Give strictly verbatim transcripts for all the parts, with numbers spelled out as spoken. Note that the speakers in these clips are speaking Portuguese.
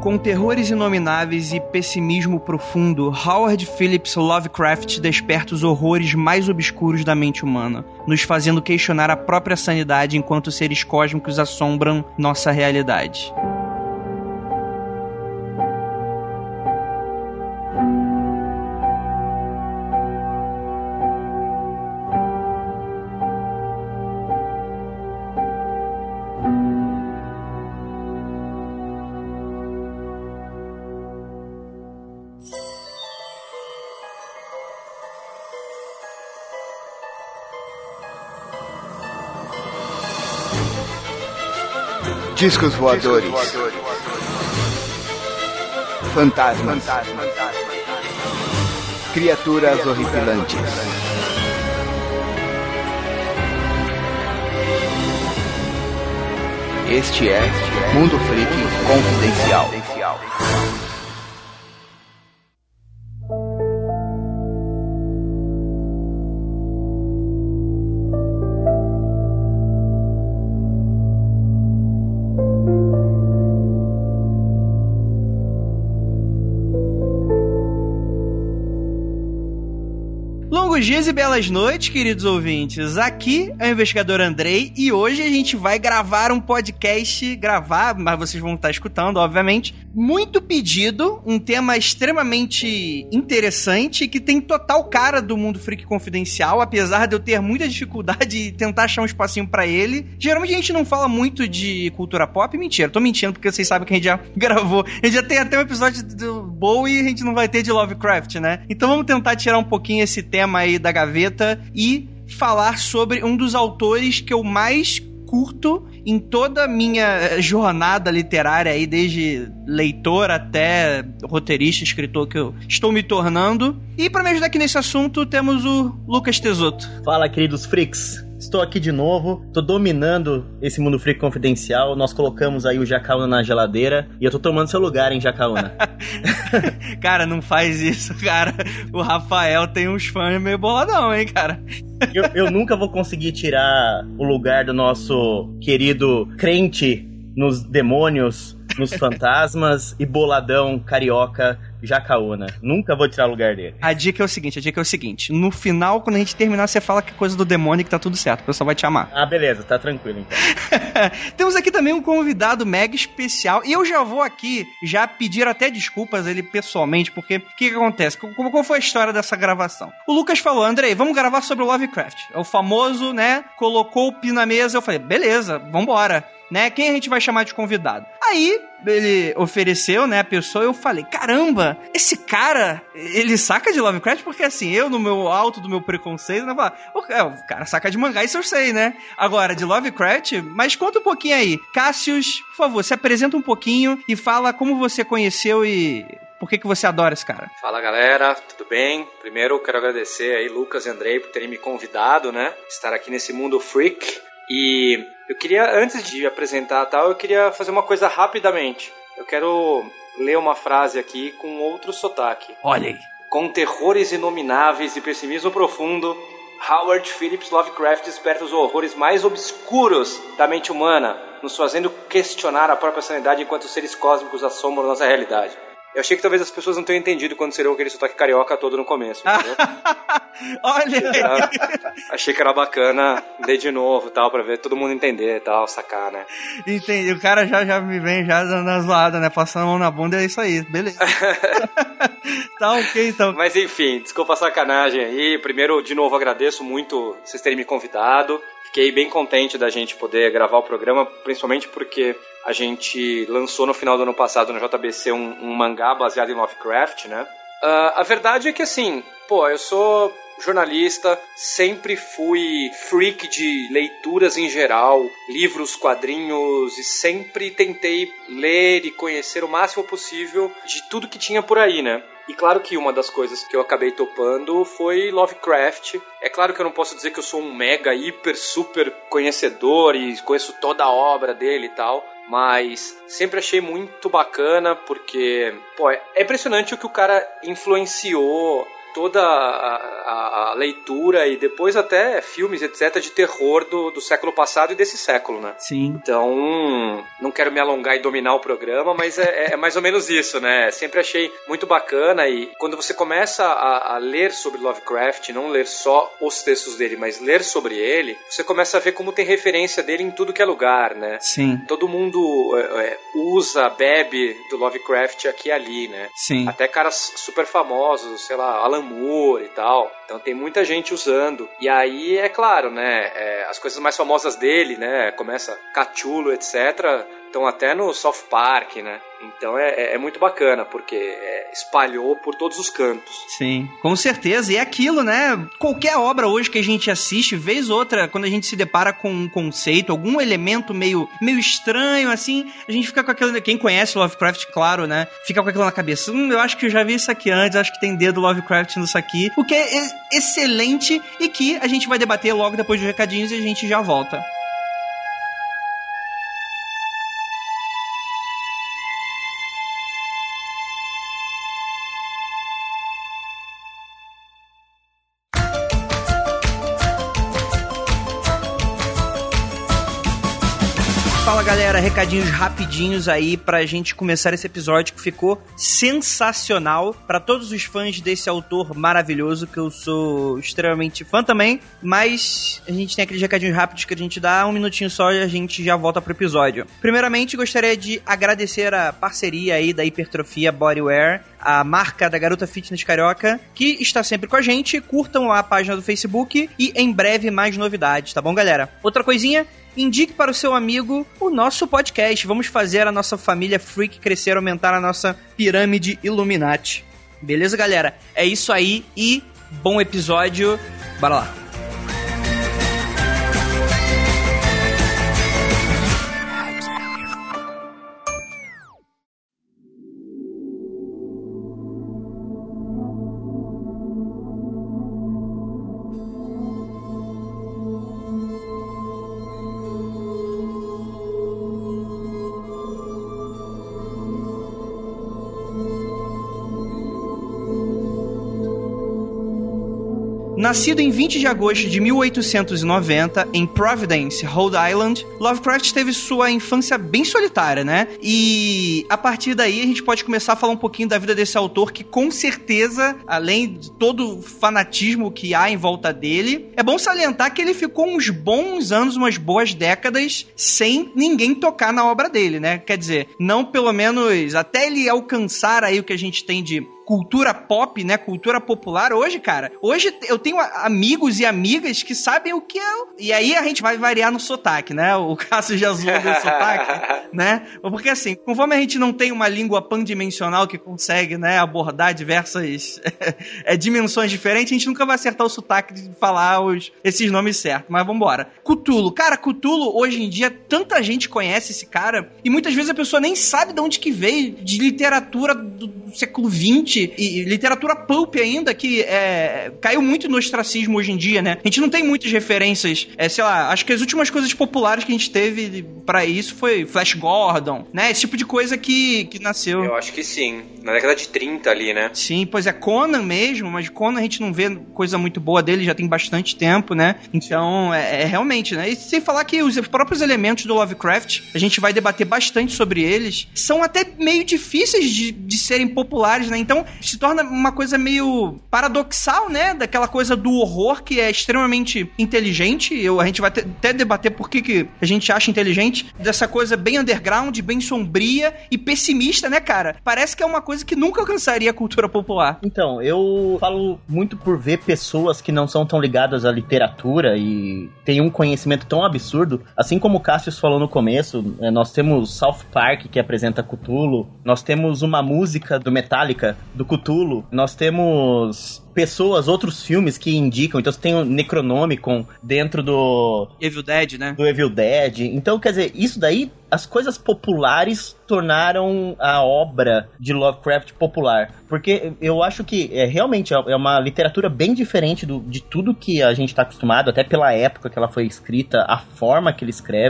Com terrores inomináveis e pessimismo profundo, Howard Phillips Lovecraft desperta os horrores mais obscuros da mente humana, nos fazendo questionar a própria sanidade enquanto seres cósmicos assombram nossa realidade. Discos voadores. Fantasmas. Criaturas horripilantes. Este é Mundo Freak Confidencial. Bons dias e belas noites, queridos ouvintes. Aqui é o investigador Andrei e hoje a gente vai gravar um podcast, gravar, mas vocês vão estar escutando, obviamente, muito pedido, um tema extremamente interessante que tem total cara do Mundo Freak Confidencial, apesar de eu ter muita dificuldade de tentar achar um espacinho pra ele. Geralmente a gente não fala muito de cultura pop, mentira, tô mentindo porque vocês sabem que a gente já gravou, a gente já tem até um episódio do Bowie e a gente não vai ter de Lovecraft, né? Então vamos tentar tirar um pouquinho esse tema aí da gaveta e falar sobre um dos autores que eu mais curto em toda a minha jornada literária aí, desde leitor até roteirista, escritor que eu estou me tornando. E para me ajudar aqui nesse assunto, temos o Lucas Tesoto. Fala, queridos freaks. Estou aqui de novo, tô dominando esse Mundo Freak Confidencial. Nós colocamos aí o Jacaúna na geladeira e eu tô tomando seu lugar, hein, Jacaúna. Cara, não faz isso, cara. O Rafael tem uns fãs meio boladão, hein, cara. Eu, eu nunca vou conseguir tirar o lugar do nosso querido crente nos demônios, nos fantasmas e boladão carioca Jacaúna. Nunca vou tirar o lugar dele. A dica é o seguinte, a dica é o seguinte. No final, quando a gente terminar, você fala que é coisa do demônio e que tá tudo certo. O pessoal vai te amar. Ah, beleza. Tá tranquilo, então. Temos aqui também um convidado mega especial. E eu já vou aqui já pedir até desculpas a ele pessoalmente, porque o que, que acontece? Qual, qual foi a história dessa gravação? O Lucas falou, Andrei, vamos gravar sobre o Lovecraft. É o famoso, né? Colocou o pi na mesa. Eu falei, beleza, vambora. Né? Quem a gente vai chamar de convidado? Aí, ele ofereceu, né, a pessoa, eu falei, caramba, esse cara, ele saca de Lovecraft? Porque assim, eu no meu alto do meu preconceito, né, falo, o cara saca de mangá, isso eu sei, né? Agora, de Lovecraft, mas conta um pouquinho aí. Cassius, por favor, se apresenta um pouquinho e fala como você conheceu e por que que você adora esse cara. Fala, galera, tudo bem? Primeiro, eu quero agradecer aí Lucas e Andrei por terem me convidado, né, estar aqui nesse Mundo Freak. E eu queria, antes de apresentar tal, eu queria fazer uma coisa rapidamente. Eu quero ler uma frase aqui com outro sotaque. Olha aí. Com terrores inomináveis e pessimismo profundo, Howard Phillips Lovecraft desperta os horrores mais obscuros da mente humana, nos fazendo questionar a própria sanidade enquanto os seres cósmicos assombram nossa realidade. Eu achei que talvez as pessoas não tenham entendido quando seria aquele sotaque carioca todo no começo, entendeu? Olha aí! Achei que era bacana ler de novo, tal, pra ver todo mundo entender, tal, sacar, né? Entendi. O cara já, já me vem já dando a zoada, né? Passando a mão na bunda, é isso aí. Beleza. Tá ok, então. Mas enfim, desculpa a sacanagem aí. Primeiro, de novo, agradeço muito vocês terem me convidado. Fiquei bem contente da gente poder gravar o programa, principalmente porque a gente lançou no final do ano passado no J B C um, um mangá baseado em Lovecraft, né? Uh, a verdade é que, assim, pô, eu sou jornalista, sempre fui freak de leituras em geral, livros, quadrinhos, e sempre tentei ler e conhecer o máximo possível de tudo que tinha por aí, né? E claro que uma das coisas que eu acabei topando foi Lovecraft. É claro que eu não posso dizer que eu sou um mega, hiper, super conhecedor e conheço toda a obra dele e tal, mas sempre achei muito bacana porque, pô, é impressionante o que o cara influenciou toda a, a, a leitura e depois até filmes, etcétera, de terror do, do século passado e desse século, né? Sim. Então, não quero me alongar e dominar o programa, mas é, é mais ou menos isso, né? Sempre achei muito bacana e quando você começa a, a ler sobre Lovecraft, não ler só os textos dele, mas ler sobre ele, você começa a ver como tem referência dele em tudo que é lugar, né? Sim. Todo mundo é, é, usa, bebe do Lovecraft aqui e ali, né? Sim. Até caras super famosos, sei lá, Alan Moore e tal. Então tem muita gente usando. E aí, é claro, né? É, as coisas mais famosas dele, né? Começa Cthulhu, etcétera. Estão até no South Park, né? Então é, é muito bacana, porque é, espalhou por todos os cantos. Sim, com certeza. E é aquilo, né? Qualquer obra hoje que a gente assiste, vez ou outra, quando a gente se depara com um conceito, algum elemento meio, meio estranho, assim, a gente fica com aquilo... Quem conhece Lovecraft, claro, né? Fica com aquilo na cabeça. Hum, eu acho que eu já vi isso aqui antes, acho que tem dedo Lovecraft nisso aqui. O que é excelente e que a gente vai debater logo depois dos recadinhos e a gente já volta. Fala galera, recadinhos rapidinhos aí pra gente começar esse episódio que ficou sensacional pra todos os fãs desse autor maravilhoso, que eu sou extremamente fã também, mas a gente tem aqueles recadinhos rápidos que a gente dá um minutinho só e a gente já volta pro episódio. Primeiramente, gostaria de agradecer a parceria aí da Hipertrofia Bodywear, a marca da Garota Fitness Carioca, que está sempre com a gente. Curtam lá a página do Facebook e em breve mais novidades, tá bom, galera? Outra coisinha, indique para o seu amigo o nosso podcast. Vamos fazer a nossa família freak crescer, aumentar a nossa pirâmide Illuminati. Beleza, galera? É isso aí e bom episódio. Bora lá. Nascido em vinte de agosto de mil oitocentos e noventa, em Providence, Rhode Island, Lovecraft teve sua infância bem solitária, né? E a partir daí a gente pode começar a falar um pouquinho da vida desse autor que, com certeza, além de todo o fanatismo que há em volta dele, é bom salientar que ele ficou uns bons anos, umas boas décadas, sem ninguém tocar na obra dele, né? Quer dizer, não pelo menos até ele alcançar aí o que a gente tem de cultura pop, né? Cultura popular. Hoje, cara, hoje eu tenho amigos e amigas que sabem o que é... E aí a gente vai variar no sotaque, né? O Cássio já zoou do sotaque, né? Porque assim, conforme a gente não tem uma língua pandimensional que consegue, né, abordar diversas é, dimensões diferentes, a gente nunca vai acertar o sotaque de falar os, esses nomes certos. Mas vambora. Cthulhu. Cara, Cthulhu, hoje em dia, tanta gente conhece esse cara e muitas vezes a pessoa nem sabe de onde que veio, de literatura do, do século vinte, e literatura pulp ainda, que é, caiu muito no ostracismo hoje em dia, né? A gente não tem muitas referências, é, sei lá, acho que as últimas coisas populares que a gente teve pra isso foi Flash Gordon, né? Esse tipo de coisa que, que nasceu. Eu acho que sim, na década de trinta ali, né? Sim, pois é, Conan mesmo, mas Conan a gente não vê coisa muito boa dele, já tem bastante tempo, né? Então, é, é realmente, né? E sem falar que os próprios elementos do Lovecraft, a gente vai debater bastante sobre eles, são até meio difíceis de, de serem populares, né? Então, se torna uma coisa meio paradoxal, né? Daquela coisa do horror que é extremamente inteligente. Eu, a gente vai até debater por que, que a gente acha inteligente. Dessa coisa bem underground, bem sombria e pessimista, né, cara? Parece que é uma coisa que nunca alcançaria a cultura popular. Então, eu falo muito por ver pessoas que não são tão ligadas à literatura e têm um conhecimento tão absurdo. Assim como o Cassius falou no começo, nós temos South Park, que apresenta Cthulhu. Nós temos uma música do Metallica, do Cthulhu. Nós temos pessoas, outros filmes que indicam. Então você tem o Necronomicon dentro do Evil Dead, né? Do Evil Dead. Então, quer dizer, isso daí, as coisas populares tornaram a obra de Lovecraft popular. Porque eu acho que é, realmente é uma literatura bem diferente do, de tudo que a gente está acostumado, até pela época que ela foi escrita, a forma que ele escreve.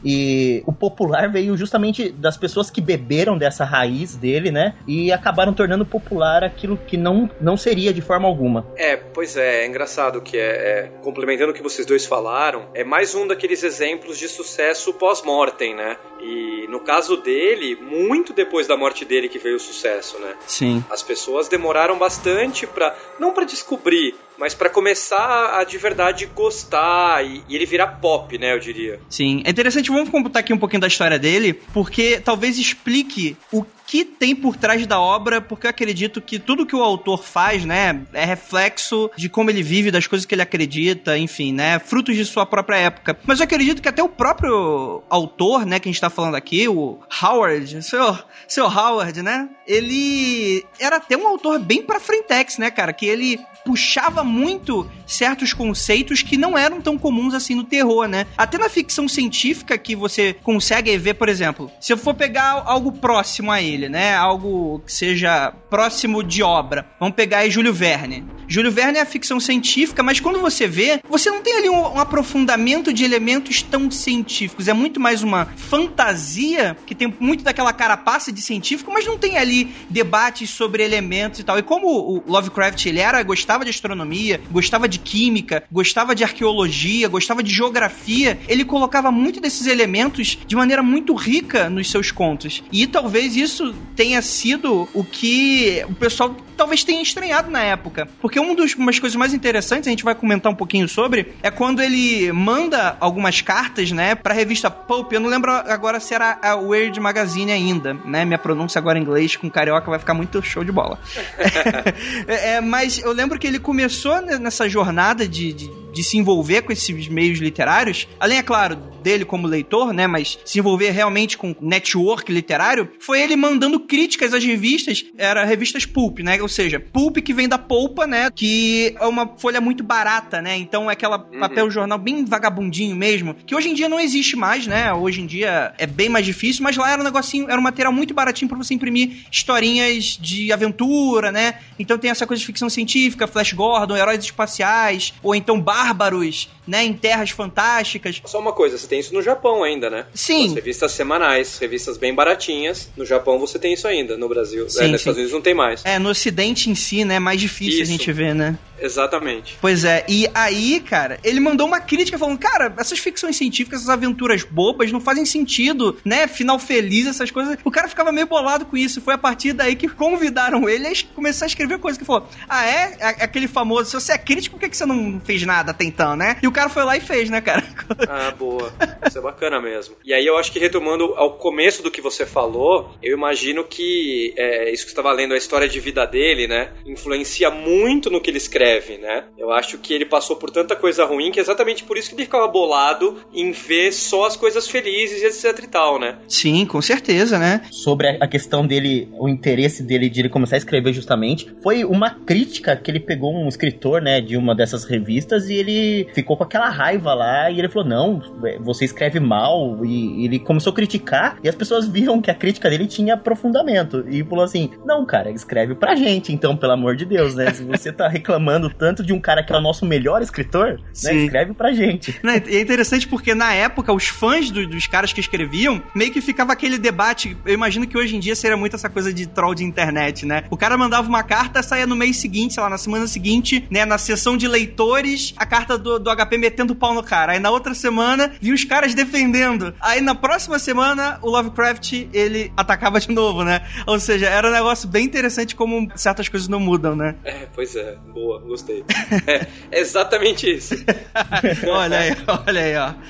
E o popular veio justamente das pessoas que beberam dessa raiz dele, né? E acabaram tornando popular aquilo que não, não seria de forma alguma. É, pois é, é engraçado que é, é, complementando o que vocês dois falaram, é mais um daqueles exemplos de sucesso pós-mortem, né? E no caso dele, muito depois da morte dele que veio o sucesso, né? Sim. As pessoas demoraram bastante pra, não pra descobrir, mas pra começar a de verdade gostar e, e ele virar pop, né, eu diria. Sim. É interessante, vamos contar aqui um pouquinho da história dele, porque talvez explique o que tem por trás da obra, porque eu acredito que tudo que o autor faz, né, é reflexo de como ele vive, das coisas que ele acredita, enfim, né, frutos de sua própria época. Mas eu acredito que até o próprio autor, né, que a gente tá falando aqui, o Howard, seu, seu Howard, né, ele era até um autor bem pra frentex, né, cara, que ele puxava muito certos conceitos que não eram tão comuns assim no terror, né? Até na ficção científica que você consegue ver, por exemplo, se eu for pegar algo próximo a ele, né? Algo que seja próximo de obra. Vamos pegar aí Júlio Verne. Júlio Verne é a ficção científica, mas quando você vê, você não tem ali um, um aprofundamento de elementos tão científicos. É muito mais uma fantasia que tem muito daquela carapaça de científico, mas não tem ali debates sobre elementos e tal. E como o Lovecraft, ele era, gostava de astronomia, gostava de química, gostava de arqueologia, gostava de geografia, ele colocava muito desses elementos de maneira muito rica nos seus contos. E talvez isso tenha sido o que o pessoal talvez tenha estranhado na época. Porque uma das umas coisas mais interessantes, a gente vai comentar um pouquinho sobre, é quando ele manda algumas cartas, né, pra revista Pulp. Eu não lembro agora se era a Weird Magazine ainda, né? Minha pronúncia agora em inglês com carioca vai ficar muito show de bola. é, é, mas eu lembro que ele começou nessa jornada de, de, de se envolver com esses meios literários, além, é claro, dele como leitor, né, mas se envolver realmente com network literário, foi ele mandando críticas às revistas, era revistas pulp, né, ou seja, pulp que vem da polpa, né, que é uma folha muito barata, né, então é aquela uhum. papel jornal bem vagabundinho mesmo, que hoje em dia não existe mais, né, hoje em dia é bem mais difícil, mas lá era um negocinho, era um material muito baratinho pra você imprimir historinhas de aventura, né, então tem essa coisa de ficção científica, Flash Gordon, heróis espaciais, ou então bárbaros, né, em terras fantásticas. Só uma coisa, você tem isso no Japão ainda, né? Sim. As revistas semanais, revistas bem baratinhas. No Japão você tem isso ainda, no Brasil. Sim, é, nos sim. Estados Unidos não tem mais. É, no Ocidente em si, né, é mais difícil isso. a gente ver, né? Exatamente. Pois é, e aí, cara, ele mandou uma crítica falando, cara, essas ficções científicas, essas aventuras bobas não fazem sentido, né, final feliz, essas coisas. O cara ficava meio bolado com isso, foi a partir daí que convidaram ele a começar a escrever coisas que falou, ah, é? Aquele famoso, se você é crítico, por que você não fez nada até então, né? E o cara foi lá e fez, né, cara? Ah, boa. Isso é bacana mesmo. E aí eu acho que retomando ao começo do que você falou, eu imagino que é, isso que você estava lendo, a história de vida dele, né, influencia muito no que ele escreve, né? Eu acho que ele passou por tanta coisa ruim que é exatamente por isso que ele ficava bolado em ver só as coisas felizes e etc e tal, né? Sim, com certeza, né? Sobre a questão dele, o interesse dele de ele começar a escrever justamente, foi uma crítica que ele pegou um escritor, né, de uma dessas revistas e ele ficou com aquela raiva lá e ele falou, não, você escreve mal, e ele começou a criticar e as pessoas viram que a crítica dele tinha aprofundamento e falou assim, não, cara, escreve pra gente, então, pelo amor de Deus, né, se você tá reclamando tanto de um cara que é o nosso melhor escritor, né, escreve pra gente. E é interessante porque na época os fãs do, dos caras que escreviam, meio que ficava aquele debate, eu imagino que hoje em dia seria muito essa coisa de troll de internet, né, o cara mandava uma carta, saía no mês seguinte, sei lá, na semana seguinte, né, na sessão de leitores, a carta do, do H P metendo o pau no cara, aí na outra semana, vi os caras defendendo, aí na próxima semana, o Lovecraft, ele atacava de novo, né, ou seja, era um negócio bem interessante como certas coisas não mudam, né. É, pois é, boa, gostei. É, é exatamente isso. Olha aí, olha aí, ó.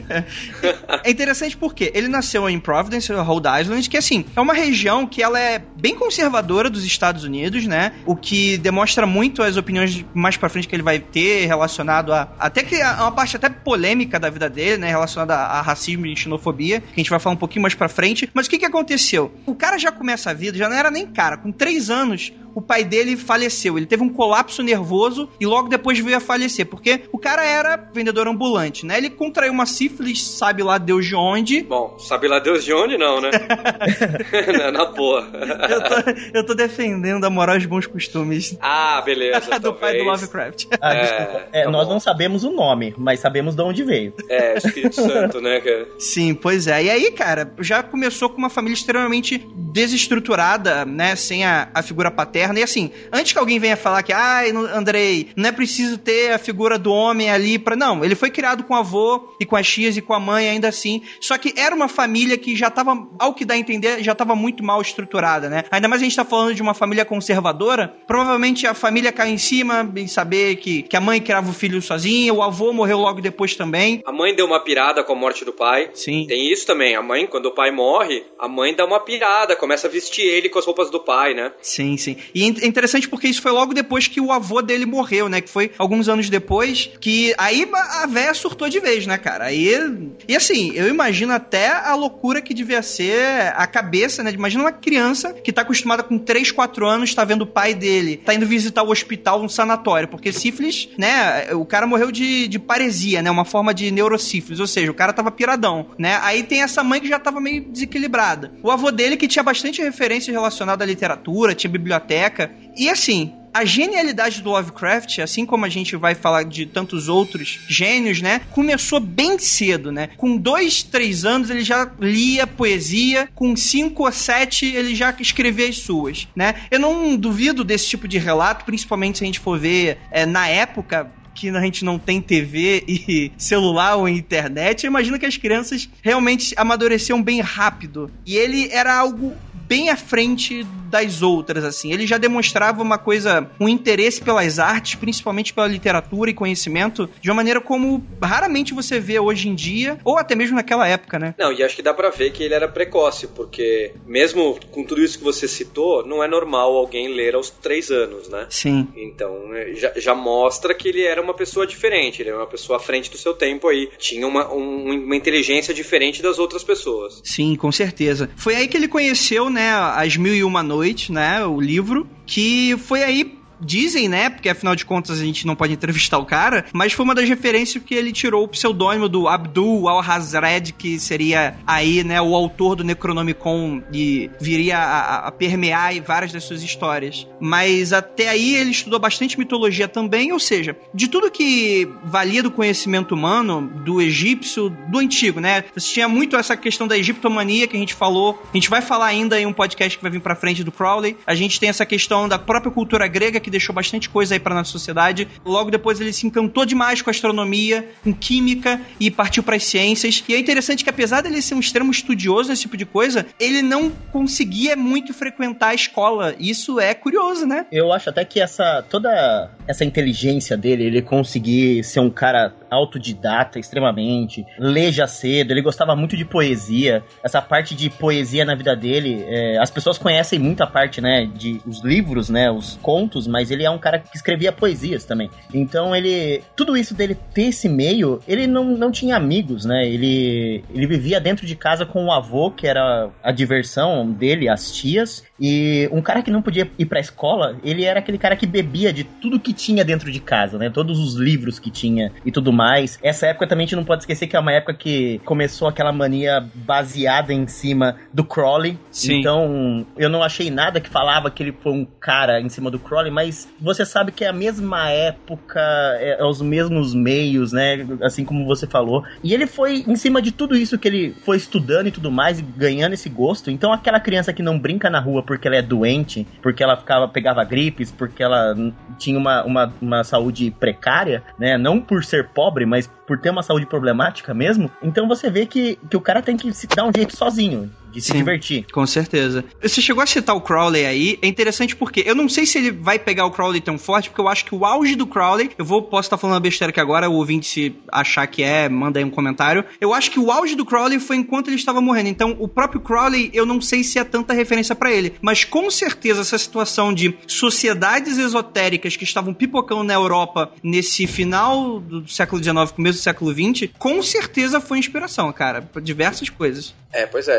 É interessante porque ele nasceu em Providence, Rhode Island, que assim, é uma região que ela é bem conservadora dos Estados Unidos, né? O que demonstra muito as opiniões mais pra frente que ele vai ter relacionado a... Até que é uma parte até polêmica da vida dele, né? Relacionada a, a racismo e xenofobia, que a gente vai falar um pouquinho mais pra frente. Mas o que que aconteceu? O cara já começa a vida, já não era nem cara, com três anos... o pai dele faleceu. Ele teve um colapso nervoso e logo depois veio a falecer, porque o cara era vendedor ambulante, né? Ele contraiu uma sífilis, sabe lá Deus de onde. Bom, sabe lá Deus de onde não, né? na, na boa. eu, tô, eu tô defendendo a moral e os bons costumes. Ah, beleza. do pai do Lovecraft. Ah, desculpa. É, tá nós bom. não sabemos o nome, mas sabemos de onde veio. É, Espírito Santo, né, cara? Sim, pois é. E aí, cara, já começou com uma família extremamente desestruturada, né? Sem a, a figura paterna. E assim, antes que alguém venha falar que, ai, Andrei, não é preciso ter a figura do homem ali pra... Não, ele foi criado com o avô e com as tias e com a mãe ainda assim. Só que era uma família que já tava, ao que dá a entender, já tava muito mal estruturada, né? Ainda mais a gente tá falando de uma família conservadora. Provavelmente a família caiu em cima em saber que, que a mãe criava o filho sozinha, o avô morreu logo depois também. A mãe deu uma pirada com a morte do pai. Sim. Tem isso também. A mãe, quando o pai morre, a mãe dá uma pirada, começa a vestir ele com as roupas do pai, né? Sim, sim. E é interessante porque isso foi logo depois que o avô dele morreu, né? Que foi alguns anos depois, que aí a véia surtou de vez, né, cara? Aí... E assim, eu imagino até a loucura que devia ser a cabeça, né? Imagina uma criança que tá acostumada com três, quatro anos, tá vendo o pai dele, tá indo visitar o hospital, um sanatório, porque sífilis, né? O cara morreu de, de paresia, né? Uma forma de neurosífilis, ou seja, o cara tava piradão, né? Aí tem essa mãe que já tava meio desequilibrada. O avô dele que tinha bastante referências relacionadas à literatura, tinha biblioteca, e assim... A genialidade do Lovecraft, assim como a gente vai falar de tantos outros gênios, né? Começou bem cedo, né? Com dois, três anos ele já lia poesia, com cinco ou sete ele já escrevia as suas, né? Eu não duvido desse tipo de relato, principalmente se a gente for ver é, na época... que a gente não tem T V e celular ou internet, eu imagino que as crianças realmente amadureciam bem rápido. E ele era algo bem à frente das outras, assim. Ele já demonstrava uma coisa, um interesse pelas artes, principalmente pela literatura e conhecimento, de uma maneira como raramente você vê hoje em dia, ou até mesmo naquela época, né? Não, e acho que dá pra ver que ele era precoce, porque mesmo com tudo isso que você citou, não é normal alguém ler aos três anos, né? Sim. Então, já, já mostra que ele era uma pessoa diferente, ele era uma pessoa à frente do seu tempo aí, tinha uma, um, uma inteligência diferente das outras pessoas. Sim, com certeza. Foi aí que ele conheceu, né, As Mil e Uma Noites, né, o livro, que foi aí... Dizem, né, porque afinal de contas a gente não pode entrevistar o cara, mas foi uma das referências que ele tirou o pseudônimo do Abdul Al-Hazred, que seria aí, né, o autor do Necronomicon e viria a, a permear várias das suas histórias. Mas até aí ele estudou bastante mitologia também, ou seja, de tudo que valia do conhecimento humano, do egípcio, do antigo, né, você tinha muito essa questão da egiptomania que a gente falou, a gente vai falar ainda em um podcast que vai vir pra frente do Crowley, a gente tem essa questão da própria cultura grega, que deixou bastante coisa aí pra nossa sociedade. Logo depois ele se encantou demais com astronomia, com química e partiu pras ciências. E é interessante que apesar dele ser um extremo estudioso nesse tipo de coisa, ele não conseguia muito frequentar a escola. Isso é curioso, né? Eu acho até que essa toda essa inteligência dele, ele conseguir ser um cara autodidata extremamente, ler já cedo, ele gostava muito de poesia. Essa parte de poesia na vida dele, é, as pessoas conhecem muito a parte, né, de os livros, né, os contos, mas ele é um cara que escrevia poesias também. Então ele... Tudo isso dele ter esse meio, ele não, não tinha amigos, né? Ele, ele vivia dentro de casa com o avô, que era a diversão dele, as tias. E um cara que não podia ir pra escola, ele era aquele cara que bebia de tudo que tinha dentro de casa, né? Todos os livros que tinha e tudo mais. Essa época também a gente não pode esquecer que é uma época que começou aquela mania baseada em cima do Crowley. Sim. Então, eu não achei nada que falava que ele foi um cara em cima do Crowley, mas você sabe que é a mesma época, é, é os mesmos meios, né? Assim como você falou. E ele foi em cima de tudo isso que ele foi estudando e tudo mais, e ganhando esse gosto. Então, aquela criança que não brinca na rua porque ela é doente, porque ela ficava, pegava gripes, porque ela tinha uma, uma, uma saúde precária, né? Não por ser pobre, mas por ter uma saúde problemática mesmo. Então você vê que, que o cara tem que se dar um jeito sozinho de se Sim, divertir. Com certeza. Você chegou a citar o Crowley aí, é interessante porque eu não sei se ele vai pegar o Crowley tão forte, porque eu acho que o auge do Crowley, eu vou, posso estar falando uma besteira aqui agora, o ouvinte se achar que é, manda aí um comentário, eu acho que o auge do Crowley foi enquanto ele estava morrendo, então o próprio Crowley, eu não sei se é tanta referência pra ele, mas com certeza essa situação de sociedades esotéricas que estavam pipocando na Europa nesse final do século dezenove, começo do século vinte, com certeza foi inspiração, cara, pra diversas coisas. É, pois é, eu concordo.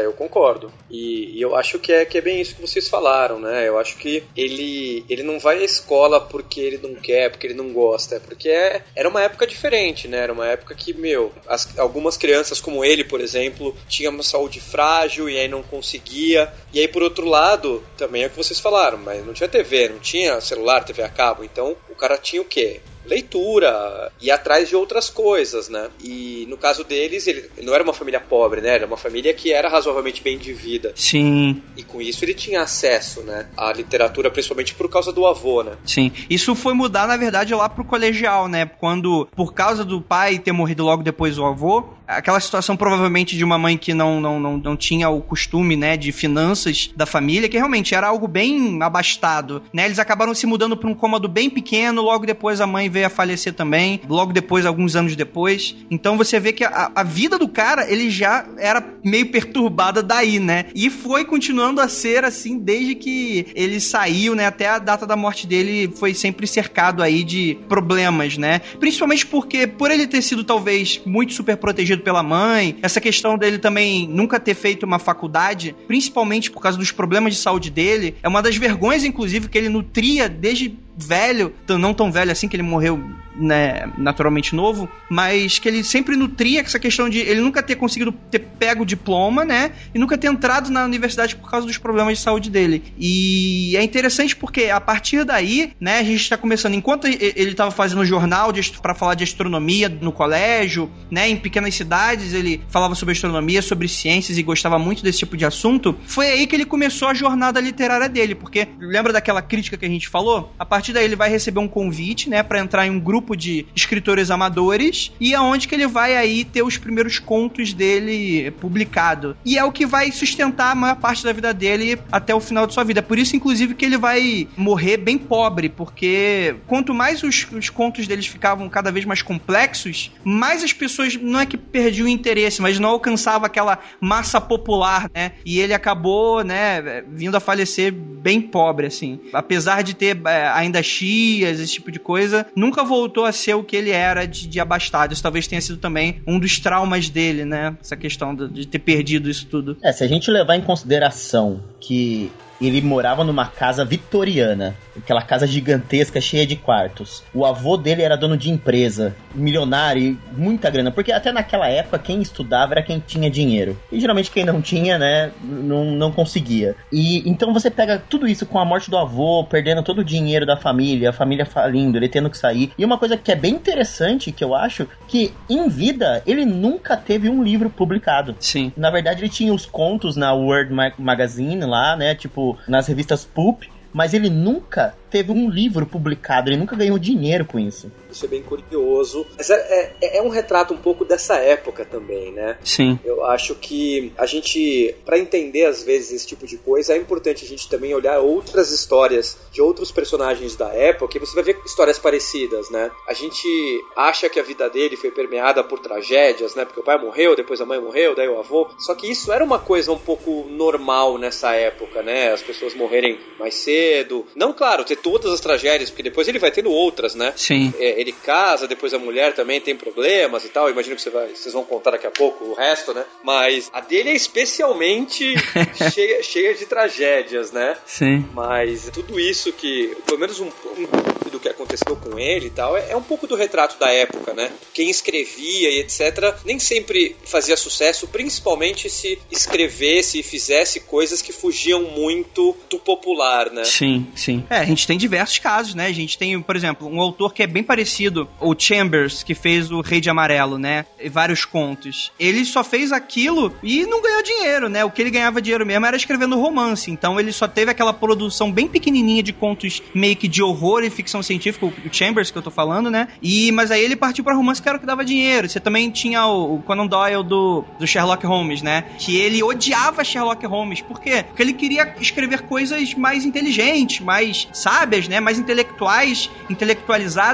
concordo. E, e eu acho que é, que é bem isso que vocês falaram, né? Eu acho que ele, ele não vai à escola porque ele não quer, porque ele não gosta. É porque é, era uma época diferente, né? Era uma época que, meu, as, algumas crianças como ele, por exemplo, tinham uma saúde frágil e aí não conseguia. E aí, por outro lado, também é o que vocês falaram, mas não tinha T V, não tinha celular, T V a cabo. Então, o cara tinha o quê? Leitura, ir atrás de outras coisas, né? E no caso deles, ele, ele não era uma família pobre, né? Era uma família que era razoavelmente bem de vida. Sim. E com isso ele tinha acesso, né? À literatura, principalmente por causa do avô, né? Sim. Isso foi mudar, na verdade, lá pro colegial, né? Quando, por causa do pai ter morrido logo depois do avô, aquela situação provavelmente de uma mãe que não, não, não, não tinha o costume, né, de finanças da família, que realmente era algo bem abastado, né? Eles acabaram se mudando para um cômodo bem pequeno, logo depois a mãe veio a falecer também, logo depois, alguns anos depois. Então você vê que a, a vida do cara, ele já era meio perturbada daí, né? E foi continuando a ser assim desde que ele saiu, né? Até a data da morte dele foi sempre cercado aí de problemas, né? Principalmente porque, por ele ter sido talvez muito super protegido pela mãe, essa questão dele também nunca ter feito uma faculdade, principalmente por causa dos problemas de saúde dele, é uma das vergonhas, inclusive, que ele nutria desde velho, não tão velho assim, que ele morreu, né, naturalmente novo, mas que ele sempre nutria essa questão de ele nunca ter conseguido ter pego o diploma, né, e nunca ter entrado na universidade por causa dos problemas de saúde dele. E é interessante porque a partir daí, né, a gente está começando, enquanto ele estava fazendo jornal para falar de astronomia no colégio, né, em pequenas cidades, ele falava sobre astronomia, sobre ciências e gostava muito desse tipo de assunto, foi aí que ele começou a jornada literária dele, porque lembra daquela crítica que a gente falou? A partir daí ele vai receber um convite, né, para entrar em um grupo de escritores amadores, e é onde que ele vai aí ter os primeiros contos dele publicado. E é o que vai sustentar a maior parte da vida dele até o final de sua vida. Por isso, inclusive, que ele vai morrer bem pobre, porque quanto mais os, os contos deles ficavam cada vez mais complexos, mais as pessoas, não é que perdiam o interesse, mas não alcançava aquela massa popular, né, e ele acabou, né, vindo a falecer bem pobre, assim. Apesar de ter é, ainda chias, esse tipo de coisa, nunca voltou a ser o que ele era de, de abastado. Isso talvez tenha sido também um dos traumas dele, né? Essa questão de, de ter perdido isso tudo. É, se a gente levar em consideração que ele morava numa casa vitoriana, aquela casa gigantesca, cheia de quartos. O avô dele era dono de empresa, milionário, muita grana, porque até naquela época quem estudava era quem tinha dinheiro. E geralmente quem não tinha, né, não, não conseguia. E então você pega tudo isso com a morte do avô, perdendo todo o dinheiro da família, a família falindo, ele tendo que sair. E uma coisa que é bem interessante, que eu acho, que em vida ele nunca teve um livro publicado. Sim. Na verdade ele tinha os contos na World Magazine lá, né, tipo nas revistas Pulp, mas ele nunca teve um livro publicado, ele nunca ganhou dinheiro com isso. Isso é bem curioso. Mas é, é, é um retrato um pouco dessa época também, né? Sim. Eu acho que a gente, para entender às vezes esse tipo de coisa, é importante a gente também olhar outras histórias de outros personagens da época, e você vai ver histórias parecidas, né? A gente acha que a vida dele foi permeada por tragédias, né? Porque o pai morreu, depois a mãe morreu, daí o avô. Só que isso era uma coisa um pouco normal nessa época, né? As pessoas morrerem mais cedo. Não, claro, ter todas as tragédias, porque depois ele vai tendo outras, né? Sim. É, ele casa, depois a mulher também tem problemas e tal. Imagino que você vai, vocês vão contar daqui a pouco o resto, né? Mas a dele é especialmente cheia, cheia de tragédias, né? Sim. Mas tudo isso que, pelo menos um, um do que aconteceu com ele e tal, é, é um pouco do retrato da época, né? Quem escrevia e etcétera nem sempre fazia sucesso, principalmente se escrevesse e fizesse coisas que fugiam muito do popular, né? Sim, sim. É, a gente tem diversos casos, né? A gente tem, por exemplo, um autor que é bem parecido, o Chambers, que fez o Rei de Amarelo, né? E vários contos. Ele só fez aquilo e não ganhou dinheiro, né? O que ele ganhava dinheiro mesmo era escrevendo romance. Então ele só teve aquela produção bem pequenininha de contos meio que de horror e ficção científica, o Chambers que eu tô falando, né? E, mas aí ele partiu pra romance que era o que dava dinheiro. Você também tinha o, o Conan Doyle do, do Sherlock Holmes, né? Que ele odiava Sherlock Holmes. Por quê? Porque ele queria escrever coisas mais inteligentes, mais sábias, né? Mais intelectuais, intelectualizadas.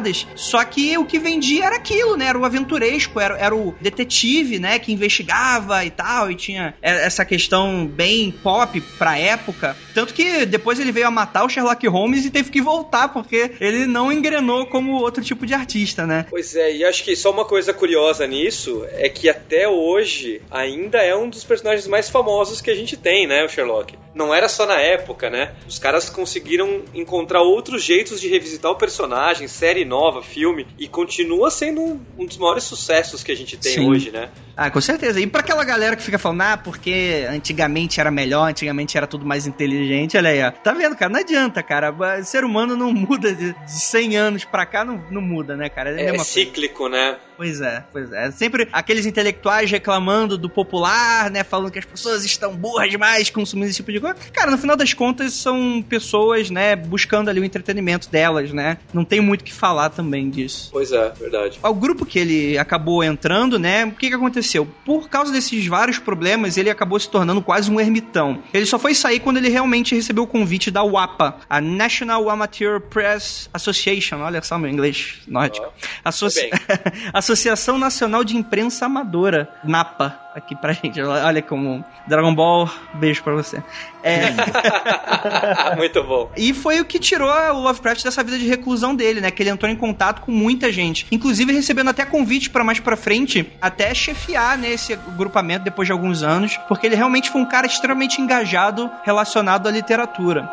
Só que o que vendia era aquilo, né? Era o aventuresco, era, era o detetive, né? Que investigava e tal, e tinha essa questão bem pop pra época. Tanto que depois ele veio a matar o Sherlock Holmes e teve que voltar, porque ele não engrenou como outro tipo de artista, né? Pois é, e acho que só uma coisa curiosa nisso é que até hoje ainda é um dos personagens mais famosos que a gente tem, né, o Sherlock. Não era só na época, né? Os caras conseguiram encontrar outros jeitos de revisitar o personagem, série nova, filme, e continua sendo um, um dos maiores sucessos que a gente tem Sim. hoje, né? Ah, com certeza. E pra aquela galera que fica falando, ah, porque antigamente era melhor, antigamente era tudo mais inteligente, olha aí, ó. Tá vendo, cara? Não adianta, cara. O ser humano não muda de cem anos pra cá, não, não muda, né, cara? É, é cíclico, coisa. Né? Pois é, pois é. Sempre aqueles intelectuais reclamando do popular, né? Falando que as pessoas estão burras demais consumindo esse tipo de coisa. Cara, no final das contas, são pessoas, né, buscando ali o entretenimento delas, né? Não tem muito o que falar também disso. Pois é, verdade. O grupo que ele acabou entrando, né? O que que aconteceu? Por causa desses vários problemas, ele acabou se tornando quase um ermitão. Ele só foi sair quando ele realmente recebeu o convite da U A P A, a National Amateur Press Association. Olha só meu inglês nórdico. Oh, Associ... Associação Nacional de Imprensa Amadora, NAPA, aqui pra gente. Olha como Dragon Ball, beijo pra você. É... Muito bom. E foi o que tirou o Lovecraft dessa vida de reclusão dele, né? Que ele entrou em contato com muita gente. Inclusive recebendo até convite pra mais pra frente, até chefiar, né, esse agrupamento depois de alguns anos, porque ele realmente foi um cara extremamente engajado relacionado à literatura.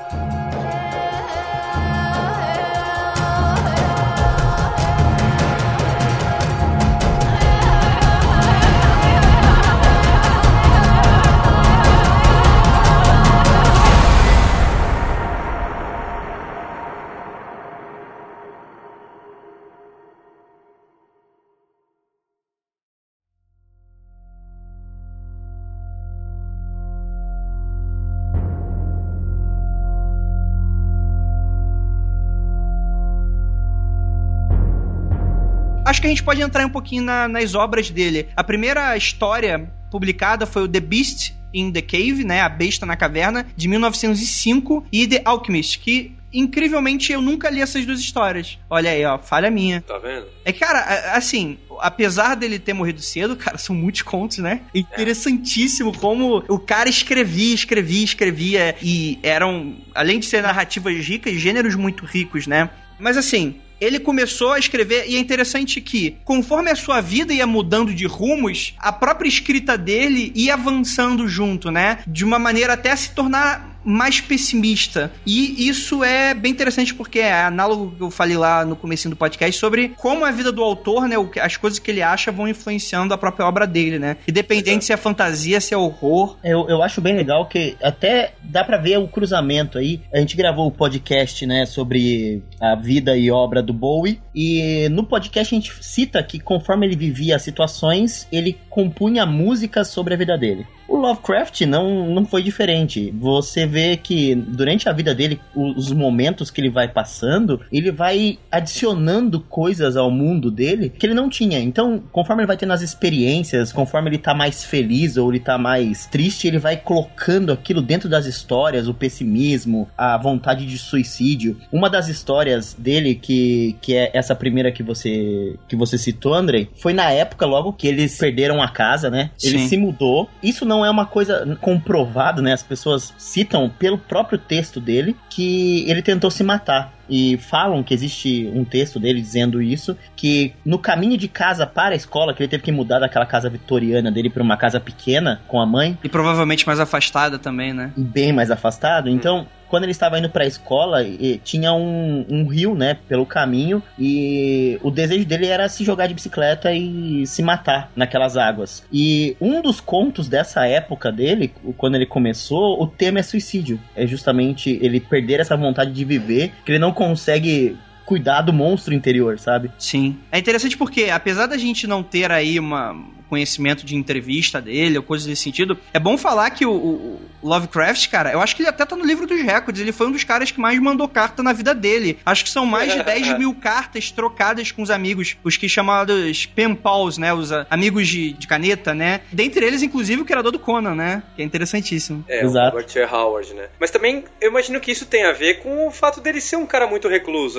Acho que a gente pode entrar um pouquinho na, nas obras dele. A primeira história publicada foi o The Beast in the Cave, né? A Besta na Caverna, de mil novecentos e cinco, e The Alchemist, que incrivelmente eu nunca li essas duas histórias. Olha aí, ó, falha minha. Tá vendo? É que, cara, assim, apesar dele ter morrido cedo, cara, são muitos contos, né? É interessantíssimo como o cara escrevia, escrevia, escrevia, e eram, além de ser narrativas ricas, gêneros muito ricos, né? Mas assim, ele começou a escrever, e é interessante que, conforme a sua vida ia mudando de rumos, a própria escrita dele ia avançando junto, né? De uma maneira até se tornar mais pessimista. E isso é bem interessante porque é análogo que eu falei lá no comecinho do podcast sobre como a vida do autor, né, as coisas que ele acha vão influenciando a própria obra dele, né? Independente se é fantasia, se é horror. Eu, eu acho bem legal que até dá pra ver o cruzamento aí. A gente gravou o podcast, né, sobre a vida e obra do Bowie, e no podcast a gente cita que conforme ele vivia as situações, ele compunha músicas sobre a vida dele. O Lovecraft não, não foi diferente. Você vê que durante a vida dele, os momentos que ele vai passando, ele vai adicionando coisas ao mundo dele que ele não tinha. Então, conforme ele vai tendo as experiências, conforme ele tá mais feliz ou ele tá mais triste, ele vai colocando aquilo dentro das histórias, o pessimismo, a vontade de suicídio. Uma das histórias dele, que, que é essa primeira que você, que você citou, Andrei, foi na época logo que eles perderam a casa, né? Ele Sim. se mudou. Isso não é uma coisa comprovada, né? As pessoas citam pelo próprio texto dele que ele tentou se matar. E falam que existe um texto dele dizendo isso, que no caminho de casa para a escola, que ele teve que mudar daquela casa vitoriana dele para uma casa pequena com a mãe. E provavelmente mais afastada também, né? Bem mais afastado. Então, quando ele estava indo para a escola, tinha um, um rio, né, pelo caminho, e o desejo dele era se jogar de bicicleta e se matar naquelas águas. E um dos contos dessa época dele, quando ele começou, o tema é suicídio. É justamente ele perder essa vontade de viver, que ele não consegue cuidar do monstro interior, sabe? Sim. É interessante porque, apesar da gente não ter aí uma conhecimento de entrevista dele ou coisas desse sentido, é bom falar que o, o Lovecraft, cara, eu acho que ele até tá no livro dos recordes, ele foi um dos caras que mais mandou carta na vida dele. Acho que são mais de dez mil cartas trocadas com os amigos, os que chamados pen pals, né, os amigos de, de caneta, né, dentre eles, inclusive, o criador do Conan, né, que é interessantíssimo. É, Exato. O Robert E. Howard, né. Mas também, eu imagino que isso tem a ver com o fato dele ser um cara muito recluso, né.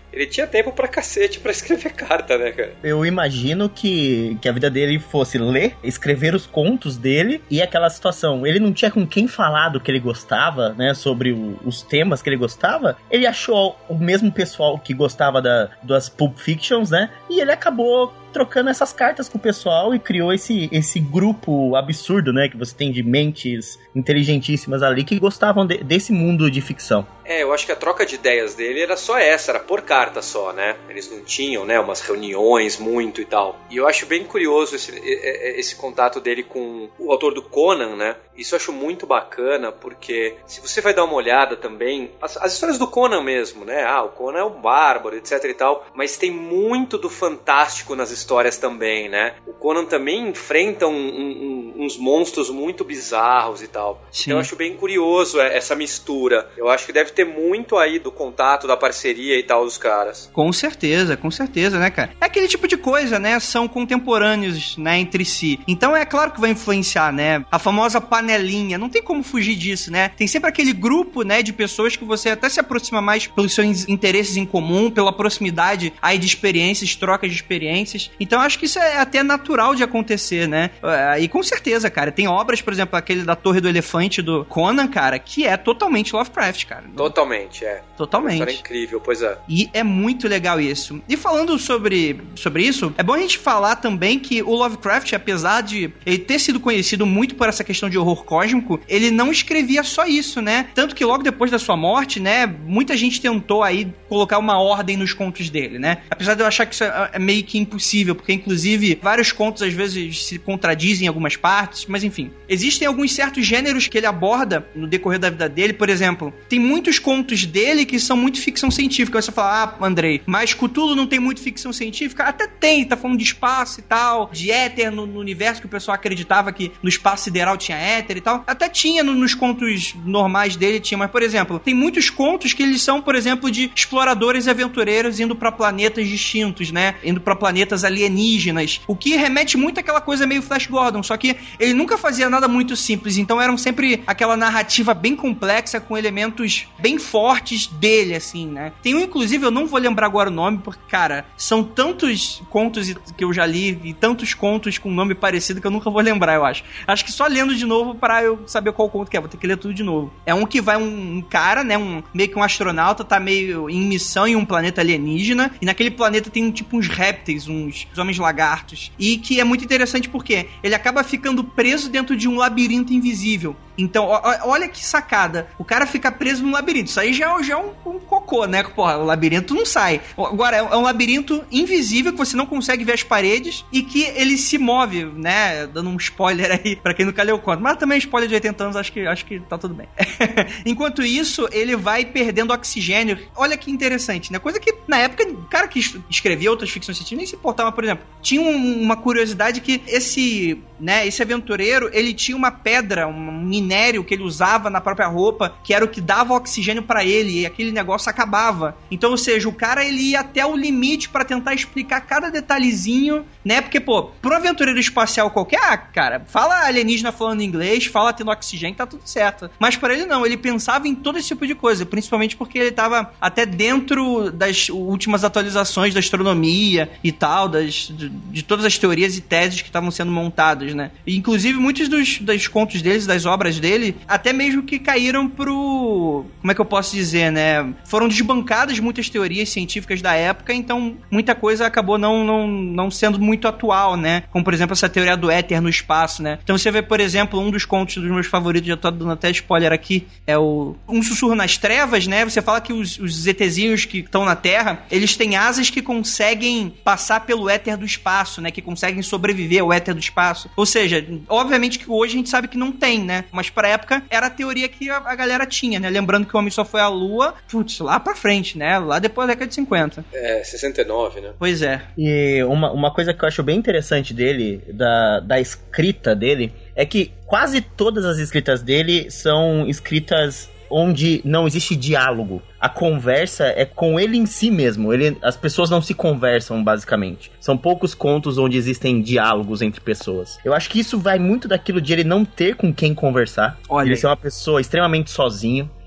ele tinha tempo pra cacete pra escrever carta, né, cara? Eu imagino que, que a vida dele fosse ler, escrever os contos dele e aquela situação. Ele não tinha com quem falar do que ele gostava, né, sobre o, os temas que ele gostava. Ele achou o mesmo pessoal que gostava da, das Pulp Fictions, né, e ele acabou trocando essas cartas com o pessoal e criou esse, esse grupo absurdo, né, que você tem de mentes inteligentíssimas ali que gostavam de, desse mundo de ficção. É, eu acho que a troca de ideias dele era só essa, era por carta só, né? Eles não tinham, né, umas reuniões muito e tal. E eu acho bem curioso esse, esse contato dele com o autor do Conan, né? Isso eu acho muito bacana, porque se você vai dar uma olhada também, as, as histórias do Conan mesmo, né? Ah, o Conan é um bárbaro, etc e tal, mas tem muito do fantástico nas histórias também, né? O Conan também enfrenta um, um, uns monstros muito bizarros e tal. Sim. Então eu acho bem curioso essa mistura. Eu acho que deve ter muito aí do contato, da parceria e tal dos caras. Com certeza, com certeza, né, cara? É aquele tipo de coisa, né? São contemporâneos, né, entre si. Então é claro que vai influenciar, né? A famosa panelinha, não tem como fugir disso, né? Tem sempre aquele grupo, né, de pessoas que você até se aproxima mais pelos seus interesses em comum, pela proximidade aí de experiências, trocas de experiências. Então acho que isso é até natural de acontecer, né? E com certeza, cara, tem obras, por exemplo, aquele da Torre do Elefante do Conan, cara, que é totalmente Lovecraft, cara. Totalmente, é. Totalmente. Uma história incrível, pois é. E é muito legal isso. E falando sobre, sobre isso, é bom a gente falar também que o Lovecraft, apesar de ele ter sido conhecido muito por essa questão de horror cósmico, ele não escrevia só isso, né? Tanto que logo depois da sua morte, né, muita gente tentou aí colocar uma ordem nos contos dele, né? Apesar de eu achar que isso é meio que impossível, porque inclusive vários contos às vezes se contradizem em algumas partes, mas enfim. Existem alguns certos gêneros que ele aborda no decorrer da vida dele, por exemplo, tem muitos contos dele que são muito ficção científica. Você fala, ah, Andrei, mas Cthulhu não tem muito ficção científica? Até tem, tá falando de espaço e tal, de éter no, no universo, que o pessoal acreditava que no espaço sideral tinha éter e tal. Até tinha no, nos contos normais dele, tinha, mas por exemplo, tem muitos contos que eles são, por exemplo, de exploradores e aventureiros indo pra planetas distintos, né? Indo pra planetas alienígenas, o que remete muito àquela coisa meio Flash Gordon, só que ele nunca fazia nada muito simples, então eram sempre aquela narrativa bem complexa com elementos bem fortes dele, assim, né? Tem um, inclusive, eu não vou lembrar agora o nome, porque, cara, são tantos contos que eu já li e tantos contos com nome parecido que eu nunca vou lembrar, eu acho. Acho que só lendo de novo para eu saber qual conto que é, vou ter que ler tudo de novo. É um que vai um, um cara, né, um, meio que um astronauta, tá meio em missão em um planeta alienígena, e naquele planeta tem tipo uns répteis, uns homens lagartos, e que é muito interessante porque ele acaba ficando preso dentro de um labirinto invisível. Então, ó, olha que sacada. O cara fica preso num labirinto. Isso aí já, já é um, um cocô, né? Porra, o labirinto não sai. Agora, é um labirinto invisível que você não consegue ver as paredes e que ele se move, né? Dando um spoiler aí pra quem nunca leu o conto. Mas também spoiler de oitenta anos, acho que, acho que tá tudo bem. Enquanto isso, ele vai perdendo oxigênio. Olha que interessante, né? Coisa que, na época, o cara que escrevia outras ficções científicas nem se importava, por exemplo. Tinha um, uma curiosidade que esse, né, esse aventureiro, ele tinha uma pedra, um minério que ele usava na própria roupa, que era o que dava oxigênio pra ele, e aquele negócio acabava. Então, ou seja, o cara, ele ia até o limite pra tentar explicar cada detalhezinho, né? Porque, pô, pro aventureiro espacial qualquer, ah, cara, fala alienígena falando inglês, fala tendo oxigênio, tá tudo certo. Mas pra ele não, ele pensava em todo esse tipo de coisa, principalmente porque ele tava até dentro das últimas atualizações da astronomia e tal, das, de, de todas as teorias e teses que estavam sendo montadas, né? E, inclusive, muitos dos, dos contos deles, das obras dele, até mesmo que caíram pro... Como é que eu posso dizer, né? Foram desbancadas muitas teorias científicas da época, então muita coisa acabou não, não, não sendo muito atual, né? Como, por exemplo, essa teoria do éter no espaço, né? Então você vê, por exemplo, um dos contos dos meus favoritos, já tô dando até spoiler aqui, é o Um Sussurro nas Trevas, né? Você fala que os, os ETzinhos que estão na Terra, eles têm asas que conseguem passar pelo éter do espaço, né? Que conseguem sobreviver ao éter do espaço. Ou seja, obviamente que hoje a gente sabe que não tem, né? Mas pra época era a teoria que a, a galera tinha, né? Lembrando que o homem só foi à Lua, putz, lá pra frente, né? Lá depois da década de cinquenta. É, sessenta e nove, né? Pois é. E uma, uma coisa que eu acho bem interessante dele, da, da escrita dele, é que quase todas as escritas dele são escritas onde não existe diálogo. A conversa é com ele em si mesmo. Ele, as pessoas não se conversam, basicamente. São poucos contos onde existem diálogos entre pessoas. Eu acho que isso vai muito daquilo de ele não ter com quem conversar. Olha. Ele ser uma pessoa extremamente sozinho.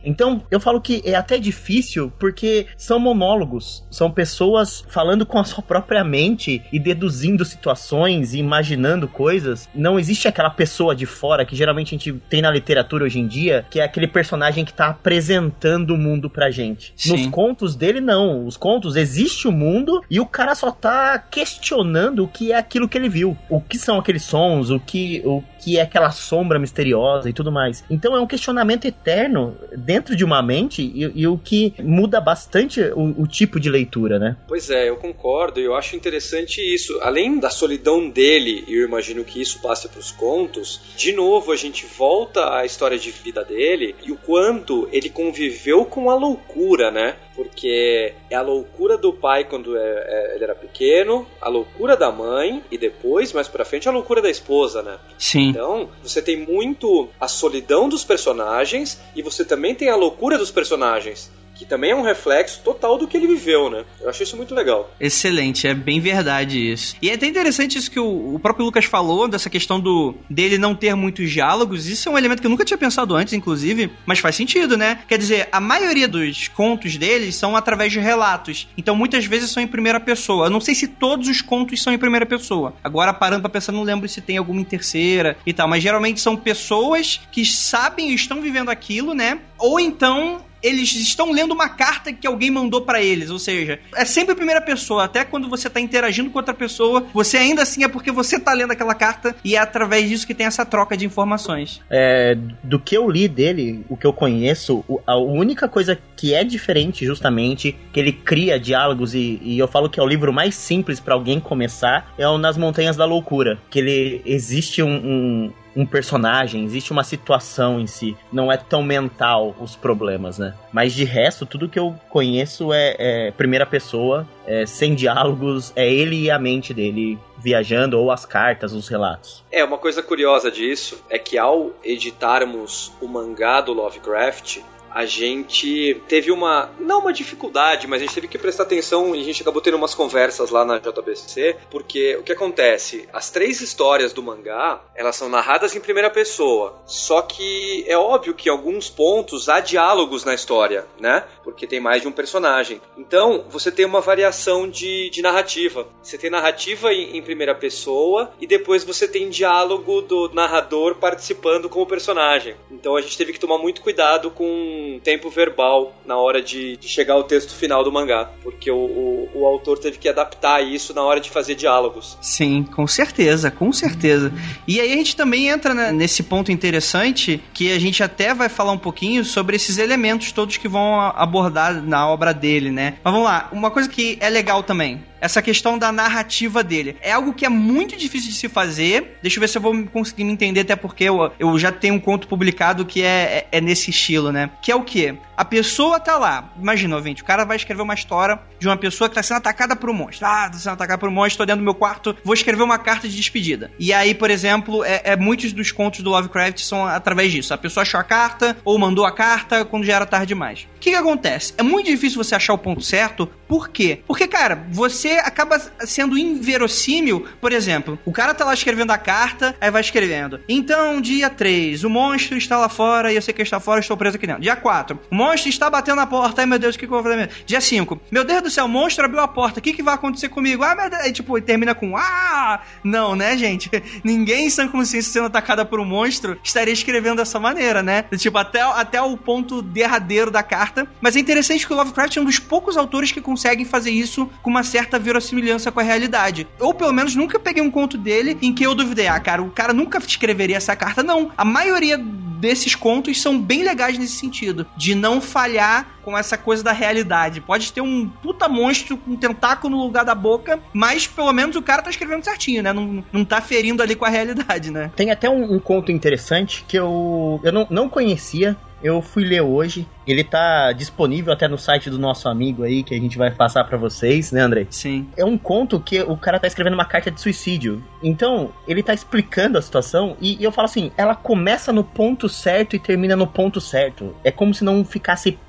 Então, eu falo que é até difícil porque são monólogos, são pessoas falando com a sua própria mente e deduzindo situações e imaginando coisas. Não existe aquela pessoa de fora que geralmente a gente tem na literatura hoje em dia, que é aquele personagem que tá apresentando o mundo pra gente. Sim. Nos contos dele, não. Os contos, existe o mundo e o cara só tá questionando o que é aquilo que ele viu. O que são aqueles sons, o que, o que é aquela sombra misteriosa e tudo mais. Então é um questionamento eterno dentro de uma mente e, e o que muda bastante o, o tipo de leitura, né? Pois é, eu concordo e eu acho interessante isso. Além da solidão dele, e eu imagino que isso passe pros contos, de novo a gente volta à história de vida dele e o quanto ele conviveu com a loucura, né? Porque é a loucura do pai quando é, é, ele era pequeno, a loucura da mãe e depois, mais pra frente, a loucura da esposa, né? Sim. Então, você tem muito a solidão dos personagens e você também tem a loucura dos personagens, que também é um reflexo total do que ele viveu, né? Eu achei isso muito legal. Excelente, é bem verdade isso. E é até interessante isso que o, o próprio Lucas falou, dessa questão do dele não ter muitos diálogos. Isso é um elemento que eu nunca tinha pensado antes, inclusive, mas faz sentido, né? Quer dizer, a maioria dos contos deles são através de relatos. Então, muitas vezes são em primeira pessoa. Eu não sei se todos os contos são em primeira pessoa. Agora, parando pra pensar, não lembro se tem alguma em terceira e tal. Mas, geralmente, são pessoas que sabem e estão vivendo aquilo, né? Ou então eles estão lendo uma carta que alguém mandou pra eles, ou seja, é sempre primeira pessoa, até quando você tá interagindo com outra pessoa, você ainda assim é porque você tá lendo aquela carta e é através disso que tem essa troca de informações. É, do que eu li dele, o que eu conheço, a única coisa que é diferente justamente, que ele cria diálogos e, e eu falo que é o livro mais simples pra alguém começar, é o Nas Montanhas da Loucura, que ele existe um... um um personagem, existe uma situação em si, não é tão mental os problemas, né? Mas de resto, tudo que eu conheço é, é primeira pessoa, é, sem diálogos, é ele e a mente dele viajando, ou as cartas, os relatos. É, uma coisa curiosa disso é que ao editarmos o mangá do Lovecraft, a gente teve uma, não uma dificuldade, mas a gente teve que prestar atenção e a gente acabou tendo umas conversas lá na J B C, porque o que acontece? As três histórias do mangá, elas são narradas em primeira pessoa, só que é óbvio que em alguns pontos há diálogos na história, né? Porque tem mais de um personagem. Então, você tem uma variação de, de narrativa. Você tem narrativa em, em primeira pessoa e depois você tem diálogo do narrador participando como personagem. Então, a gente teve que tomar muito cuidado com tempo verbal na hora de, de chegar ao texto final do mangá, porque o, o, o autor teve que adaptar isso na hora de fazer diálogos. Sim, com certeza, com certeza. E aí a gente também entra, né, nesse ponto interessante, que a gente até vai falar um pouquinho sobre esses elementos todos que vão abordar na obra dele, né? Mas vamos lá, uma coisa que é legal também, essa questão da narrativa dele. É algo que é muito difícil de se fazer. Deixa eu ver se eu vou conseguir me entender, até porque eu, eu já tenho um conto publicado que é, é, é nesse estilo, né? Que é o quê? A pessoa tá lá. Imagina, ouvinte, o cara vai escrever uma história de uma pessoa que tá sendo atacada por um monstro. Ah, tá sendo atacada por um monstro, tô dentro do meu quarto, vou escrever uma carta de despedida. E aí, por exemplo, é, é, muitos dos contos do Lovecraft são através disso. A pessoa achou a carta, ou mandou a carta quando já era tarde demais. O que que acontece? É muito difícil você achar o ponto certo. Por quê? Porque, cara, você acaba sendo inverossímil. Por exemplo, o cara tá lá escrevendo a carta, aí vai escrevendo: então, dia três, o monstro está lá fora e eu sei que ele está fora, estou preso aqui dentro. Dia quatro, o monstro está batendo na porta. Ai, meu Deus, o que, que eu vou fazer? Dia cinco, meu Deus do céu, o monstro abriu a porta, o que, que vai acontecer comigo? Ah, meu Deus. Aí, tipo, termina com ah! Não, né, gente? Ninguém em sã consciência sendo atacada por um monstro estaria escrevendo dessa maneira, né? Tipo, até, até o ponto derradeiro da carta. Mas é interessante que o Lovecraft é um dos poucos autores que conseguem fazer isso com uma certa verossimilhança com a realidade. Ou pelo menos nunca peguei um conto dele em que eu duvidei, ah, cara, o cara nunca escreveria essa carta. Não, a maioria desses contos são bem legais nesse sentido, de não falhar com essa coisa da realidade. Pode ter um puta monstro com um tentáculo no lugar da boca, mas pelo menos o cara tá escrevendo certinho, né? Não, não tá ferindo ali com a realidade, né? Tem até um, um conto interessante que eu, eu não, não conhecia. Eu fui ler hoje. Ele tá disponível até no site do nosso amigo aí, que a gente vai passar pra vocês, né, Andrei? Sim. É um conto que o cara tá escrevendo uma carta de suicídio. Então, ele tá explicando a situação e, e eu falo assim, ela começa no ponto certo e termina no ponto certo. É como se não ficasse pontas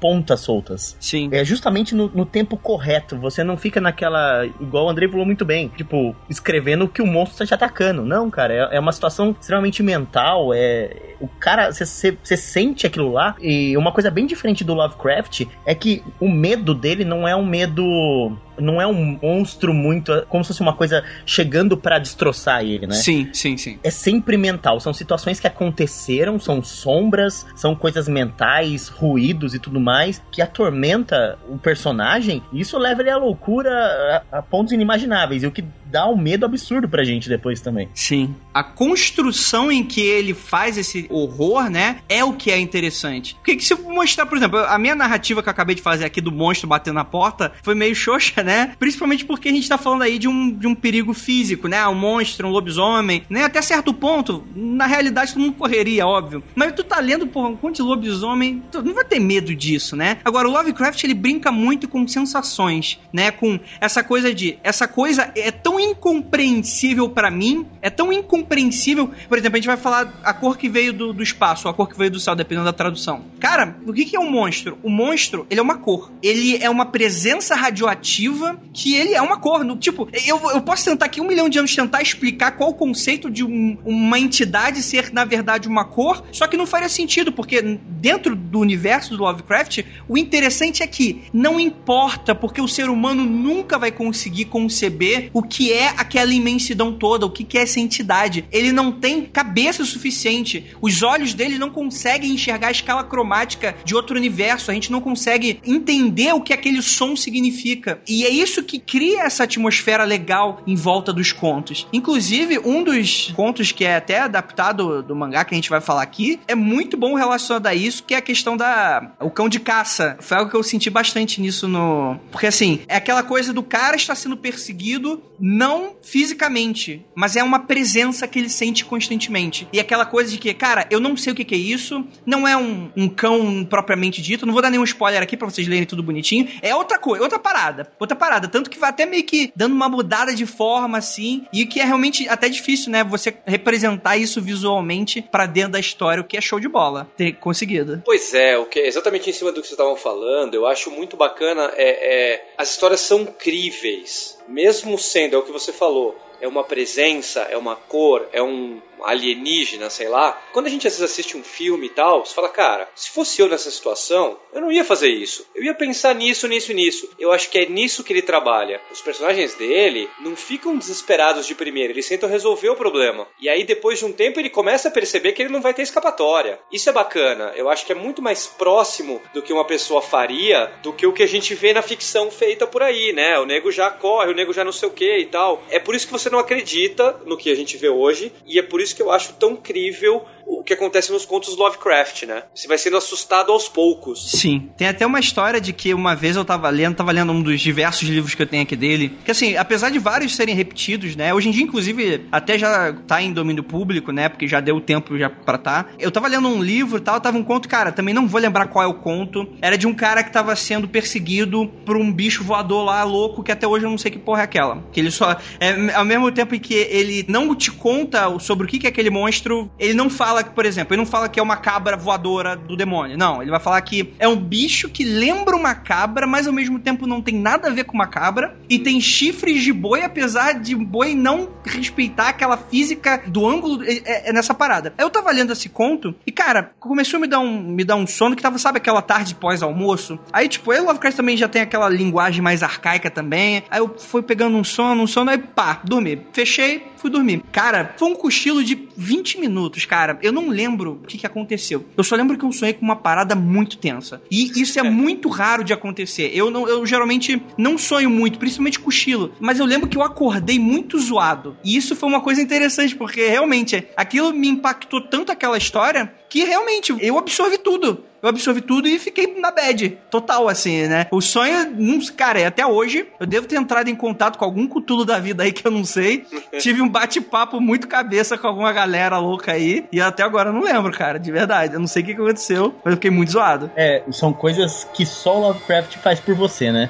soltas. Sim. É justamente no, no tempo correto. Você não fica naquela... Igual o Andrei falou muito bem. Tipo, escrevendo que o monstro tá te atacando. Não, cara. É, é uma situação extremamente mental. É... O cara... Você sente aquilo lá. E uma coisa bem diferente do Lovecraft é que o medo dele não é um medo... Não é um monstro muito... Como se fosse uma coisa chegando pra destroçar ele, né? Sim, sim, sim. É sempre mental. São situações que aconteceram, são sombras, são coisas mentais, ruídos e tudo mais, que atormenta o personagem. E isso leva ele à loucura a, a pontos inimagináveis. E o que dá um medo absurdo pra gente depois também. Sim. A construção em que ele faz esse horror, né, é o que é interessante. Porque que se eu mostrar, por exemplo, a minha narrativa que eu acabei de fazer aqui do monstro batendo na porta foi meio xoxa, né? Principalmente porque a gente tá falando aí de um, de um perigo físico, né? Um monstro, um lobisomem, né? Até certo ponto, na realidade, tu não correria, óbvio. Mas tu tá lendo, porra, um monte de lobisomem, tu não vai ter medo disso, né? Agora, o Lovecraft, ele brinca muito com sensações, né? Com essa coisa de... Essa coisa é tão incompreensível pra mim, é tão incompreensível... Por exemplo, a gente vai falar a cor que veio do, do espaço, ou a cor que veio do céu, dependendo da tradução. Cara, o que que é um monstro? O monstro, ele é uma cor. Ele é uma presença radioativa que ele é uma cor. No, tipo, eu, eu posso tentar aqui um milhão de anos tentar explicar qual o conceito de um, uma entidade ser, na verdade, uma cor, só que não faria sentido, porque dentro do universo do Lovecraft, o interessante é que não importa, porque o ser humano nunca vai conseguir conceber o que é aquela imensidão toda, o que é essa entidade. Ele não tem cabeça suficiente. Os olhos dele não conseguem enxergar a escala cromática de outro universo. A gente não consegue entender o que aquele som significa. E é isso que cria essa atmosfera legal em volta dos contos. Inclusive, um dos contos que é até adaptado do mangá que a gente vai falar aqui, é muito bom relacionado a isso, que é a questão da... o cão de caça. Foi algo que eu senti bastante nisso no... Porque, assim, é aquela coisa do cara estar sendo perseguido, não fisicamente, mas é uma presença que ele sente constantemente. E aquela coisa de que, cara, eu não sei o que, que é isso, não é um, um cão propriamente dito, não vou dar nenhum spoiler aqui pra vocês lerem tudo bonitinho, é outra coisa, outra parada, outra parada, tanto que vai até meio que dando uma mudada de forma, assim, e que é realmente até difícil, né, você representar isso visualmente pra dentro da história, o que é show de bola, ter conseguido. Pois é, o que é exatamente em cima do que vocês estavam falando, eu acho muito bacana, é, é as histórias são críveis, mesmo sendo, é o que você falou, é uma presença, é uma cor, é um alienígena, sei lá. Quando a gente às vezes assiste um filme e tal, você fala, cara, se fosse eu nessa situação, eu não ia fazer isso. Eu ia pensar nisso, nisso e nisso. Eu acho que é nisso que ele trabalha. Os personagens dele não ficam desesperados de primeira, eles tentam resolver o problema. E aí depois de um tempo ele começa a perceber que ele não vai ter escapatória. Isso é bacana. Eu acho que é muito mais próximo do que uma pessoa faria do que o que a gente vê na ficção feita por aí, né? O nego já corre, o nego já não sei o que e tal. É por isso que você não acredita no que a gente vê hoje, e é por isso que eu acho tão incrível o que acontece nos contos Lovecraft, né? Você vai sendo assustado aos poucos. Sim. Tem até uma história de que uma vez eu tava lendo, tava lendo um dos diversos livros que eu tenho aqui dele, que assim, apesar de vários serem repetidos, né? Hoje em dia, inclusive, até já tá em domínio público, né? Porque já deu tempo já pra tá. Eu tava lendo um livro e tal, tava um conto, cara, também não vou lembrar qual é o conto. Era de um cara que tava sendo perseguido por um bicho voador lá, louco, que até hoje eu não sei que porra é aquela. Que ele só... É, ao mesmo tempo em que ele não te conta sobre o que é aquele monstro, ele não fala que, por exemplo, ele não fala que é uma cabra voadora do demônio. Não, ele vai falar que é um bicho que lembra uma cabra, mas ao mesmo tempo não tem nada a ver com uma cabra, e tem chifres de boi, apesar de boi não respeitar aquela física do ângulo, é, é nessa parada. Aí eu tava lendo esse conto, e cara, começou a me dar um, me dar um sono, que tava, sabe, aquela tarde pós-almoço? Aí, tipo, aí o Lovecraft também já tem aquela linguagem mais arcaica também, aí eu fui pegando um sono, um sono, aí pá, dormi. Fechei, fui dormir. Cara, foi um cochilo de vinte minutos, cara. Eu não lembro o que, que aconteceu. Eu só lembro que eu sonhei com uma parada muito tensa. E isso é muito raro de acontecer. Eu, não, eu geralmente não sonho muito, principalmente cochilo. Mas eu lembro que eu acordei muito zoado. E isso foi uma coisa interessante, porque realmente aquilo me impactou tanto aquela história que realmente eu absorvi tudo. Eu absorvi tudo e fiquei na bad. Total, assim, né? O sonho, cara, até hoje, eu devo ter entrado em contato com algum cutulo da vida aí que eu não sei. Tive um bate-papo muito cabeça com alguma galera louca aí. E até agora eu não lembro, cara, de verdade. Eu não sei o que aconteceu, mas eu fiquei muito zoado. É, são coisas que só o Lovecraft faz por você, né?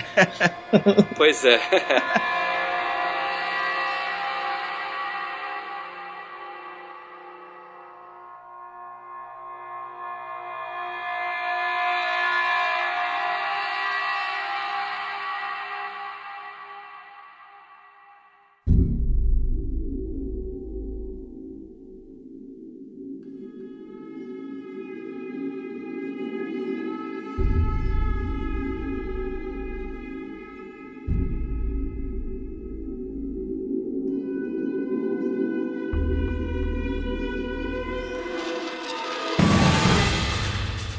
Pois é.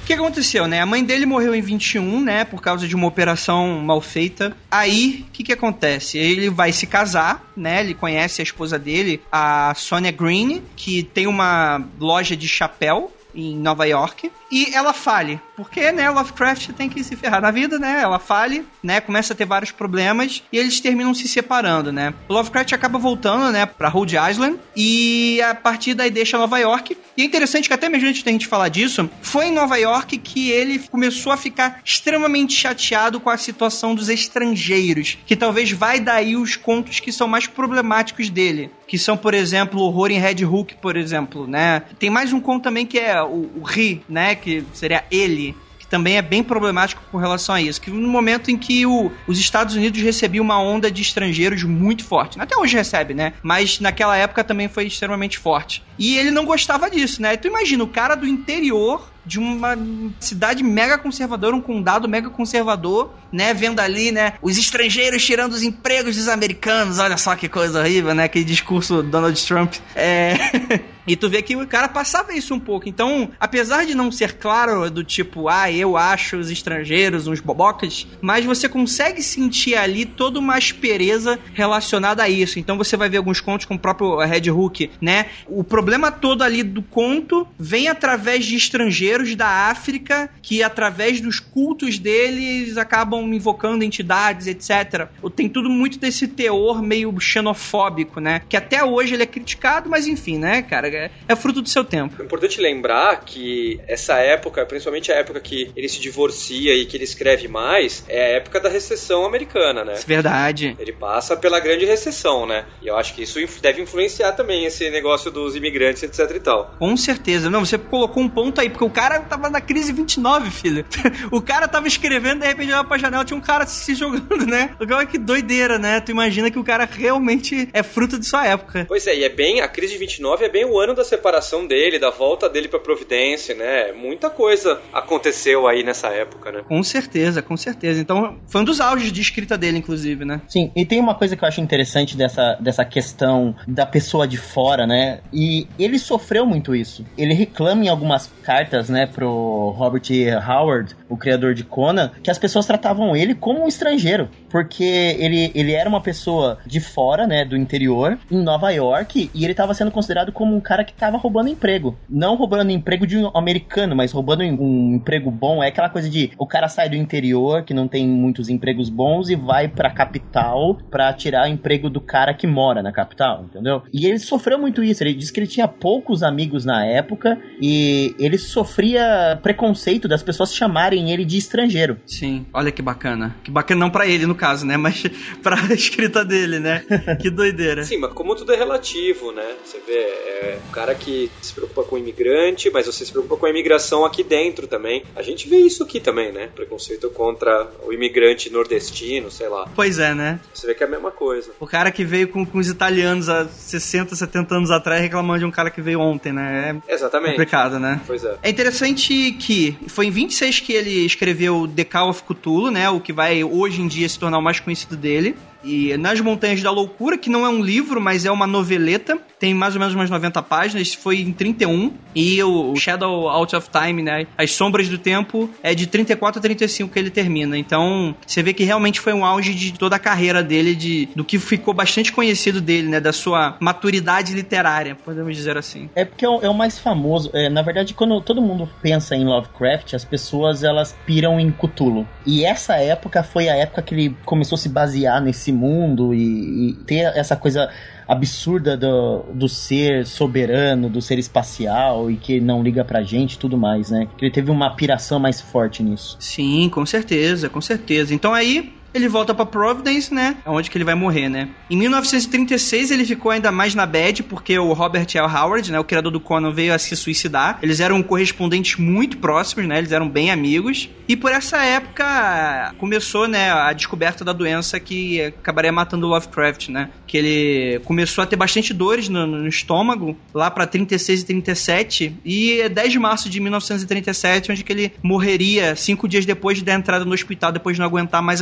O que aconteceu, né? A mãe dele morreu em vinte e um, né? Por causa de uma operação mal feita. Aí, o que que acontece? Ele vai se casar, né? Ele conhece a esposa dele, a Sonia Green, que tem uma loja de chapéu em Nova York, e ela fale, porque, né, Lovecraft tem que se ferrar na vida, né, ela fale, né, começa a ter vários problemas, e eles terminam se separando, né. O Lovecraft acaba voltando, né, pra Rhode Island, e a partir daí deixa Nova York, e é interessante que até mesmo antes da gente falar disso, foi em Nova York que ele começou a ficar extremamente chateado com a situação dos estrangeiros, que talvez vai daí os contos que são mais problemáticos dele, que são, por exemplo, o Horror em Red Hook, por exemplo, né, tem mais um conto também que é o, o Ri, né, que seria ele, que também é bem problemático com relação a isso, que no momento em que o, os Estados Unidos recebiam uma onda de estrangeiros muito forte, até hoje recebe, né, mas naquela época também foi extremamente forte, e ele não gostava disso, né, tu imagina, o cara do interior de uma cidade mega conservadora, um condado mega conservador, né, vendo ali, né, os estrangeiros tirando os empregos dos americanos, olha só que coisa horrível, né, aquele discurso do Donald Trump, é... e tu vê que o cara passava isso um pouco, então, apesar de não ser claro do tipo, ah, eu acho os estrangeiros uns bobocas, mas você consegue sentir ali toda uma aspereza relacionada a isso, então você vai ver alguns contos com o próprio Red Hook, né, o problema todo ali do conto vem através de estrangeiros da África, que através dos cultos deles acabam invocando entidades, etcétera. Tem tudo muito desse teor meio xenofóbico, né? Que até hoje ele é criticado, mas enfim, né, cara? É, é fruto do seu tempo. É importante lembrar que essa época, principalmente a época que ele se divorcia e que ele escreve mais, é a época da recessão americana, né? Verdade. Ele passa pela grande recessão, né? E eu acho que isso deve influenciar também esse negócio dos imigrantes, etc e tal. Com certeza. Não, você colocou um ponto aí, porque o cara tava na crise vinte e nove, filho. O cara tava escrevendo, de repente olhava pra janela, tinha um cara se jogando, né? Olha que doideira, né? Tu imagina que o cara realmente é fruto de sua época. Pois é, e é bem, a crise de vinte e nove é bem o ano da separação dele, da volta dele pra Providência, né? Muita coisa aconteceu aí nessa época, né? Com certeza, com certeza. Então, foi um dos auges de escrita dele, inclusive, né? Sim, e tem uma coisa que eu acho interessante dessa, dessa questão da pessoa de fora, né? E ele sofreu muito isso. Ele reclama em algumas cartas, né, pro Robert E. Howard, o criador de Conan, que as pessoas tratavam ele como um estrangeiro, porque ele, ele era uma pessoa de fora, né, do interior, em Nova York, e ele estava sendo considerado como um cara que estava roubando emprego. Não roubando emprego de um americano, mas roubando um emprego bom. É aquela coisa de o cara sai do interior, que não tem muitos empregos bons, e vai pra capital pra tirar o emprego do cara que mora na capital, entendeu? E ele sofreu muito isso. Ele disse que ele tinha poucos amigos na época, e ele sofria preconceito das pessoas chamarem ele de estrangeiro. Sim, olha que bacana. Que bacana não pra ele, no caso, né? Mas pra escrita dele, né? Que doideira. Sim, mas como tudo é relativo, né? Você vê, é o cara que se preocupa com o imigrante, mas você se preocupa com a imigração aqui dentro também. A gente vê isso aqui também, né? Preconceito contra o imigrante nordestino, sei lá. Pois é, né? Você vê que é a mesma coisa. O cara que veio com, com os italianos há sessenta, setenta anos atrás reclamando de um cara que veio ontem, né? É exatamente. Complicado, né? Pois é. É interessante que foi em vinte e seis que ele escreveu The Call of Cthulhu, né? O que vai hoje em dia se tornar o mais conhecido dele. E Nas Montanhas da Loucura, que não é um livro, mas é uma noveleta, tem mais ou menos umas noventa páginas, foi em trinta e um, e o Shadow Out of Time, né, As Sombras do Tempo, é de trinta e quatro a trinta e cinco que ele termina. Então, você vê que realmente foi um auge de toda a carreira dele, de, do que ficou bastante conhecido dele, né, da sua maturidade literária, podemos dizer assim. É porque é o, é o mais famoso. É, na verdade, quando todo mundo pensa em Lovecraft, as pessoas, elas piram em Cthulhu. E essa época foi a época que ele começou a se basear nesse mundo e, e ter essa coisa absurda do, do ser soberano, do ser espacial e que não liga pra gente e tudo mais, né? Que ele teve uma piração mais forte nisso. Sim, com certeza, com certeza. Então aí ele volta pra Providence, né? Onde que ele vai morrer, né? Em mil novecentos e trinta e seis ele ficou ainda mais na bad, porque o Robert L. Howard, né, o criador do Conan, veio a se suicidar. Eles eram correspondentes muito próximos, né? Eles eram bem amigos. E por essa época começou, né, a descoberta da doença que acabaria matando o Lovecraft, né? Que ele começou a ter bastante dores no, no estômago, lá pra trinta e seis e trinta e sete. E é dez de março de mil novecentos e trinta e sete, onde que ele morreria cinco dias depois da entrada no hospital, depois de não aguentar mais as dores.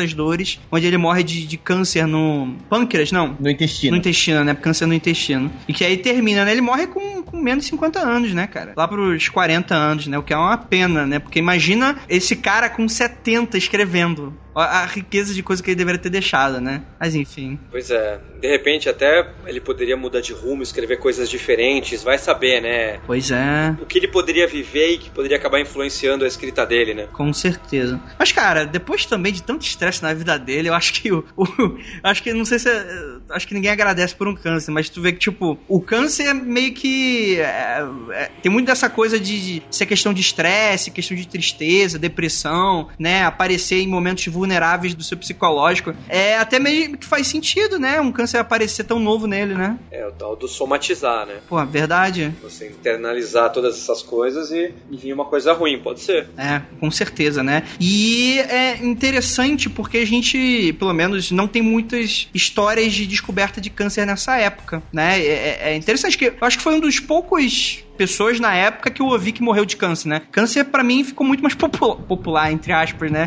Londres, onde ele morre de, de câncer no pâncreas, não? No intestino. No intestino, né? Câncer no intestino. E que aí termina, né? Ele morre com, com menos de cinquenta anos, né, cara? Lá pros quarenta anos, né? O que é uma pena, né? Porque imagina esse cara com setenta escrevendo. A, a riqueza de coisa que ele deveria ter deixado, né? Mas enfim. Pois é. De repente até ele poderia mudar de rumo, escrever coisas diferentes, vai saber, né? Pois é. O que ele poderia viver e que poderia acabar influenciando a escrita dele, né? Com certeza. Mas, cara, depois também de tanto estresse na vida dele, eu acho que o... o acho que, não sei se... É, acho que ninguém agradece por um câncer, mas tu vê que, tipo, o câncer é meio que... É, é, tem muito dessa coisa de, de ser questão de estresse, questão de tristeza, depressão, né? Aparecer em momentos vulneráveis do seu psicológico. É até meio que faz sentido, né? Um câncer aparecer tão novo nele, né? É, o tal do somatizar, né? Pô, verdade. Você internalizar todas essas coisas e, e vir uma coisa ruim, pode ser. É, com certeza, né? E é interessante porque a gente, pelo menos, não tem muitas histórias de descoberta de câncer nessa época, né? É, é interessante que eu acho que foi um dos poucos pessoas na época que eu ouvi que morreu de câncer, né? Câncer, pra mim, ficou muito mais popula- popular, entre aspas, né?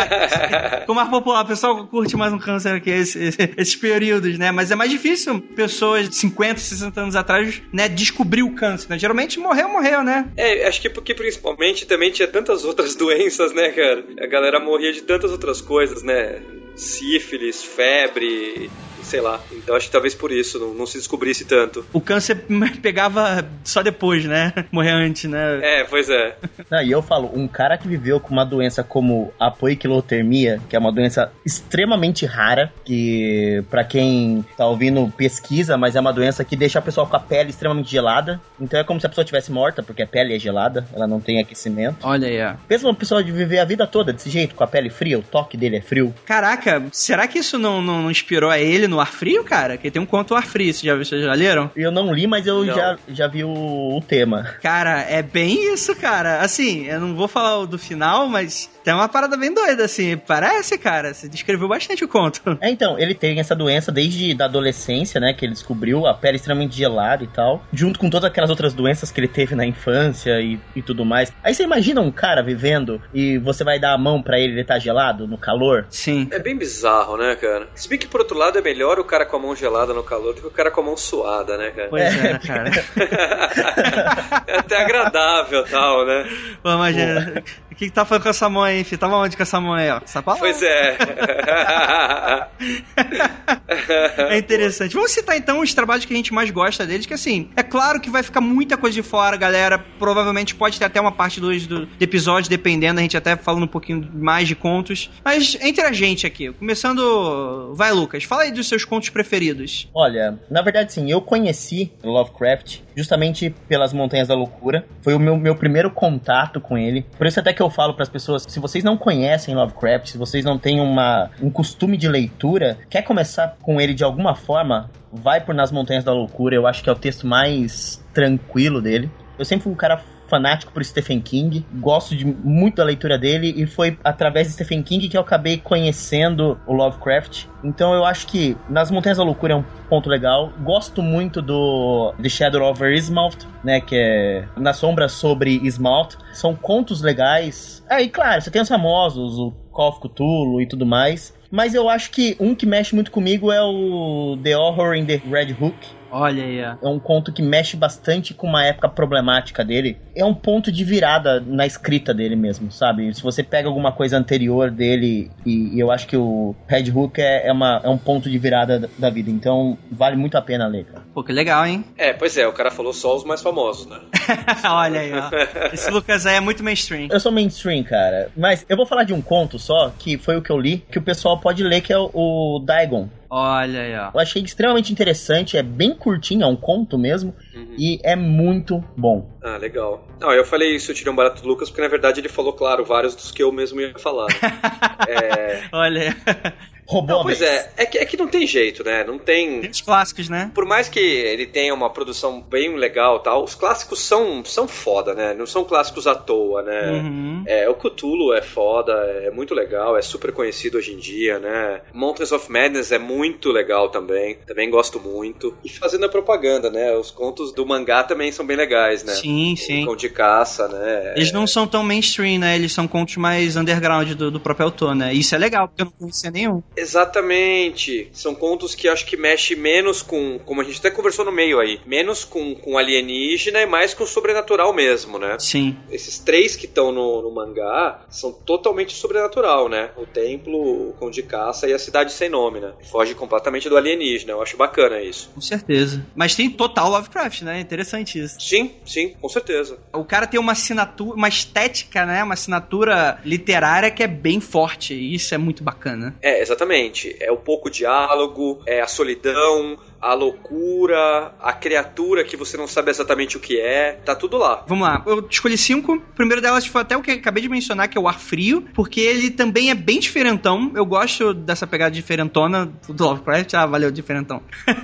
Ficou mais popular, o pessoal curte mais um câncer que esse, esses períodos, né? Mas é mais difícil pessoas de cinquenta, sessenta anos atrás, né, descobrir o câncer, né? Geralmente morreu, morreu, né? É, acho que porque principalmente também tinha tantas outras doenças, né, cara? A galera morria de tantas outras coisas, né? Sífilis, febre, sei lá. Então acho que talvez por isso não, não se descobrisse tanto. O câncer pegava só depois, né? Morrer antes, né? É, pois é. Não, e eu falo, um cara que viveu com uma doença como a poiquilotermia, que é uma doença extremamente rara, que pra quem tá ouvindo pesquisa, mas é uma doença que deixa a pessoa com a pele extremamente gelada. Então é como se a pessoa estivesse morta, porque a pele é gelada, ela não tem aquecimento. Olha aí, ó. Pensa uma pessoa de viver a vida toda desse jeito, com a pele fria, o toque dele é frio. Caraca, será que isso não, não, não inspirou a ele no Ar Frio, cara? Que tem um conto Ar Frio, vocês já, vocês já leram? Eu não li, mas eu Não. já, já vi o, o tema. Cara, é bem isso, cara. Assim, eu não vou falar do final, mas tem uma parada bem doida, assim. Parece, cara. Você descreveu bastante o conto. É, então, ele tem essa doença desde da adolescência, né, que ele descobriu, a pele extremamente gelada e tal, junto com todas aquelas outras doenças que ele teve na infância e, e tudo mais. Aí você imagina um cara vivendo e você vai dar a mão pra ele, ele tá gelado, no calor? Sim. É bem bizarro, né, cara? Se bem que, por outro lado, é melhor o cara com a mão gelada no calor do que o cara com a mão suada, né, cara? Pois é, é cara. É até agradável e tal, né? Pô, imagina. O que que tá falando com essa mão aí, filho? Tava onde com essa mão aí, ó? Essa palavra? Pois é. É interessante. Vamos citar então os trabalhos que a gente mais gosta deles, que assim, é claro que vai ficar muita coisa de fora, galera. Provavelmente pode ter até uma parte dois do, do episódio, dependendo, a gente até falando um pouquinho mais de contos. Mas entre a gente aqui, começando... Vai, Lucas, fala aí dos seus contos preferidos. Olha, na verdade sim, eu conheci Lovecraft justamente pelas Montanhas da Loucura. Foi o meu, meu primeiro contato com ele. Por isso até que eu falo para as pessoas, se vocês não conhecem Lovecraft, se vocês não têm uma, um costume de leitura, quer começar com ele de alguma forma, vai por Nas Montanhas da Loucura. Eu acho que é o texto mais tranquilo dele. Eu sempre fui um cara fanático por Stephen King, gosto de, muito da leitura dele, e foi através de Stephen King que eu acabei conhecendo o Lovecraft. Então eu acho que Nas Montanhas da Loucura é um ponto legal. Gosto muito do The Shadow Over Innsmouth, né, que é Na Sombra sobre Innsmouth. São contos legais. É, e claro, você tem os famosos, o Call of Cthulhu e tudo mais. Mas eu acho que um que mexe muito comigo é o The Horror in the Red Hook. Olha aí, ó. É um conto que mexe bastante com uma época problemática dele. É um ponto de virada na escrita dele mesmo, sabe? Se você pega alguma coisa anterior dele, e, e eu acho que o Red Hook é, é, uma, é um ponto de virada da, da vida. Então, vale muito a pena ler, cara. Pô, que legal, hein? É, pois é, o cara falou só os mais famosos, né? Olha aí, ó. Esse Lucas aí é muito mainstream. Eu sou mainstream, cara. Mas eu vou falar de um conto só, que foi o que eu li, que o pessoal pode ler, que é o, o Dagon. Olha aí, ó. Eu achei extremamente interessante, é bem curtinho, é um conto mesmo, uhum. E é muito bom. Ah, legal. Não, eu falei isso, eu tirei um barato do Lucas, porque na verdade ele falou, claro, vários dos que eu mesmo ia falar. Né? É... Olha, Roubou Não, pois é, é que, é que não tem jeito, né? Não tem... Tem os clássicos, né? Por mais que ele tenha uma produção bem legal e tal, os clássicos são, são foda, né? Não são clássicos à toa, né? Uhum. É, o Cthulhu é foda, é muito legal, é super conhecido hoje em dia, né? Mountains of Madness é muito legal também, também gosto muito. E fazendo a propaganda, né? Os contos do mangá também são bem legais, né? Sim, sim. Conto de caça, né? Eles não são tão mainstream, né? Eles são contos mais underground do, do próprio autor, né? Isso é legal, porque eu não conhecia nenhum. Exatamente. São contos que acho que mexe menos com, como a gente até conversou no meio aí, menos com, com alienígena e mais com o sobrenatural mesmo, né? Sim. Esses três que estão no, no mangá são totalmente sobrenatural, né? O templo, o cão de caça e a cidade sem nome, né? Foge completamente do alienígena. Eu acho bacana isso. Com certeza. Mas tem total Lovecraft, né? Interessante isso. Sim, sim, com certeza. O cara tem uma assinatura, uma estética, né? Uma assinatura literária que é bem forte. E isso é muito bacana. É, exatamente. É o pouco diálogo, é a solidão, a loucura, a criatura que você não sabe exatamente o que é. Tá tudo lá. Vamos lá. Eu escolhi cinco. O primeiro delas foi até o que eu acabei de mencionar, que é o Ar Frio, porque ele também é bem diferentão. Eu gosto dessa pegada diferentona do Lovecraft. Ah, valeu, diferentão.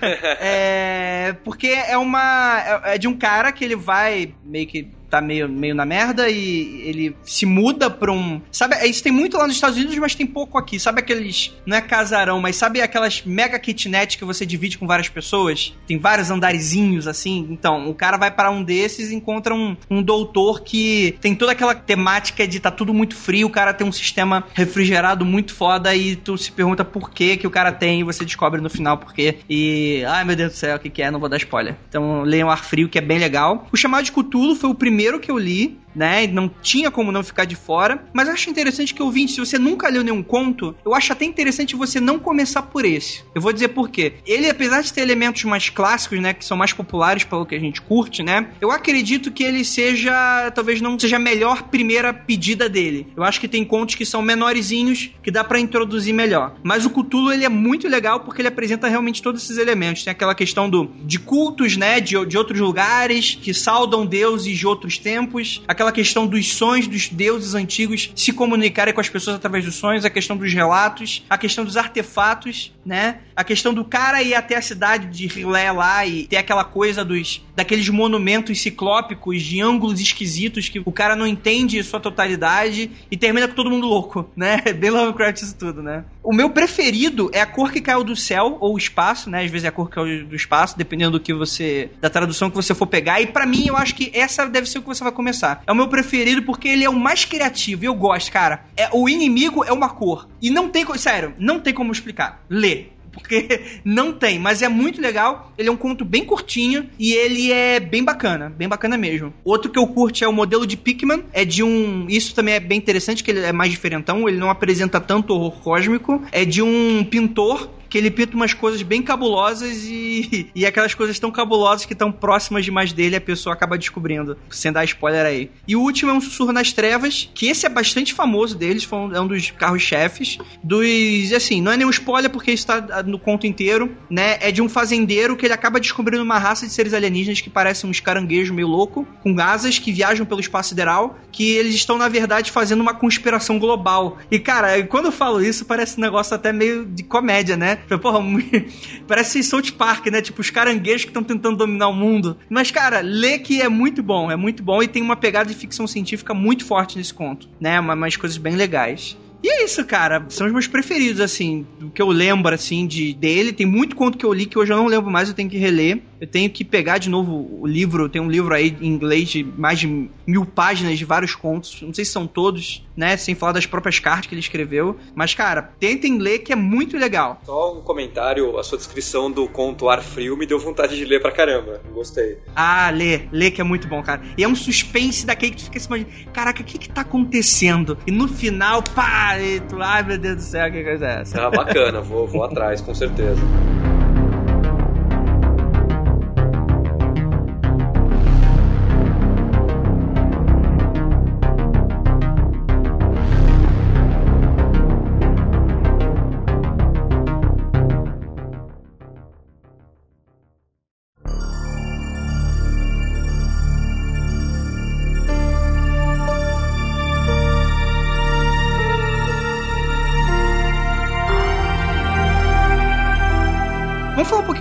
É... Porque é uma... É de um cara que ele vai meio que... tá meio, meio na merda e ele se muda pra um... Sabe, isso tem muito lá nos Estados Unidos, mas tem pouco aqui. Sabe aqueles... Não é casarão, mas sabe aquelas mega kitnet que você divide com várias pessoas? Tem vários andarezinhos, assim. Então, o cara vai para um desses e encontra um, um doutor que tem toda aquela temática de tá tudo muito frio, o cara tem um sistema refrigerado muito foda e tu se pergunta por que que o cara tem e você descobre no final por quê. E... Ai, meu Deus do céu, o que que é? Não vou dar spoiler. Então, leiam Ar Frio, que é bem legal. O Chamado de Cthulhu foi o primeiro que eu li, né? Não tinha como não ficar de fora. Mas eu acho interessante que, ouvinte, se você nunca leu nenhum conto, eu acho até interessante você não começar por esse. Eu vou dizer por quê. Ele, apesar de ter elementos mais clássicos, né? Que são mais populares pelo que a gente curte, né? Eu acredito que ele seja, talvez não seja a melhor primeira pedida dele. Eu acho que tem contos que são menorzinhos, que dá pra introduzir melhor. Mas o Cthulhu, ele é muito legal porque ele apresenta realmente todos esses elementos. Tem aquela questão do, de cultos, né? De, de outros lugares, que saudam deuses de outros tempos. Aquela questão dos sonhos dos deuses antigos se comunicarem com as pessoas através dos sonhos, a questão dos relatos, a questão dos artefatos, né? A questão do cara ir até a cidade de Rilé lá e ter aquela coisa dos daqueles monumentos ciclópicos de ângulos esquisitos que o cara não entende sua totalidade e termina com todo mundo louco, né? Bem Lovecraft isso tudo, né? O meu preferido é A Cor que Caiu do Céu ou o Espaço, né? Às vezes é A Cor que Caiu do Espaço, dependendo do que você da tradução que você for pegar. E pra mim, eu acho que essa deve ser o que você vai começar. É o meu preferido porque ele é o mais criativo e eu gosto, cara. É, o inimigo é uma cor. E não tem... Sério, não tem como explicar. Lê. Porque não tem, mas é muito legal. Ele é um conto bem curtinho e ele é bem bacana, bem bacana mesmo. Outro que eu curto é o Modelo de Pickman. É de um... Isso também é bem interessante, que ele é mais diferentão. Ele não apresenta tanto horror cósmico. É de um pintor que ele pinta umas coisas bem cabulosas e, e aquelas coisas tão cabulosas que estão próximas demais dele, a pessoa acaba descobrindo, sem dar spoiler aí. E o último é um Sussurro nas Trevas, que esse é bastante famoso deles, foi um, é um dos carros-chefes, dos, assim, não é nenhum spoiler porque isso tá no conto inteiro, né, é de um fazendeiro que ele acaba descobrindo uma raça de seres alienígenas que parecem uns caranguejos meio louco, com asas que viajam pelo espaço sideral, que eles estão, na verdade, fazendo uma conspiração global. E, cara, quando eu falo isso, parece um negócio até meio de comédia, né? Porra, parece South Park, né? Tipo, os caranguejos que estão tentando dominar o mundo. Mas, cara, lê que é muito bom, é muito bom e tem uma pegada de ficção científica muito forte nesse conto, né? Umas coisas bem legais. E é isso, cara. São os meus preferidos, assim, do que eu lembro, assim, de, dele. Tem muito conto que eu li que hoje eu não lembro mais, eu tenho que reler. Eu tenho que pegar de novo o livro. Tem um livro aí em inglês de mais de mil páginas de vários contos. Não sei se são todos, né? Sem falar das próprias cartas que ele escreveu. Mas, cara, tentem ler que é muito legal. Só um comentário, a sua descrição do conto Ar Frio me deu vontade de ler pra caramba. Gostei. Ah, lê. Lê que é muito bom, cara. E é um suspense daquele que tu fica se imaginando. Caraca, o que que tá acontecendo? E no final, pá! E tu, ai, meu Deus do céu, que coisa é essa? Ah, bacana. vou, vou atrás, com certeza.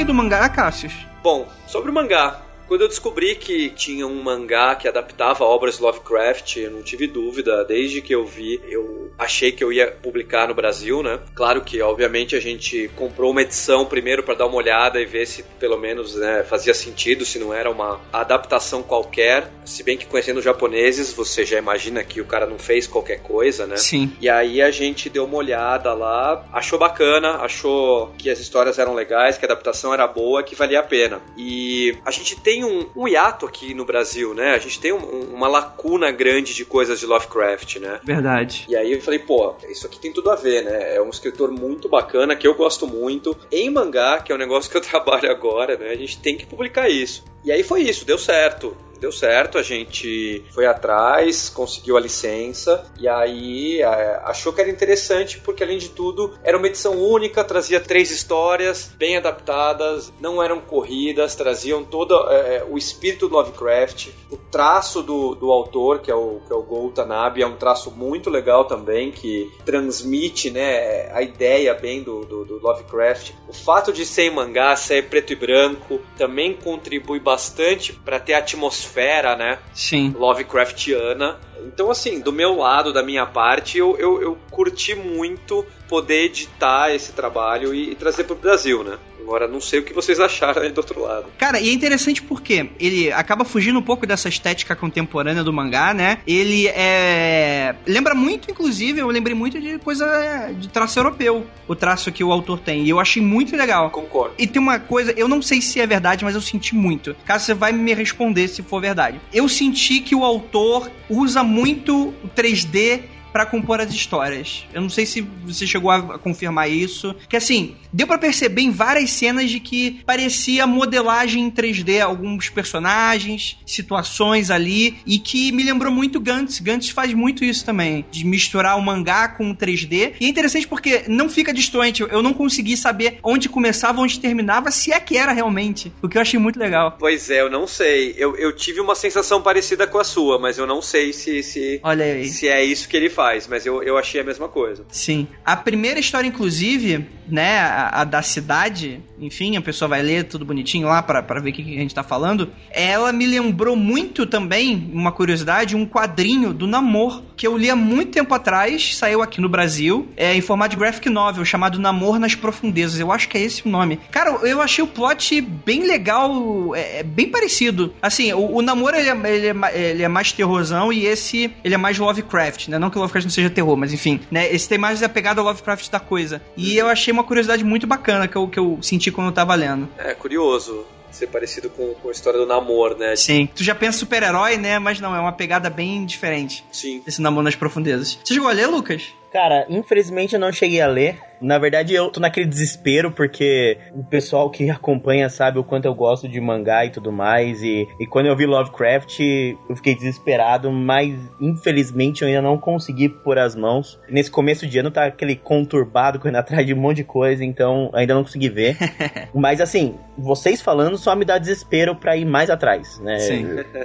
aí do mangá, Cassius. Bom, sobre o mangá. Quando eu descobri que tinha um mangá que adaptava obras Lovecraft, eu não tive dúvida, desde que eu vi, eu achei que eu ia publicar no Brasil, né? Claro que, obviamente, a gente comprou uma edição primeiro para dar uma olhada e ver se, pelo menos, né, fazia sentido, se não era uma adaptação qualquer. Se bem que, conhecendo os japoneses, você já imagina que o cara não fez qualquer coisa, né? Sim. E aí a gente deu uma olhada lá, achou bacana, achou que as histórias eram legais, que a adaptação era boa, que valia a pena. E a gente tem Um, um hiato aqui no Brasil, né? A gente tem um, uma lacuna grande de coisas de Lovecraft, né? Verdade. E aí eu falei, pô, isso aqui tem tudo a ver, né? É um escritor muito bacana, que eu gosto muito. Em mangá, que é um negócio que eu trabalho agora, né? A gente tem que publicar isso. E aí foi isso, deu certo. Deu certo, a gente foi atrás, conseguiu a licença e aí é, achou que era interessante porque, além de tudo, era uma edição única, trazia três histórias bem adaptadas, não eram corridas, traziam todo é, o espírito do Lovecraft, o traço do, do autor, que é o, que é o Go Tanabe, é um traço muito legal também, que transmite, né, a ideia bem do, do, do Lovecraft. O fato de ser em mangá, ser preto e branco, também contribui bastante para ter a atmosfera Fera, né? Sim. Lovecraftiana. Então, assim, do meu lado, da minha parte, eu, eu, eu curti muito poder editar esse trabalho e, e trazer pro Brasil, né? Agora, não sei o que vocês acharam aí do outro lado. Cara, e é interessante porque ele acaba fugindo um pouco dessa estética contemporânea do mangá, né? Ele é... lembra muito, inclusive, eu lembrei muito de coisa de traço europeu, o traço que o autor tem, e eu achei muito legal. Concordo. E tem uma coisa, eu não sei se é verdade, mas eu senti muito. Caso você vai me responder se for verdade. Eu senti que o autor usa muito o três D pra compor as histórias. Eu não sei se você chegou a confirmar isso. Que assim, deu pra perceber em várias cenas de que parecia modelagem em três D, alguns personagens, situações ali, e que me lembrou muito Gantz. Gantz faz muito isso também, de misturar o mangá com o três D. E é interessante porque não fica distante. Eu não consegui saber onde começava, onde terminava, se é que era realmente. O que eu achei muito legal. Pois é, eu não sei. Eu, eu tive uma sensação parecida com a sua, mas eu não sei se, se, Olha aí. se é isso que ele faz. Faz, mas eu, eu achei a mesma coisa. Sim. A primeira história, inclusive, né, a, a da cidade, enfim, a pessoa vai ler tudo bonitinho lá pra, pra ver o que, que a gente tá falando, ela me lembrou muito também, uma curiosidade, um quadrinho do Namor, que eu li há muito tempo atrás, saiu aqui no Brasil, é, em formato de graphic novel, chamado Namor nas Profundezas. Eu acho que é esse o nome. Cara, eu achei o plot bem legal, é, bem parecido. Assim, o, o Namor, ele é, ele, é, ele é mais terrorzão e esse, ele é mais Lovecraft, né? Não que o Lovecraft não seja terror, mas enfim, né? Esse tem mais a pegada Lovecraft da coisa. E eu achei uma curiosidade muito bacana que eu, que eu senti quando eu tava lendo. É, curioso ser parecido com, com a história do Namor, né? Sim. Tu já pensa super-herói, né? Mas não, é uma pegada bem diferente. Sim. Esse Namor nas Profundezas. Você chegou a ler, Lucas? Cara, infelizmente eu não cheguei a ler. Na verdade, eu tô naquele desespero, porque o pessoal que acompanha sabe o quanto eu gosto de mangá e tudo mais. E, e quando eu vi Lovecraft, eu fiquei desesperado, mas infelizmente eu ainda não consegui pôr as mãos. Nesse começo de ano tá aquele conturbado, correndo atrás de um monte de coisa, então ainda não consegui ver. Mas assim, vocês falando só me dá desespero pra ir mais atrás, né? Sim.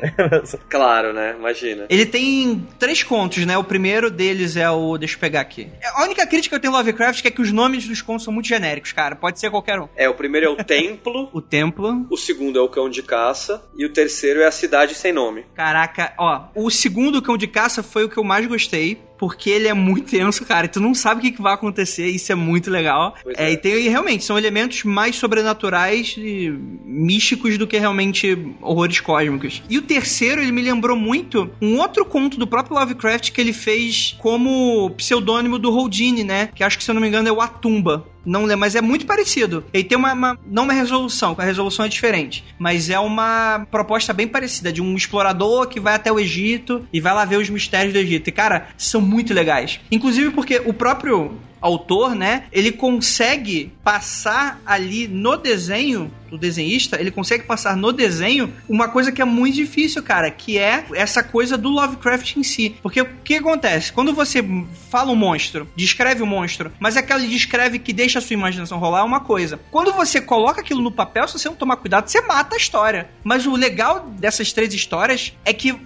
Claro, né? Imagina. Ele tem três contos, né? O primeiro deles é o... Deixa eu pegar aqui. A única crítica que eu tenho em Lovecraft é que os nomes dos contos são muito genéricos, cara. Pode ser qualquer um. É, o primeiro é o Templo. O Templo. O segundo é o Cão de Caça. E o terceiro é a Cidade Sem Nome. Caraca, ó. O segundo, o Cão de Caça, foi o que eu mais gostei. Porque ele é muito tenso, cara. E tu não sabe o que, que vai acontecer. Isso é muito legal. É, é. E, tem, e realmente, são elementos mais sobrenaturais e místicos do que realmente horrores cósmicos. E o terceiro, ele me lembrou muito um outro conto do próprio Lovecraft que ele fez como pseudônimo do Houdini, né? Que acho que, se eu não me engano, é o Atumba. Não lembro, mas é muito parecido. Ele tem uma, uma... não uma resolução, a resolução é diferente. Mas é uma proposta bem parecida, de um explorador que vai até o Egito e vai lá ver os mistérios do Egito. E, cara, são muito legais. Inclusive porque o próprio autor, né, ele consegue passar ali no desenho, do desenhista, ele consegue passar no desenho uma coisa que é muito difícil, cara, que é essa coisa do Lovecraft em si. Porque o que acontece? Quando você fala um monstro, descreve o um monstro, mas aquela descreve que deixa a sua imaginação rolar é uma coisa. Quando você coloca aquilo no papel, se você não tomar cuidado, você mata a história. Mas o legal dessas três histórias é que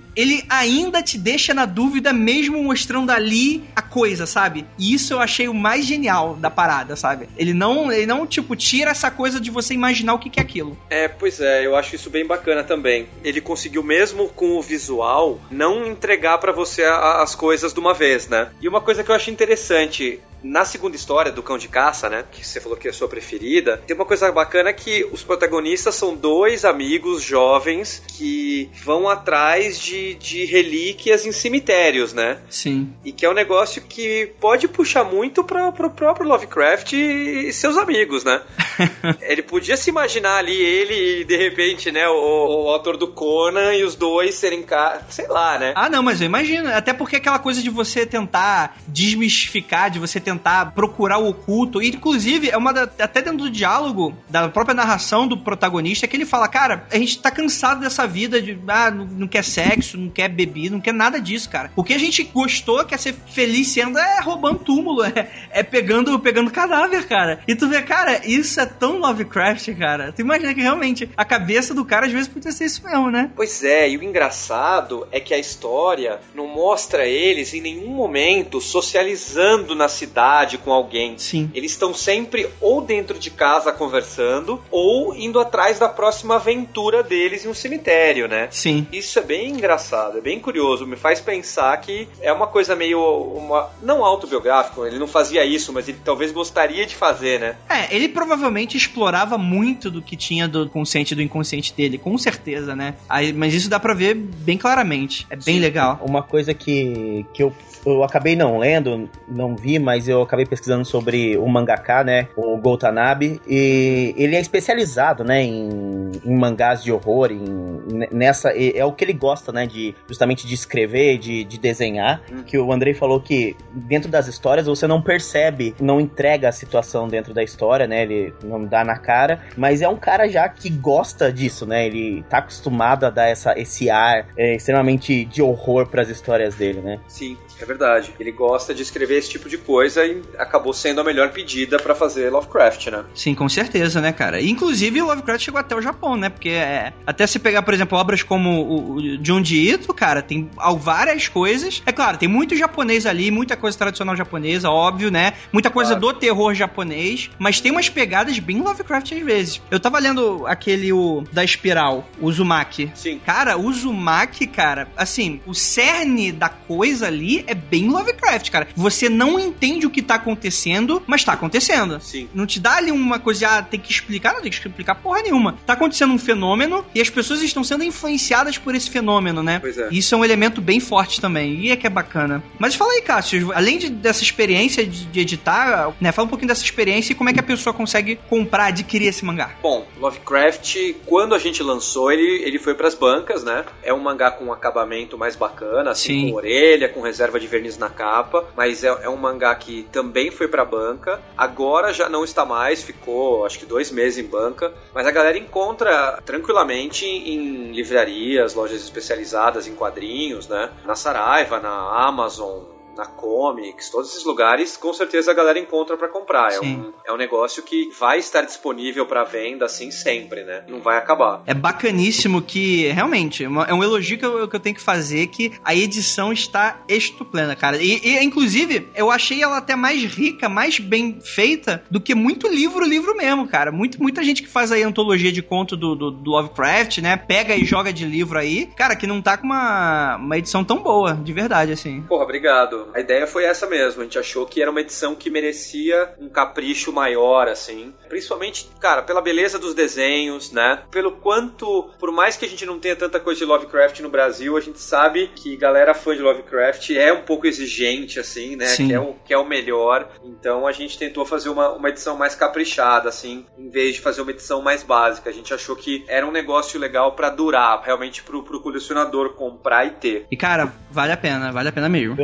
ele ainda te deixa na dúvida, mesmo mostrando ali a coisa, sabe? E isso eu achei o mais genial da parada, sabe? Ele não, ele não tipo, tira essa coisa de você imaginar o que, que é aquilo. É, pois é, eu acho isso bem bacana também. Ele conseguiu, mesmo com o visual, não entregar pra você a, as coisas de uma vez, né? E uma coisa que eu acho interessante... Na segunda história do Cão de Caça, né, que você falou que é a sua preferida, tem uma coisa bacana que os protagonistas são dois amigos jovens que vão atrás de, de relíquias em cemitérios, né? Sim. E que é um negócio que pode puxar muito para pro próprio Lovecraft e seus amigos, né? Ele podia se imaginar ali, ele e de repente, né, o, o autor do Conan e os dois serem, sei lá, né? Ah, não, mas eu imagino. Até porque aquela coisa de você tentar desmistificar, de você tentar tentar procurar o oculto, e inclusive é uma da, até dentro do diálogo da própria narração do protagonista, que ele fala, cara, a gente tá cansado dessa vida de, ah, não, não quer sexo, não quer bebida, não quer nada disso, cara. O que a gente gostou, quer ser feliz sendo, é roubando túmulo, é, é pegando, pegando cadáver, cara. E tu vê, cara, isso é tão Lovecraft, cara. Tu imagina que realmente a cabeça do cara às vezes podia ser isso mesmo, né? Pois é, e o engraçado é que a história não mostra eles em nenhum momento socializando na cidade com alguém. Sim. Eles estão sempre ou dentro de casa conversando ou indo atrás da próxima aventura deles em um cemitério, né? Sim. Isso é bem engraçado, é bem curioso, me faz pensar que é uma coisa meio uma, não autobiográfico, ele não fazia isso, mas ele talvez gostaria de fazer, né? É, ele provavelmente explorava muito do que tinha do consciente e do inconsciente dele, com certeza, né? Aí, mas isso dá pra ver bem claramente, é bem Sim. legal. Uma coisa que, que eu Eu acabei não lendo, não vi, mas eu acabei pesquisando sobre o mangaka, né, o Go Tanabe, e ele é especializado, né, em, em mangás de horror, em, nessa, é o que ele gosta, né, de, justamente de escrever, de, de desenhar, hum. que o Andrei falou que dentro das histórias você não percebe, não entrega a situação dentro da história, né, ele não dá na cara, mas é um cara já que gosta disso, né, ele tá acostumado a dar essa, esse ar é, extremamente de horror pras histórias dele, né. Sim. É verdade. Ele gosta de escrever esse tipo de coisa e acabou sendo a melhor pedida pra fazer Lovecraft, né? Sim, com certeza, né, cara? Inclusive, o Lovecraft chegou até o Japão, né? Porque é, até se pegar, por exemplo, obras como o, o Junji Ito, cara, tem várias coisas. É claro, tem muito japonês ali, muita coisa tradicional japonesa, óbvio, né? Muita coisa claro. do terror japonês, mas tem umas pegadas bem Lovecraft às vezes. Eu tava lendo aquele o, da Espiral, o Uzumaki. Sim. Cara, o Uzumaki, cara, assim, o cerne da coisa ali é bem Lovecraft, cara. Você não entende o que tá acontecendo, mas tá acontecendo. Sim. Não te dá ali uma coisa, ah, tem que explicar, não tem que explicar porra nenhuma. Tá acontecendo um fenômeno e as pessoas estão sendo influenciadas por esse fenômeno, né? Pois é. Isso é um elemento bem forte também. E é que é bacana. Mas fala aí, Cássio, além de, dessa experiência de, de editar, né? Fala um pouquinho dessa experiência e como é que a pessoa consegue comprar, adquirir esse mangá. Bom, Lovecraft, quando a gente lançou, ele, ele foi pras bancas, né? É um mangá com um acabamento mais bacana, assim, Sim. com orelha, com reserva de verniz na capa, mas é, é um mangá que também foi pra banca, agora já não está mais, ficou acho que dois meses em banca, mas a galera encontra tranquilamente em livrarias, lojas especializadas em quadrinhos, né? Na Saraiva, na Amazon, na Comics, todos esses lugares, com certeza a galera encontra pra comprar. É um, é um negócio que vai estar disponível pra venda, assim, sempre, né? Não vai acabar. É bacaníssimo que, realmente, é um elogio que eu, que eu tenho que fazer, que a edição está estupenda, cara. E, e, inclusive, eu achei ela até mais rica, mais bem feita do que muito livro, livro mesmo, cara. Muito, muita gente que faz aí antologia de conto do, do, do Lovecraft, né? Pega e joga de livro aí. Cara, que não tá com uma, uma edição tão boa, de verdade, assim. Porra, obrigado. A ideia foi essa mesmo, a gente achou que era uma edição que merecia um capricho maior, assim, principalmente, cara, pela beleza dos desenhos, né, pelo quanto, por mais que a gente não tenha tanta coisa de Lovecraft no Brasil, a gente sabe que galera fã de Lovecraft é um pouco exigente, assim, né, Sim. que é, o, que é o melhor, então a gente tentou fazer uma, uma edição mais caprichada, assim, em vez de fazer uma edição mais básica. A gente achou que era um negócio legal pra durar, realmente pro, pro colecionador comprar e ter. E, cara, vale a pena, vale a pena mesmo. Eu até acho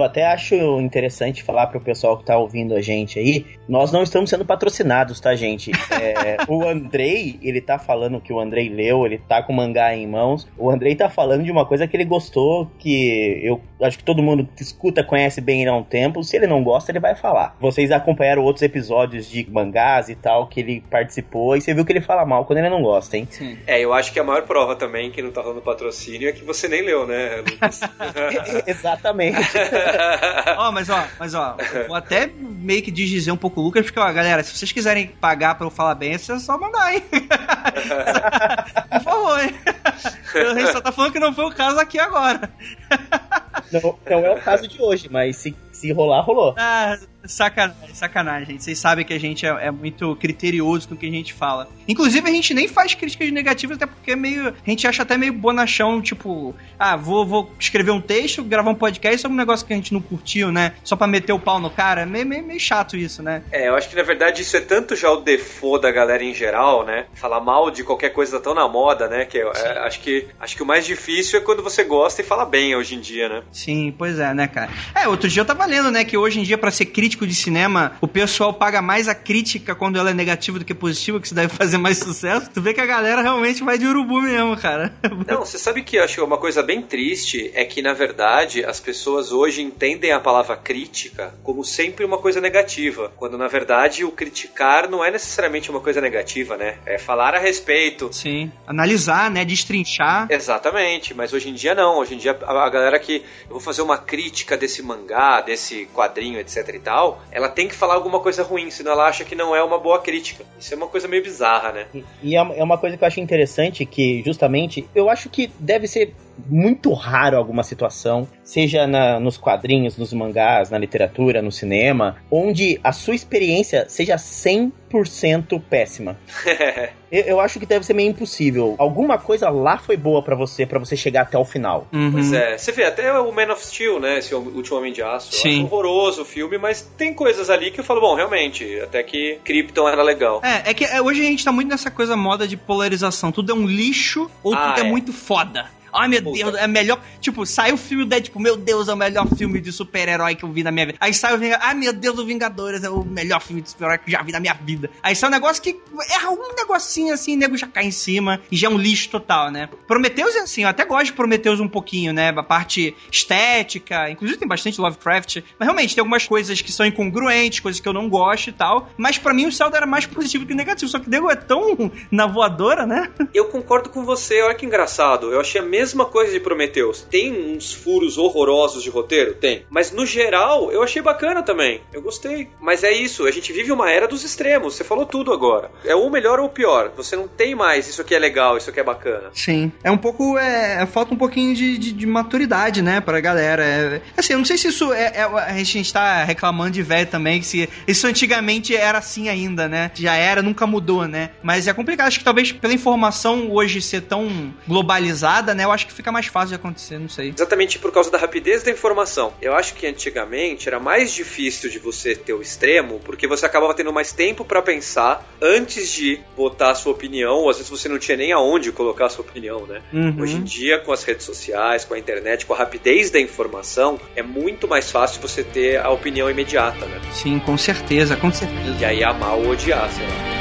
acho interessante falar pro pessoal que tá ouvindo a gente aí, nós não estamos sendo patrocinados, tá, gente? É, o Andrei, ele tá falando que o Andrei leu, ele tá com o mangá em mãos, o Andrei tá falando de uma coisa que ele gostou, que eu acho que todo mundo que escuta conhece bem ele há um tempo, se ele não gosta, ele vai falar. Vocês acompanharam outros episódios de mangás e tal, que ele participou, e você viu que ele fala mal quando ele não gosta, hein? Sim. É, eu acho que a maior prova também, que não tá falando patrocínio, é que você nem leu, né, Lucas? Exatamente. Ó, mas ó, mas ó, vou até meio que desdizer um pouco o Lucas, porque ó, galera, se vocês quiserem pagar pra eu falar bem, é só mandar, hein? Por favor, hein? A gente só tá falando que não foi o caso aqui agora. Não, não é o caso de hoje, mas se, se rolar, rolou. Ah, sacanagem, sacanagem, gente. Vocês sabem que a gente é, é muito criterioso no que a gente fala. Inclusive, a gente nem faz críticas negativas, até porque é meio, a gente acha até meio bonachão, tipo, ah, vou, vou escrever um texto, gravar um podcast sobre um negócio que a gente não curtiu, né? Só pra meter o pau no cara. É meio, meio, meio chato isso, né? É, eu acho que na verdade isso é tanto já o default da galera em geral, né? Falar mal de qualquer coisa tão na moda, né? Que é, é, acho que acho que o mais difícil é quando você gosta e fala bem hoje em dia, né? Sim, pois é, né, cara? É, outro dia eu tava lendo, né, que hoje em dia, pra ser crítico de cinema, o pessoal paga mais a crítica quando ela é negativa do que positiva, que isso deve fazer mais sucesso. Tu vê que a galera realmente vai de urubu mesmo, cara. Não, você sabe que eu acho uma coisa bem triste é que, na verdade, as pessoas hoje entendem a palavra crítica como sempre uma coisa negativa, quando, na verdade, o criticar não é necessariamente uma coisa negativa, né? É falar a respeito. Sim, analisar, né, destrinchar. Exatamente, mas hoje em dia não. Hoje em dia a galera que... Eu vou fazer uma crítica desse mangá, desse quadrinho, etc e tal, ela tem que falar alguma coisa ruim, senão ela acha que não é uma boa crítica. Isso é uma coisa meio bizarra, né? E, e é uma coisa que eu acho interessante, que justamente, eu acho que deve ser muito raro alguma situação, seja na, nos quadrinhos, nos mangás, na literatura, no cinema, onde a sua experiência seja cem por cento péssima. eu, eu acho que deve ser meio impossível. Alguma coisa lá foi boa pra você, pra você chegar até o final. Uhum. Pois é. Você vê, até o Man of Steel, né, esse Último Homem de Aço, eu Sim. acho horroroso o filme, mas tem coisas ali que eu falo, bom, realmente, até que Krypton era legal. É, é que hoje a gente tá muito nessa coisa moda de polarização. Tudo é um lixo ou Ah, tudo é. é muito foda. Ai, meu Puta. Deus, é melhor... Tipo, sai o filme do Deadpool, meu Deus, é o melhor filme de super-herói que eu vi na minha vida. Aí sai o Vingadores, ai, meu Deus, o Vingadores é o melhor filme de super-herói que eu já vi na minha vida. Aí sai um negócio que erra um negocinho assim, o nego já cai em cima e já é um lixo total, né? Prometheus é assim, eu até gosto de Prometheus um pouquinho, né? A parte estética, inclusive tem bastante Lovecraft, mas realmente tem algumas coisas que são incongruentes, coisas que eu não gosto e tal, mas pra mim o saldo era mais positivo que negativo, só que o nego é tão na voadora, né? Eu concordo com você, olha que engraçado. Eu achei a mesma coisa de Prometheus. Tem uns furos horrorosos de roteiro? Tem. Mas no geral, eu achei bacana também. Eu gostei. Mas é isso, a gente vive uma era dos extremos. Você falou tudo agora. É o melhor ou o pior. Você não tem mais isso aqui é legal, isso aqui é bacana. Sim. É um pouco... É, falta um pouquinho de, de, de maturidade, né, pra galera. É, assim, eu não sei se isso... É, é, a gente tá reclamando de velho também, que se isso antigamente era assim ainda, né? Já era, nunca mudou, né? Mas é complicado. Acho que talvez pela informação hoje ser tão globalizada, né? Eu acho que fica mais fácil de acontecer, não sei. Exatamente por causa da rapidez da informação. Eu acho que antigamente era mais difícil de você ter o extremo, porque você acabava tendo mais tempo pra pensar antes de botar a sua opinião, ou às vezes você não tinha nem aonde colocar a sua opinião, né? Uhum. Hoje em dia, com as redes sociais, com a internet, com a rapidez da informação, é muito mais fácil você ter a opinião imediata, né? Sim, com certeza, com certeza. E aí amar ou odiar, sei lá.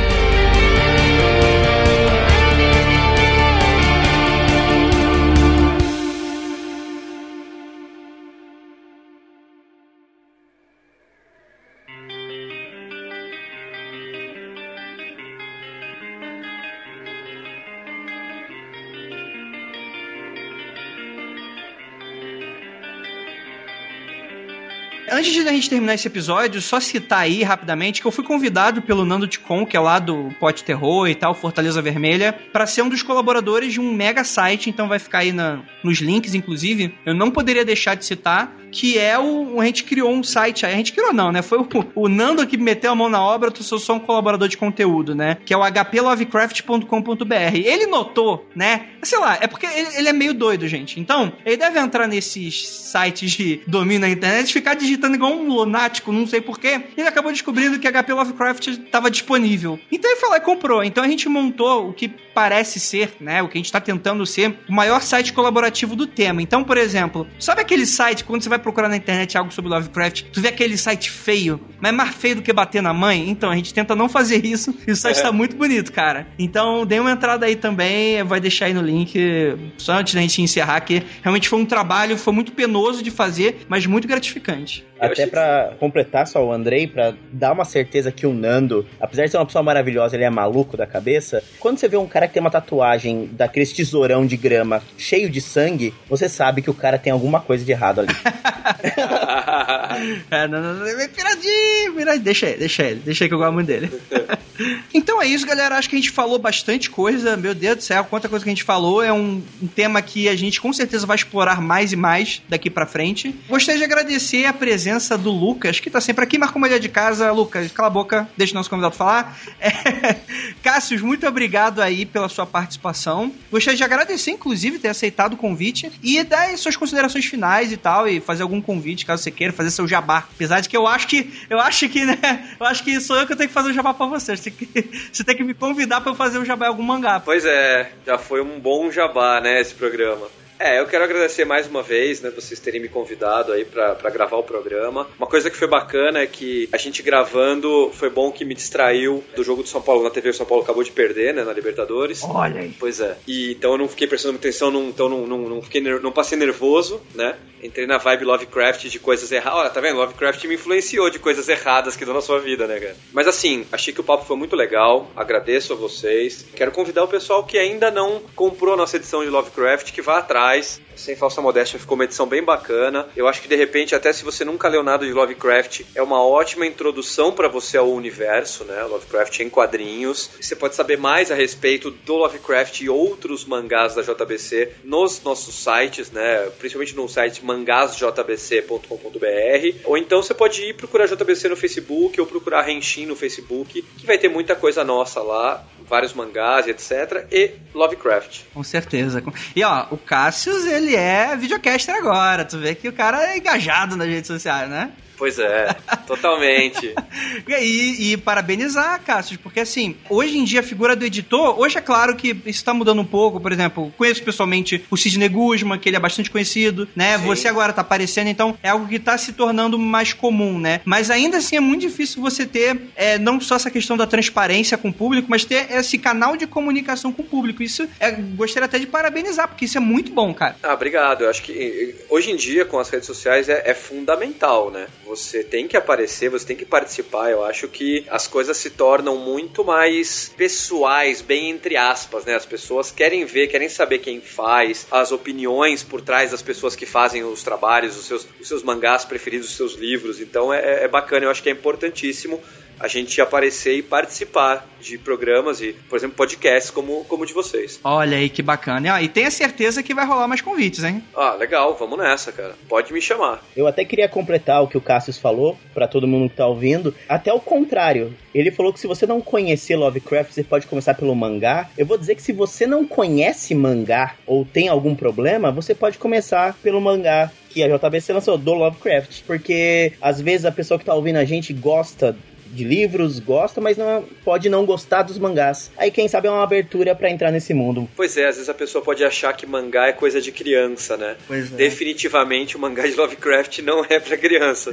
Antes de a gente terminar esse episódio, só citar aí rapidamente que eu fui convidado pelo Nando Ticon, que é lá do Pote Terror e tal, Fortaleza Vermelha, para ser um dos colaboradores de um mega site, então vai ficar aí na, nos links, inclusive. Eu não poderia deixar de citar, que é o... A gente criou um site, a gente criou não, né? Foi o, o Nando que meteu a mão na obra, eu sou só um colaborador de conteúdo, né? Que é o h p lovecraft ponto com ponto b r. Ele notou, né? Sei lá, é porque ele, ele é meio doido, gente. Então, ele deve entrar nesses sites de domínio na internet e ficar digitando igual um lunático, não sei porquê. Ele acabou descobrindo que H P Lovecraft estava disponível. Então ele foi lá e comprou. Então a gente montou o que parece ser, né? O que a gente está tentando ser o maior site colaborativo do tema. Então, por exemplo, sabe aquele site quando você vai vai procurar na internet algo sobre Lovecraft, tu vê aquele site feio, mas mais feio do que bater na mãe, então a gente tenta não fazer isso, e o site é. tá muito bonito, cara. Então, dê uma entrada aí também, vai deixar aí no link, só antes da gente encerrar, que realmente foi um trabalho, foi muito penoso de fazer, mas muito gratificante. Até pra completar só o Andrei, pra dar uma certeza que o Nando, apesar de ser uma pessoa maravilhosa, ele é maluco da cabeça, quando você vê um cara que tem uma tatuagem daqueles tesourão de grama cheio de sangue, você sabe que o cara tem alguma coisa de errado ali. é, não, não, não, piradinho, piradinho, deixa ele, deixa ele, deixa ele que eu gosto muito dele. Então é isso, galera, acho que a gente falou bastante coisa, meu Deus do céu, quanta coisa que a gente falou, é um, um tema que a gente com certeza vai explorar mais e mais daqui pra frente. Gostaria de agradecer a presença do Lucas, que tá sempre aqui, mas como ele é de casa, Lucas, cala a boca, deixa o nosso convidado falar. É, Cássio, muito obrigado aí pela sua participação. Gostaria de agradecer, inclusive, ter aceitado o convite e dar aí suas considerações finais e tal, e fazer algum convite, caso você queira, fazer seu jabá. Apesar de que eu acho que, eu acho que, né, eu acho que sou eu que tenho que fazer o jabá pra você. Você tem que, você tem que me convidar pra eu fazer o jabá em algum mangá. Pois é, já foi um bom jabá, né, esse programa. É, eu quero agradecer mais uma vez, né, vocês terem me convidado aí pra, pra gravar o programa. Uma coisa que foi bacana é que a gente gravando, foi bom que me distraiu do jogo do São Paulo na T V. O São Paulo acabou de perder, né, na Libertadores. Olha aí. Pois é. E, então eu não fiquei prestando muita atenção, não, então não, não, não, fiquei, não passei nervoso, né. Entrei na vibe Lovecraft de coisas erradas. Olha, tá vendo? Lovecraft me influenciou de coisas erradas que dão na sua vida, né, cara? Mas assim, achei que o papo foi muito legal. Agradeço a vocês. Quero convidar o pessoal que ainda não comprou a nossa edição de Lovecraft, que vá atrás. Sem falsa modéstia, ficou uma edição bem bacana. Eu acho que de repente, até se você nunca leu nada de Lovecraft, é uma ótima introdução para você ao universo, né? Lovecraft em quadrinhos. Você pode saber mais a respeito do Lovecraft e outros mangás da J B C nos nossos sites, né? Principalmente no site mangás j b c ponto com ponto b r. Ou então você pode ir procurar J B C no Facebook ou procurar Henshin no Facebook, que vai ter muita coisa nossa lá. Vários mangás e etcétera. E Lovecraft. Com certeza. E ó, o Cassius, ele é videocaster agora. Tu vê que o cara é engajado nas redes sociais, né? Pois é, totalmente. e, e parabenizar, Cássio, porque assim, hoje em dia a figura do editor, hoje é claro que isso tá mudando um pouco, por exemplo, conheço pessoalmente o Sidney Guzman, que ele é bastante conhecido, né? Sim. Você agora tá aparecendo, então é algo que tá se tornando mais comum, né? Mas ainda assim é muito difícil você ter, é, não só essa questão da transparência com o público, mas ter esse canal de comunicação com o público. Isso, é, gostaria até de parabenizar, porque isso é muito bom, cara. Ah, obrigado. Eu acho que hoje em dia, com as redes sociais, é, é fundamental, né? Você tem que aparecer, você tem que participar. Eu acho que as coisas se tornam muito mais pessoais, bem entre aspas, né? As pessoas querem ver, querem saber quem faz, as opiniões por trás das pessoas que fazem os trabalhos, os seus, os seus mangás preferidos, os seus livros. Então é, é bacana, eu acho que é importantíssimo a gente aparecer e participar de programas e, por exemplo, podcasts como como o de vocês. Olha aí que bacana. E tenha certeza que vai rolar mais convites, hein? Ah, legal, vamos nessa, cara. Pode me chamar. Eu até queria completar o que o Cassius falou, pra todo mundo que tá ouvindo. Até o contrário. Ele falou que se você não conhecer Lovecraft, você pode começar pelo mangá. Eu vou dizer que se você não conhece mangá ou tem algum problema, você pode começar pelo mangá que a J B C lançou, do Lovecraft. Porque às vezes a pessoa que tá ouvindo a gente gosta de livros, gosta, mas não pode não gostar dos mangás. Aí quem sabe é uma abertura pra entrar nesse mundo. Pois é, às vezes a pessoa pode achar que mangá é coisa de criança, né? Pois é. Definitivamente o mangá de Lovecraft não é pra criança.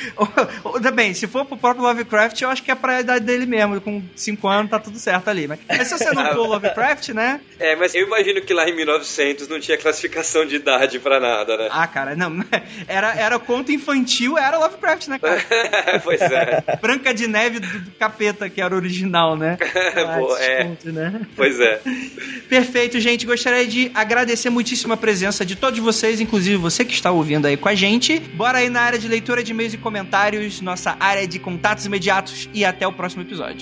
Também, se for pro próprio Lovecraft, eu acho que é pra idade dele mesmo. Com cinco anos tá tudo certo ali. Mas, mas se você não for Lovecraft, né? É, mas eu imagino que lá em mil e novecentos não tinha classificação de idade pra nada, né? Ah, cara, não. Era, era conto infantil, era Lovecraft, né, cara? Pois é. Branca de Neve do, do Capeta, que era o original, né? Ah, Pô, é. Desconto, né? Pois é. Perfeito, gente. Gostaria de agradecer muitíssimo a presença de todos vocês, inclusive você que está ouvindo aí com a gente. Bora aí na área de leitura de e-mails e comentários, nossa área de contatos imediatos, e até o próximo episódio.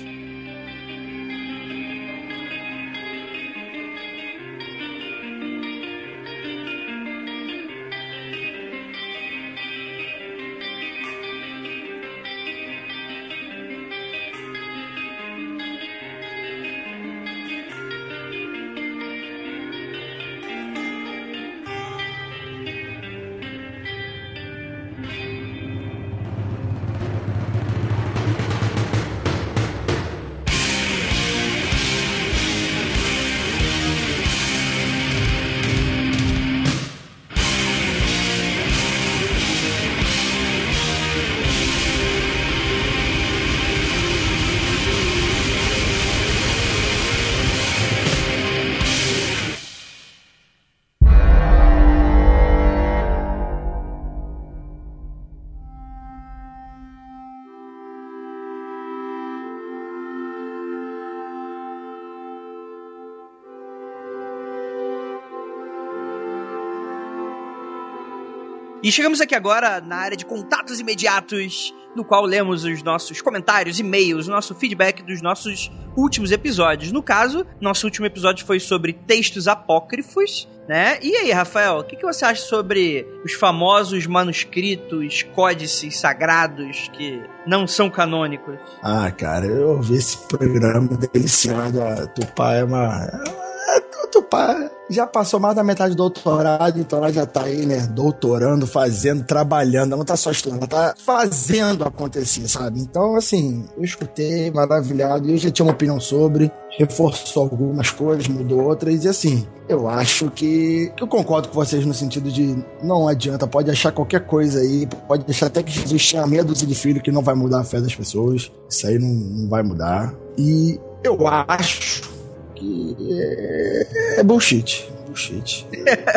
E chegamos aqui agora na área de contatos imediatos, no qual lemos os nossos comentários, e-mails, nosso feedback dos nossos últimos episódios. No caso, nosso último episódio foi sobre textos apócrifos, né? E aí, Rafael, o que, que você acha sobre os famosos manuscritos, códices sagrados que não são canônicos? Ah, cara, eu ouvi esse programa deliciado. A Tupá é uma... A Tupá já passou mais da metade do doutorado, então ela já tá aí, né, doutorando, fazendo, trabalhando. Ela não tá só estudando, ela tá fazendo acontecer, sabe? Então, assim, eu escutei, maravilhado, e eu já tinha uma opinião sobre, reforçou algumas coisas, mudou outras, e assim, eu acho que, que eu concordo com vocês no sentido de não adianta, pode achar qualquer coisa aí, pode deixar até que Jesus tinha meia dúzia de filho, que não vai mudar a fé das pessoas, isso aí não, não vai mudar. E eu acho que é, é bullshit. Bullshit.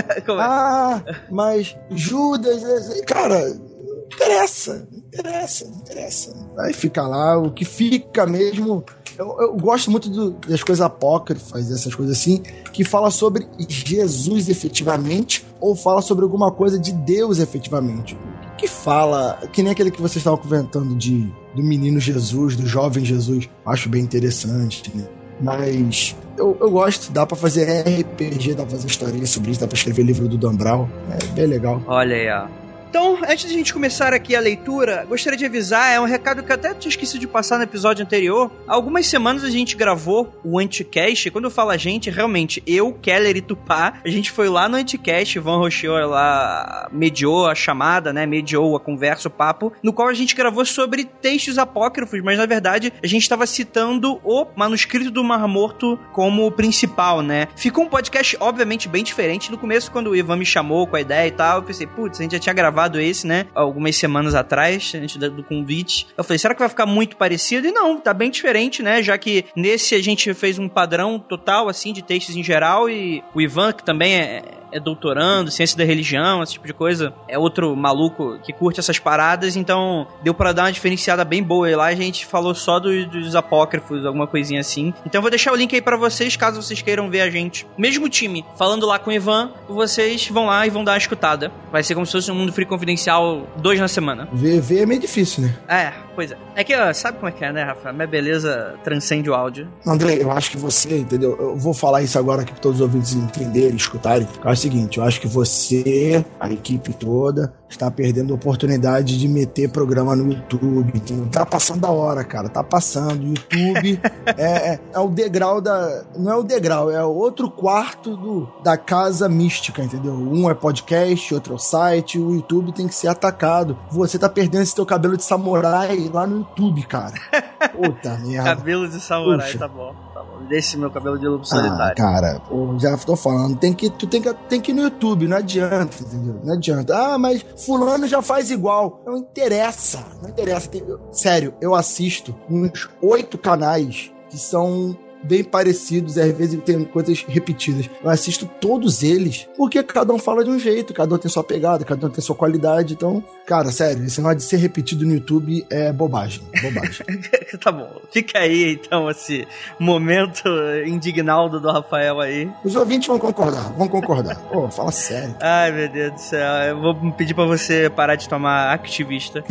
Ah, mas Judas, cara, não interessa, não interessa, não interessa. Vai ficar lá, o que fica mesmo. Eu, eu gosto muito do, das coisas apócrifas, essas coisas assim, que fala sobre Jesus efetivamente, ou fala sobre alguma coisa de Deus efetivamente. Que fala, que nem aquele que vocês estavam comentando de, do menino Jesus, do jovem Jesus. Acho bem interessante, né? Mas eu, eu gosto, dá pra fazer R P G, dá pra fazer historinha sobre isso, dá pra escrever livro do Dan Brown, é bem legal. Olha aí, ó. Então, antes de a gente começar aqui a leitura, gostaria de avisar, é um recado que eu até tinha esquecido de passar no episódio anterior. Há algumas semanas a gente gravou o Anticast, e quando eu falo a gente, realmente, eu, Keller e Tupá, a gente foi lá no Anticast, Van Rochior lá mediou a chamada, né, mediou a conversa, o papo, no qual a gente gravou sobre textos apócrifos, mas na verdade a gente estava citando o manuscrito do Mar Morto como principal, né. Ficou um podcast, obviamente, bem diferente. No começo, quando o Ivan me chamou com a ideia e tal, eu pensei, putz, a gente já tinha gravado esse, né, algumas semanas atrás, antes do convite. Eu falei, será que vai ficar muito parecido? E não, tá bem diferente, né, já que nesse a gente fez um padrão total, assim, de textos em geral, e o Ivan, que também é é doutorando, ciência da religião, esse tipo de coisa, é outro maluco que curte essas paradas, então deu pra dar uma diferenciada bem boa, e lá a gente falou só dos, dos apócrifos, alguma coisinha assim. Então eu vou deixar o link aí pra vocês, caso vocês queiram ver a gente, mesmo time, falando lá com o Ivan, vocês vão lá e vão dar uma escutada. Vai ser como se fosse um Mundo Free Confidencial dois na semana. Ver, ver é meio difícil, né? É, pois é. É que, ó, sabe como é que é, né, Rafa? Minha beleza transcende o áudio. André, eu acho que você, entendeu? Eu vou falar isso agora aqui pra todos os ouvintes entenderem, escutarem. É o seguinte, eu acho que você, a equipe toda, está perdendo a oportunidade de meter programa no YouTube. Entendeu? Tá passando da hora, cara. Tá passando. O YouTube é, é, é o degrau da... Não é o degrau, é o outro quarto do, da casa mística, entendeu? Um é podcast, outro é o site. O YouTube tem que ser atacado. Você tá perdendo esse teu cabelo de samurai lá no YouTube, cara. Puta merda. Cabelo de samurai, Puxa. tá bom. Tá bom. Deixa meu cabelo de lobo solitário. Ah, cara, pô, já tô falando. Tem que, tu tem que, tem que ir no YouTube, não adianta, entendeu? Não adianta. Ah, mas fulano já faz igual. Não interessa. Não interessa. Tem, eu, sério, eu assisto uns oito canais que são bem parecidos, e às vezes tem coisas repetidas. Eu assisto todos eles, porque cada um fala de um jeito, cada um tem sua pegada, cada um tem sua qualidade. Então, cara, sério, esse negócio de ser repetido no YouTube é bobagem, bobagem. Tá bom, fica aí então esse momento indignado do Rafael aí. Os ouvintes vão concordar, vão concordar. Pô, fala sério. Ai, meu Deus do céu, eu vou pedir pra você parar de tomar Activista.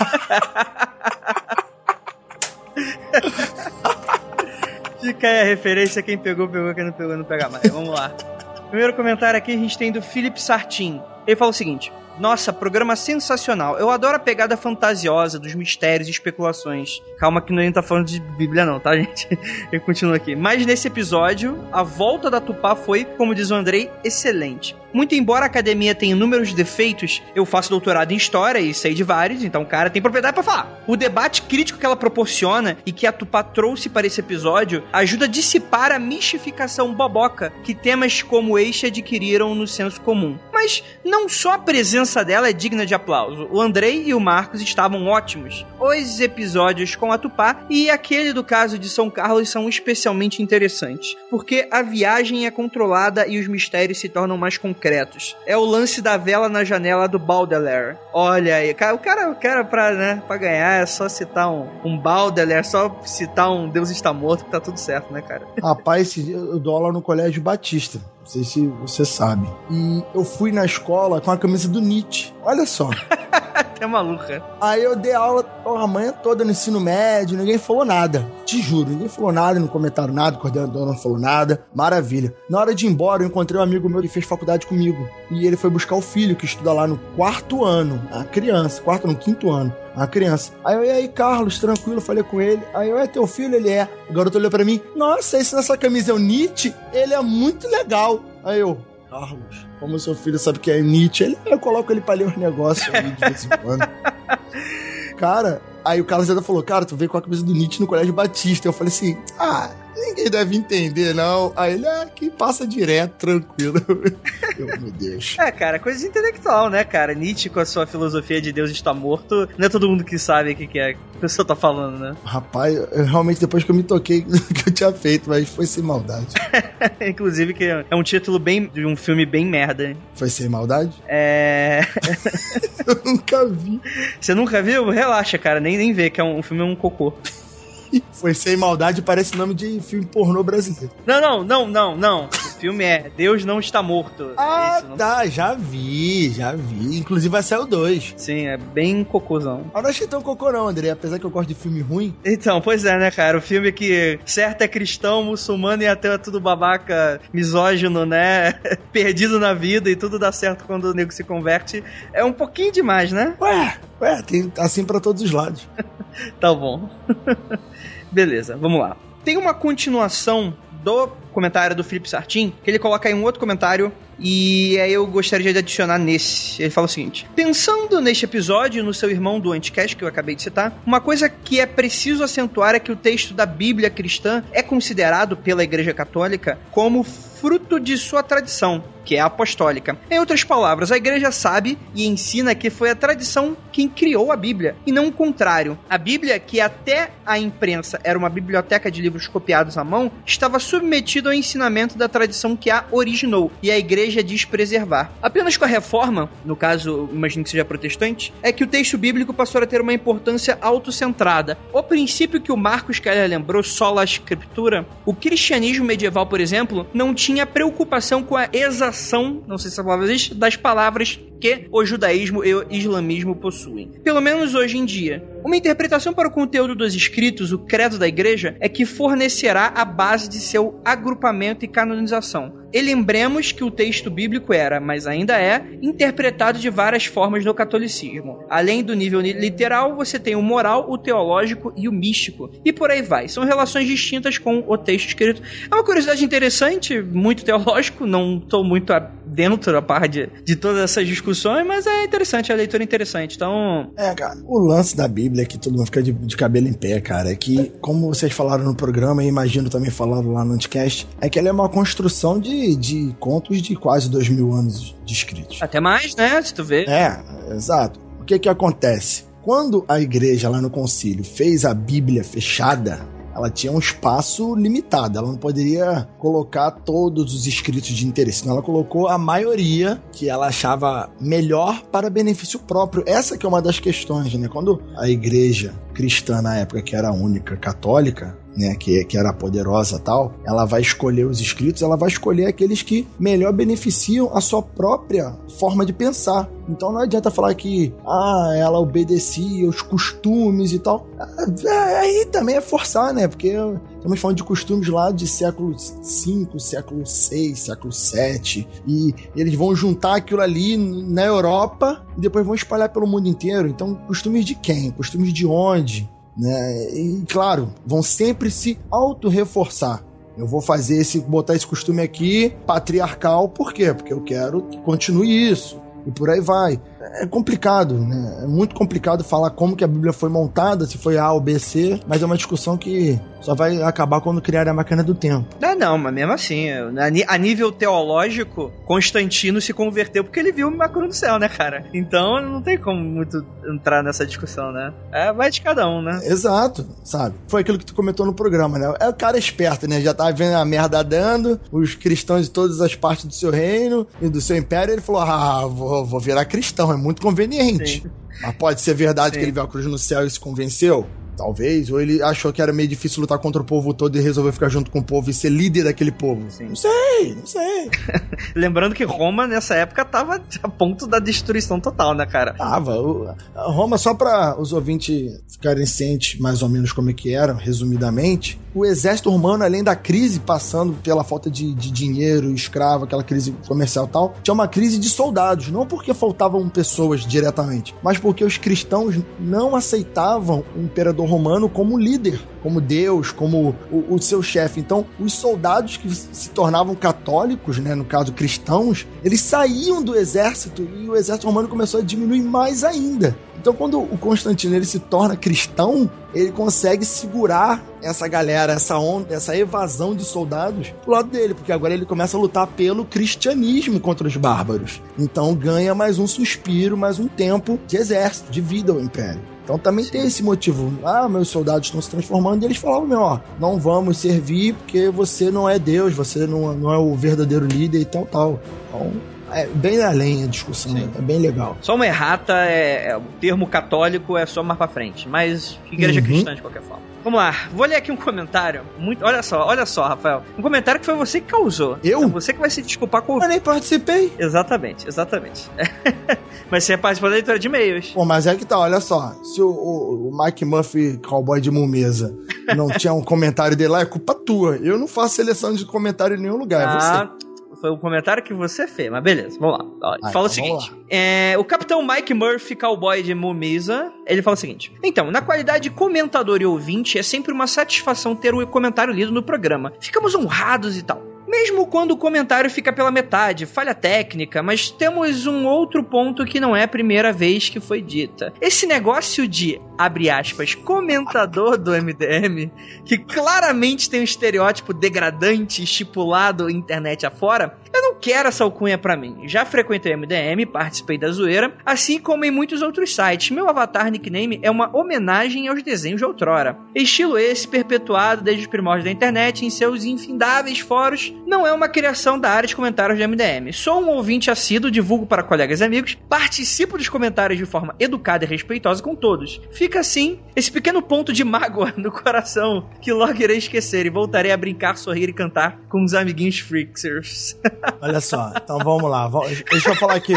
Fica aí a referência, quem pegou, pegou, quem não pegou, não pega mais. Vamos lá. Primeiro comentário aqui a gente tem do Felipe Sartin. Ele fala o seguinte: nossa, programa sensacional. Eu adoro a pegada fantasiosa dos mistérios e especulações. Calma que não a gente tá falando de Bíblia não, tá, gente? Ele continua aqui. Mas nesse episódio, a volta da Tupá foi, como diz o Andrei, excelente. Muito embora a academia tenha inúmeros defeitos, eu faço doutorado em História e sei de vários, então o cara tem propriedade pra falar. O debate crítico que ela proporciona e que a Tupá trouxe para esse episódio ajuda a dissipar a mistificação boboca que temas como este adquiriram no senso comum. Mas não só a presença dela é digna de aplauso. O Andrei e o Marcos estavam ótimos. Os episódios com a Tupá e aquele do caso de São Carlos são especialmente interessantes, porque a viagem é controlada e os mistérios se tornam mais concretos. É o lance da vela na janela do Baudelaire. Olha aí, cara, o cara, o cara pra, né, pra ganhar é só citar um, um Baudelaire, só citar um Deus está morto que tá tudo certo, né, cara? Rapaz, esse dia eu dou aula no Colégio Batista. Não sei se você sabe. E eu fui na escola com a camisa do Nietzsche. Olha só. Até maluca. Aí eu dei aula porra, a manhã toda no ensino médio, ninguém falou nada. Te juro, ninguém falou nada, não comentaram nada, o coordenador não falou nada. Maravilha. Na hora de ir embora, eu encontrei um amigo meu que fez faculdade comigo. E ele foi buscar o filho, que estuda lá no quarto ano. A criança, quarto, no quinto ano. A criança. Aí eu, e aí, Carlos, tranquilo, falei com ele. Aí eu, é teu filho? Ele é. O garoto olhou pra mim. Nossa, esse nessa camisa é o Nietzsche? Ele é muito legal. Aí eu, Carlos, como seu filho sabe que é Nietzsche, ele, eu coloco ele pra ler os negócios aí de vez em quando. Cara, aí o Carlos ainda falou, cara, tu veio com a camisa do Nietzsche no Colégio Batista. Eu falei assim, ah, ninguém deve entender, não. Aí ele, ah, que passa direto, tranquilo. Eu, meu Deus. É, cara, coisa intelectual, né, cara? Nietzsche com a sua filosofia de Deus está morto, não é todo mundo que sabe o que, que é que a pessoa tá falando, né? Rapaz, eu, realmente depois que eu me toquei que eu tinha feito, mas foi sem maldade. Inclusive que é um título bem de um filme bem merda. Hein? Foi sem maldade? É... Eu nunca vi. Você nunca viu? Relaxa, cara, nem, nem vê que é um, um filme é um cocô. Foi sem maldade, parece nome de filme pornô brasileiro. Não, não, não, não, não. O filme é Deus Não Está Morto. Ah, Isso, não... tá, já vi, já vi. Inclusive vai sair o dois. Sim, é bem cocôzão. Eu não achei tão cocô não, André, apesar que eu gosto de filme ruim. Então, pois é, né, cara? O filme que certo é cristão, muçulmano e até é tudo babaca, misógino, né? Perdido na vida e tudo dá certo quando o nego se converte. É um pouquinho demais, né? Ué, ué, tem assim pra todos os lados. Tá bom. Beleza, vamos lá. Tem uma continuação do comentário do Felipe Sartin, que ele coloca aí um outro comentário, e aí eu gostaria de adicionar nesse. Ele fala o seguinte: pensando neste episódio, no seu irmão do Anticast, que eu acabei de citar, uma coisa que é preciso acentuar é que o texto da Bíblia cristã é considerado pela Igreja Católica como fruto de sua tradição, que é a apostólica. Em outras palavras, a Igreja sabe e ensina que foi a tradição quem criou a Bíblia, e não o contrário. A Bíblia, que até a imprensa era uma biblioteca de livros copiados à mão, estava submetida ao ensinamento da tradição que a originou, e a Igreja diz preservar. Apenas com a reforma, no caso, imagino que seja protestante, é que o texto bíblico passou a ter uma importância autocentrada. O princípio que o Marcos Keller lembrou, sola scriptura, o cristianismo medieval, por exemplo, não tinha preocupação com a exação, não sei se essa palavra existe, das palavras que o judaísmo e o islamismo possuem. Pelo menos hoje em dia. Uma interpretação para o conteúdo dos escritos, o credo da igreja, é que fornecerá a base de seu agrupamento e canonização. E lembremos que o texto bíblico era, mas ainda é, interpretado de várias formas no catolicismo. Além do nível literal, você tem o moral, o teológico e o místico. E por aí vai. São relações distintas com o texto escrito. É uma curiosidade interessante, muito teológico, não estou muito dentro da parte de, de todas essas discussões, mas é interessante, a leitura é interessante. Então... É, cara, o lance da Bíblia é que todo mundo fica de, de cabelo em pé, cara. É que, como vocês falaram no programa, e imagino também falaram lá no Anticast, é que ela é uma construção de, de contos de quase dois mil anos de escritos. Até mais, né? Se tu vê. É, exato. O que que acontece? Quando a igreja lá no concílio fez a Bíblia fechada, ela tinha um espaço limitado, ela não poderia colocar todos os escritos de interesse, então ela colocou a maioria que ela achava melhor para benefício próprio. Essa que é uma das questões, né? Quando a igreja cristã na época, que era a única católica, né, que, que era poderosa e tal, ela vai escolher os escritos, ela vai escolher aqueles que melhor beneficiam a sua própria forma de pensar. Então não adianta falar que ah, ela obedecia os costumes e tal. Aí também é forçar, né? Porque estamos falando de costumes lá de século cinco, século seis, século sete, e eles vão juntar aquilo ali na Europa e depois vão espalhar pelo mundo inteiro. Então, costumes de quem? Costumes de onde? Né? E claro, vão sempre se auto-reforçar. Eu vou fazer esse, botar esse costume aqui patriarcal, por quê? Porque eu quero que continue isso. E por aí vai. É complicado, né? É muito complicado falar como que a Bíblia foi montada, se foi A ou B, C, mas é uma discussão que só vai acabar quando criar a máquina do tempo. Não, não, mas mesmo assim, a nível teológico, Constantino se converteu porque ele viu uma cruz no céu, né, cara? Então não tem como muito entrar nessa discussão, né? É, vai de cada um, né? Exato, sabe? Foi aquilo que tu comentou no programa, né? É o cara esperto, né? Já tava vendo a merda dando, os cristãos de todas as partes do seu reino e do seu império, ele falou, ah, vou, vou virar cristão, é muito conveniente. Sim. Mas pode ser verdade Sim. que ele viu a cruz no céu e se convenceu? talvez, ou ele achou que era meio difícil lutar contra o povo todo e resolveu ficar junto com o povo e ser líder daquele povo. Sim. Não sei, não sei. Lembrando que Roma, nessa época, tava a ponto da destruição total, né, cara? Tava. O, a Roma, só para os ouvintes ficarem cientes mais ou menos como é que era, resumidamente, o exército romano, além da crise passando pela falta de, de dinheiro, escravo, aquela crise comercial e tal, tinha uma crise de soldados, não porque faltavam pessoas diretamente, mas porque os cristãos não aceitavam o imperador romano como líder, como Deus, como o, o seu chefe. Então, os soldados que se tornavam católicos, né, no caso cristãos, eles saíam do exército e o exército romano começou a diminuir mais ainda. Então, quando o Constantino ele se torna cristão, ele consegue segurar essa galera, essa onda, essa evasão de soldados pro lado dele, porque agora ele começa a lutar pelo cristianismo contra os bárbaros. Então, ganha mais um suspiro, mais um tempo de exército, de vida ao império. Então também Sim. tem esse motivo. Ah, meus soldados estão se transformando. E eles falavam, meu, ó, não vamos servir porque você não é Deus, você não, não é o verdadeiro líder e tal, tal. Então, é bem além a discussão, né? É bem legal. Só uma errata, é, é, o termo católico é só mais pra frente, mas igreja uhum. cristã de qualquer forma. Vamos lá, vou ler aqui um comentário. Muito, olha só, olha só, Rafael. Um comentário que foi você que causou. Eu? É você que vai se desculpar com o... Eu nem participei. Exatamente, exatamente. Mas você participou da leitura de e-mails. Pô, mas é que tá, olha só. Se o, o, o Mike Murphy, cowboy de Mumesa, não tinha um comentário dele lá, é culpa tua. Eu não faço seleção de comentário em nenhum lugar, é ah. você. Foi um comentário que você fez, mas beleza, vamos lá. Ó, ah, fala então o seguinte: é, o capitão Mike Murphy, cowboy de Mumisa, ele fala o seguinte: então, na qualidade de comentador e ouvinte, é sempre uma satisfação ter o comentário lido no programa. Ficamos honrados e tal. Mesmo quando o comentário fica pela metade, falha técnica, mas temos um outro ponto que não é a primeira vez que foi dita. Esse negócio de, abre aspas, comentador do M D M, que claramente tem um estereótipo degradante estipulado internet afora, eu não quero essa alcunha pra mim. Já frequentei o M D M, participei da zoeira, assim como em muitos outros sites. Meu avatar nickname é uma homenagem aos desenhos de outrora. Estilo esse perpetuado desde os primórdios da internet em seus infindáveis fóruns. Não é uma criação da área de comentários do M D M. Sou um ouvinte assíduo, divulgo para colegas e amigos, participo dos comentários de forma educada e respeitosa com todos. Fica assim esse pequeno ponto de mágoa no coração que logo irei esquecer e voltarei a brincar, sorrir e cantar com os amiguinhos freaksers. Olha só, então vamos lá. Deixa eu falar aqui.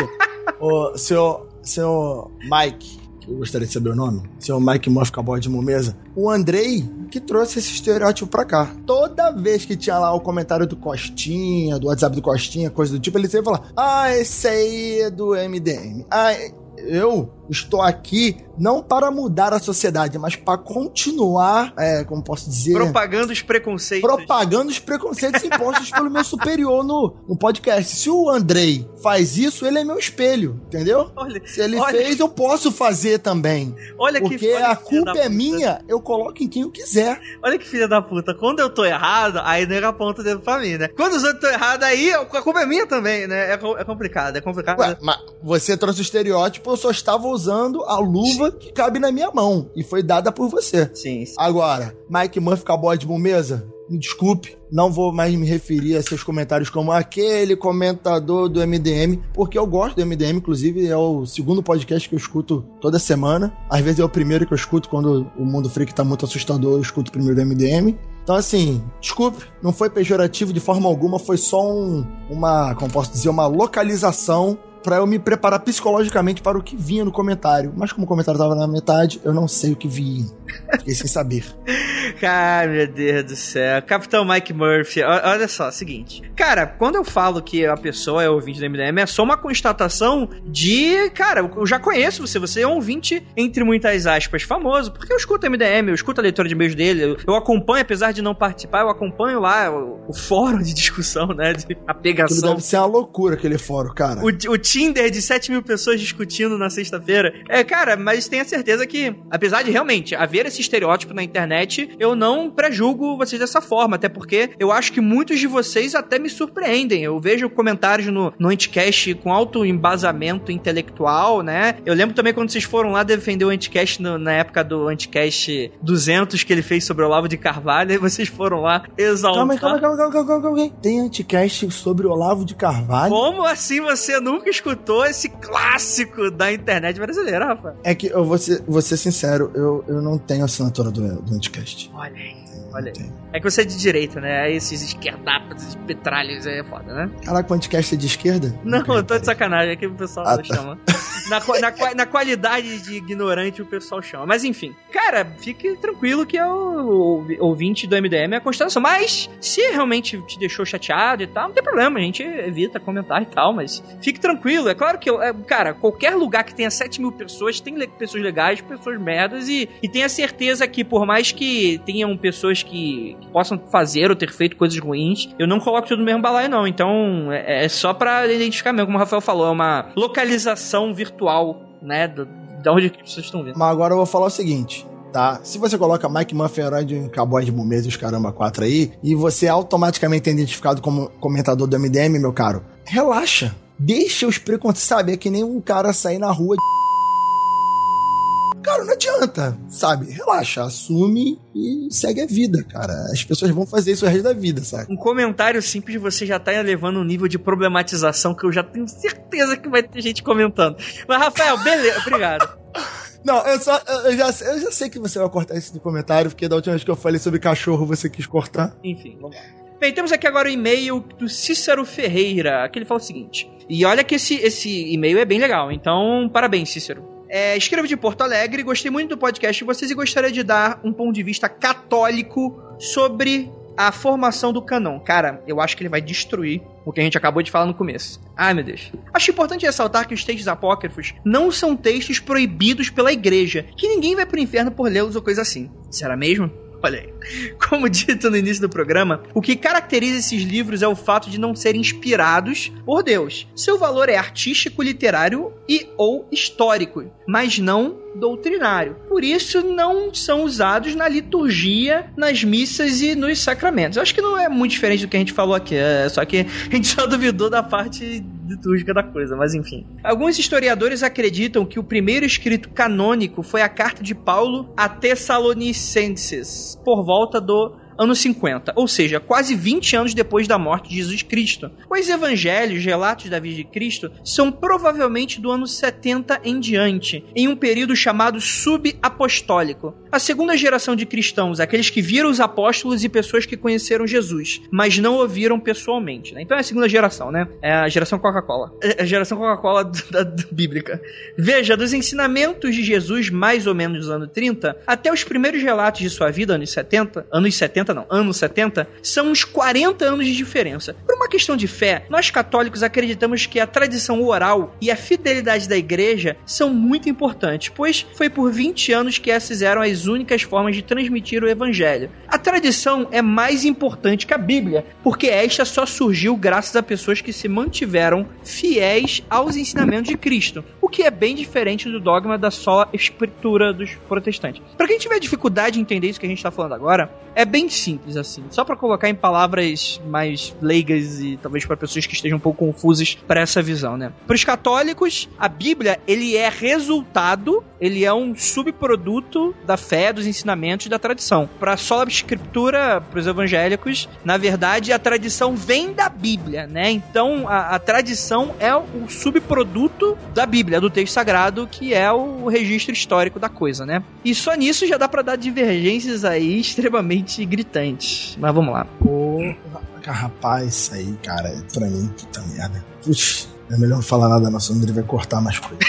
O seu, seu Mike, eu gostaria de saber o nome, seu Mike Murphy, cowboy de Mumesa, o Andrei que trouxe esse estereótipo pra cá. Toda vez que tinha lá o comentário do Costinha, do WhatsApp do Costinha, coisa do tipo, ele sempre falar, ah, esse aí é do M D M. Ah, eu estou aqui não para mudar a sociedade, mas para continuar, é, como posso dizer... propagando os preconceitos. Propagando os preconceitos impostos pelo meu superior no, no podcast. Se o Andrei faz isso, ele é meu espelho, entendeu? Olha, Se ele olha, fez, eu posso fazer também. Olha porque que, a culpa é minha, eu coloco em quem eu quiser. Olha que filha da puta. Quando eu tô errado, aí nega aponta o dedo pra mim, né? Quando os outros estão errados, aí a culpa é minha também, né? É, é complicado, é complicado. Ué, mas você trouxe o estereótipo, eu só estava usando a luva que cabe na minha mão. E foi dada por você. Sim, sim. Agora, Mike Murphy, cowboy de Mumesa, me desculpe, não vou mais me referir a seus comentários como aquele comentador do M D M, porque eu gosto do M D M, inclusive é o segundo podcast que eu escuto toda semana. Às vezes é o primeiro que eu escuto quando o Mundo Freak tá muito assustador, eu escuto primeiro do M D M. Então assim, desculpe, não foi pejorativo de forma alguma, foi só um, uma, como posso dizer, uma localização pra eu me preparar psicologicamente para o que vinha no comentário. Mas como o comentário tava na metade, eu não sei o que vinha. Fiquei sem saber. Ai, meu Deus do céu. Capitão Mike Murphy, olha só, seguinte. Cara, quando eu falo que a pessoa é ouvinte do M D M, é só uma constatação de... Cara, eu já conheço você, você é um ouvinte, entre muitas aspas, famoso, porque eu escuto M D M, eu escuto a leitura de e-mails dele, eu, eu acompanho, apesar de não participar, eu acompanho lá o, o fórum de discussão, né, de apegação. Aquilo deve ser uma loucura, aquele fórum, cara. O, o Tinder de sete mil pessoas discutindo na sexta-feira. É, cara, mas tenha certeza que, apesar de realmente haver esse estereótipo na internet, eu eu não pré-julgo vocês dessa forma, até porque eu acho que muitos de vocês até me surpreendem. Eu vejo comentários no, no Anticast com alto embasamento intelectual, né? Eu lembro também quando vocês foram lá defender o Anticast no, na época do Anticast duzentos que ele fez sobre o Olavo de Carvalho, aí vocês foram lá exaltar. Calma aí, calma aí, calma aí, calma aí, calma aí. Tem Anticast sobre o Olavo de Carvalho? Como assim você nunca escutou esse clássico da internet brasileira, rapaz? É que eu vou ser, vou ser sincero, eu, eu não tenho assinatura do, do Anticast. Olha aí, olha aí. É que você é de direita, né? Aí esses esquerdapas, esses petralhos aí é foda, né? Caraca, o Anticast é de esquerda? Não, eu tô de sacanagem, é que o pessoal ah, tá. chama. Na, na, na qualidade de ignorante o pessoal chama. Mas enfim, cara, fique tranquilo que é o, o ouvinte do M D M é a constatação. Mas se realmente te deixou chateado e tal, não tem problema, a gente evita comentar e tal, mas fique tranquilo. É claro que, é, cara, qualquer lugar que tenha sete mil pessoas, tem pessoas legais, pessoas merdas e, e tenha certeza que por mais que tenham pessoas que, que possam fazer ou ter feito coisas ruins, eu não coloco tudo no mesmo balaio não. Então é, é só pra identificar mesmo, como o Rafael falou, é uma localização virtual, né, do, de onde vocês estão vendo. Mas agora eu vou falar o seguinte, tá? Se você coloca Mike Muffin, herói de Cowboy de Bombeiros e os caramba quatro aí, e você automaticamente é identificado como comentador do M D M, meu caro, relaxa. Deixa os preconceitos, sabe? É que nem um cara sair na rua de... Cara, não adianta, sabe? Relaxa, assume e segue a vida, cara. As pessoas vão fazer isso o resto da vida, sabe? Um comentário simples, você já tá elevando um nível de problematização que eu já tenho certeza que vai ter gente comentando. Mas, Rafael, beleza, obrigado. Não, eu só eu já, eu já sei que você vai cortar isso do comentário, porque da última vez que eu falei sobre cachorro você quis cortar. Enfim, vamos lá. Bem, temos aqui agora o e-mail do Cícero Ferreira, que ele fala o seguinte. E olha que esse, esse e-mail é bem legal, então parabéns, Cícero. É, escrevo de Porto Alegre, gostei muito do podcast de vocês e gostaria de dar um ponto de vista católico sobre a formação do canon. Cara, eu acho que ele vai destruir o que a gente acabou de falar no começo. Ai, meu Deus. Acho importante ressaltar que os textos apócrifos não são textos proibidos pela igreja, que ninguém vai pro inferno por lê-los ou coisa assim. Será mesmo? Olha aí. Como dito no início do programa, o que caracteriza esses livros é o fato de não serem inspirados por Deus. Seu valor é artístico, literário e ou histórico, mas não doutrinário. Por isso, não são usados na liturgia, nas missas e nos sacramentos. Eu acho que não é muito diferente do que a gente falou aqui, é só que a gente só duvidou da parte litúrgica da coisa, mas enfim. Alguns historiadores acreditam que o primeiro escrito canônico foi a carta de Paulo a Tessalonicenses, por volta do ano cinquenta, ou seja, quase vinte anos depois da morte de Jesus Cristo. Os evangelhos, relatos da vida de Cristo, são provavelmente do ano setenta em diante, em um período chamado subapostólico. A segunda geração de cristãos, aqueles que viram os apóstolos e pessoas que conheceram Jesus, mas não ouviram pessoalmente, né? Então é a segunda geração, né? É a geração Coca-Cola. É a geração Coca-Cola da, da bíblica. Veja, dos ensinamentos de Jesus, mais ou menos dos anos trinta, até os primeiros relatos de sua vida, anos setenta, anos setenta não, anos setenta, são uns quarenta anos de diferença. Por uma questão de fé, nós católicos acreditamos que a tradição oral e a fidelidade da igreja são muito importantes, pois foi por vinte anos que essas eram as únicas formas de transmitir o evangelho. A tradição é mais importante que a Bíblia, porque esta só surgiu graças a pessoas que se mantiveram fiéis aos ensinamentos de Cristo, o que é bem diferente do dogma da só escritura dos protestantes. Para quem tiver dificuldade de entender isso que a gente está falando agora, é bem simples assim, só para colocar em palavras mais leigas e talvez para pessoas que estejam um pouco confusas para essa visão, né? Para os católicos, a Bíblia, ele é resultado, ele é um subproduto da fé, dos ensinamentos e da tradição. Para a sola escritura, para os evangélicos, na verdade, a tradição vem da Bíblia, né? Então, a, a tradição é o subproduto da Bíblia, do texto sagrado, que é o registro histórico da coisa, né? E só nisso já dá para dar divergências aí extremamente gritantes. Mas vamos lá. Pô, rapaz, isso aí, cara, é pra mim, puta merda. Puxa, é melhor não falar nada, nosso André vai cortar mais coisas.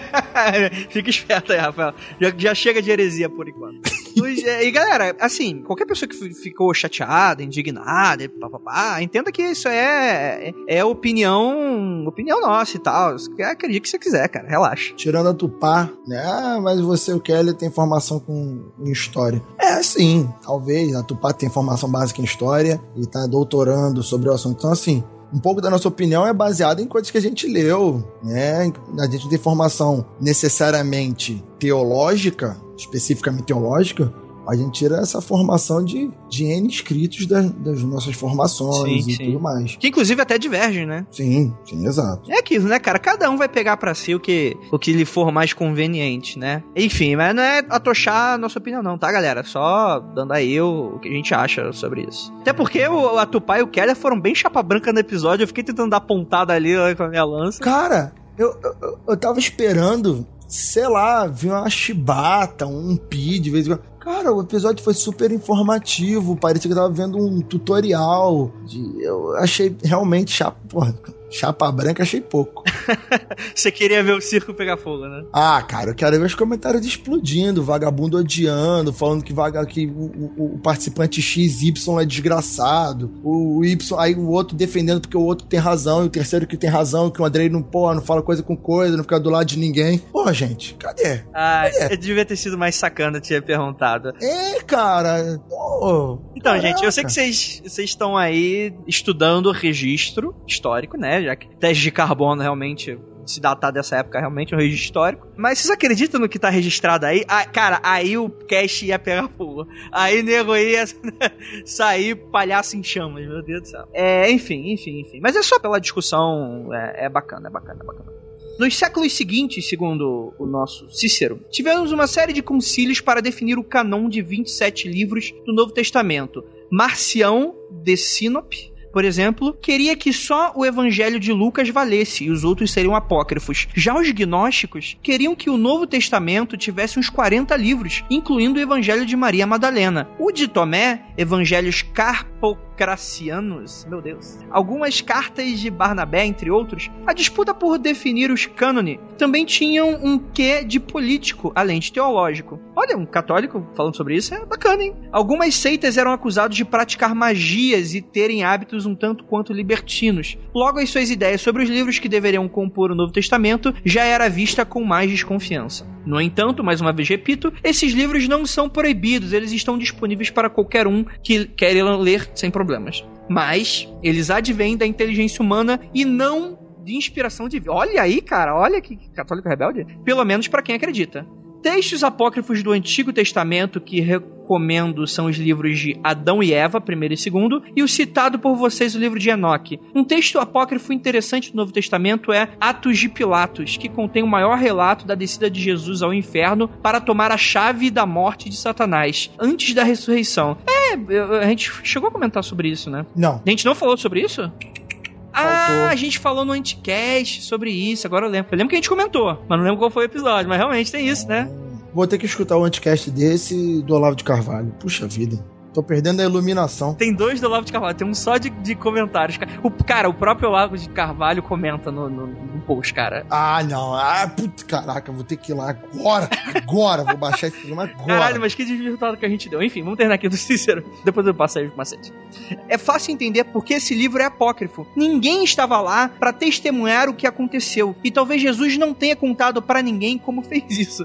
Fica esperto aí, Rafael. Já, já chega de heresia por enquanto. E galera, assim, qualquer pessoa que ficou chateada, indignada, papapá, entenda que isso é, é opinião, opinião nossa e tal. Acredite o que você quiser, cara, relaxa. Tirando a Tupá, né? Ah, mas você, o Kelly, tem formação com, em história. É, sim, talvez. A Tupá tem formação básica em história e tá doutorando sobre o assunto. Então, assim, um pouco da nossa opinião é baseada em coisas que a gente leu, né? A gente não tem formação necessariamente teológica, especificamente teológica, A gente tira essa formação de, de N escritos das, das nossas formações sim, e sim. tudo mais. Que inclusive até divergem, né? Sim, sim, exato. É aquilo, né, cara? Cada um vai pegar pra si o que, o que lhe for mais conveniente, né? Enfim, mas não é atochar a nossa opinião não, tá, galera? Só dando aí o, o que a gente acha sobre isso. Até porque o, a Tupá e o Keller foram bem chapa branca no episódio, eu fiquei tentando dar pontada ali ó, com a minha lança. Cara, eu, eu, eu tava esperando, sei lá, vir uma chibata, um pi de vez em quando. Cara, o episódio foi super informativo, parecia que eu tava vendo um tutorial. De, eu achei realmente chapa, porra, chapa branca, achei pouco. Você queria ver o circo pegar fogo, né? Ah, cara, eu quero ver os comentários explodindo, vagabundo odiando, falando que, vaga, que o, o, o participante X Y é desgraçado, o Y, aí o outro defendendo porque o outro tem razão, e o terceiro que tem razão, que o Andrei não, porra, não fala coisa com coisa, não fica do lado de ninguém. Pô, gente, cadê? Ah, cadê? eu devia ter sido mais sacana ter perguntado. É, cara. Pô, então, caraca. gente, eu sei que vocês estão aí estudando o registro histórico, né? Já que teste de carbono realmente se datar dessa época realmente é um registro histórico. Mas vocês acreditam no que tá registrado aí? Ah, cara, aí o cast ia pegar fogo. Aí nego ia sair palhaço em chamas, meu Deus do céu. É, enfim, enfim, enfim. Mas é só pela discussão, é, é bacana, é bacana, é bacana. Nos séculos seguintes, segundo o nosso Cícero, tivemos uma série de concílios para definir o canon de vinte e sete livros do Novo Testamento. Marcião de Sinope, por exemplo, queria que só o Evangelho de Lucas valesse e os outros seriam apócrifos. Já os gnósticos queriam que o Novo Testamento tivesse uns quarenta livros, incluindo o Evangelho de Maria Madalena. O de Tomé, Evangelhos Carpocracianos, meu Deus, algumas cartas de Barnabé, entre outros, a disputa por definir os cânone também tinham um quê de político, além de teológico. Olha, um católico falando sobre isso é bacana, hein? Algumas seitas eram acusados de praticar magias e terem hábitos um tanto quanto libertinos. Logo, as suas ideias sobre os livros que deveriam compor o Novo Testamento já era vista com mais desconfiança. No entanto, mais uma vez repito, esses livros não são proibidos, eles estão disponíveis para qualquer um que queira ler sem problemas. Mas eles advêm da inteligência humana e não de inspiração divina. Olha aí, cara, olha que católico rebelde. Pelo menos para quem acredita. Textos apócrifos do Antigo Testamento que recomendo são os livros de Adão e Eva, primeiro e segundo, e o citado por vocês, o livro de Enoque. Um texto apócrifo interessante do Novo Testamento é Atos de Pilatos, que contém o maior relato da descida de Jesus ao inferno para tomar a chave da morte de Satanás, antes da ressurreição. É, a gente chegou a comentar sobre isso, né? Não. A gente não falou sobre isso? Faltou. Ah, a gente falou no Anticast sobre isso, agora eu lembro. Eu lembro que a gente comentou, mas não lembro qual foi o episódio, mas realmente tem isso, né? Vou ter que escutar o Anticast desse do Olavo de Carvalho. Puxa vida. Tô perdendo a iluminação. Tem dois do Olavo de Carvalho, tem um só de, de comentários. O, cara, o próprio Olavo de Carvalho comenta no, no, no post, cara. Ah, não. Ah, puta, caraca, vou ter que ir lá agora. Agora, vou baixar esse programa agora. Caralho, mas que desvirtuado que a gente deu. Enfim, vamos terminar aqui do Cícero. Depois eu passo aí o macete. É fácil entender porque esse livro é apócrifo. Ninguém estava lá pra testemunhar o que aconteceu. E talvez Jesus não tenha contado pra ninguém como fez isso.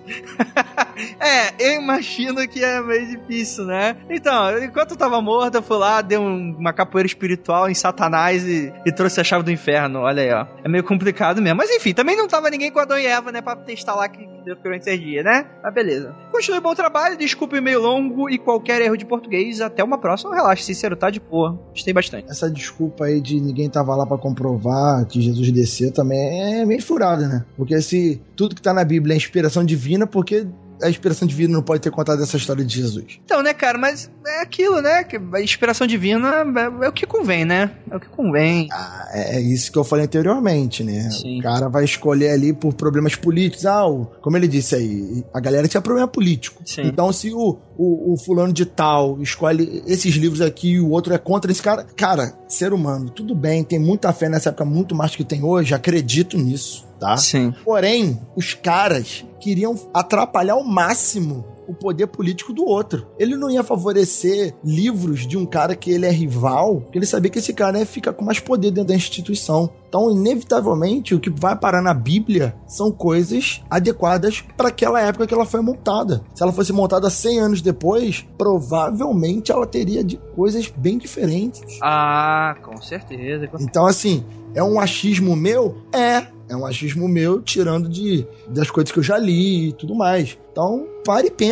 É, eu imagino que é meio difícil, né? Então, enquanto eu tava morto, eu fui lá, dei um, uma capoeira espiritual em Satanás e, e trouxe a chave do inferno. Olha aí, ó. É meio complicado mesmo. Mas enfim, também não tava ninguém com Adão e Eva, né? Pra testar lá que deu durante seis dias, né? Mas beleza. Continue bom trabalho, desculpe o e-mail longo e qualquer erro de português. Até uma próxima. Relaxa, Cícero, tá de boa. Gostei bastante. Essa desculpa aí de ninguém tava lá pra comprovar que Jesus desceu também é meio furada, né? Porque se tudo que tá na Bíblia é inspiração divina, porque a inspiração divina não pode ter contado essa história de Jesus. Então, né, cara, mas é aquilo, né, que a inspiração divina é, é o que convém, né, é o que convém. Ah, é isso que eu falei anteriormente, né? Sim. O cara vai escolher ali por problemas políticos. Ah, o, como ele disse aí, a galera tinha problema político. Sim. Então, se o, o, o fulano de tal escolhe esses livros aqui e o outro é contra esse cara, cara, ser humano, tudo bem, tem muita fé nessa época, muito mais do que tem hoje, acredito nisso. Tá? Sim. Porém, os caras queriam atrapalhar ao máximo o poder político do outro. Ele não ia favorecer livros de um cara que ele é rival, porque ele sabia que esse cara ia ficar com mais poder dentro da instituição. Então, inevitavelmente, o que vai parar na Bíblia são coisas adequadas para aquela época que ela foi montada. Se ela fosse montada cem anos depois, provavelmente ela teria de coisas bem diferentes. Ah, com certeza. Então, assim, é um achismo meu? É. É um achismo meu, tirando de, das coisas que eu já li e tudo mais. Então, pare e pensa.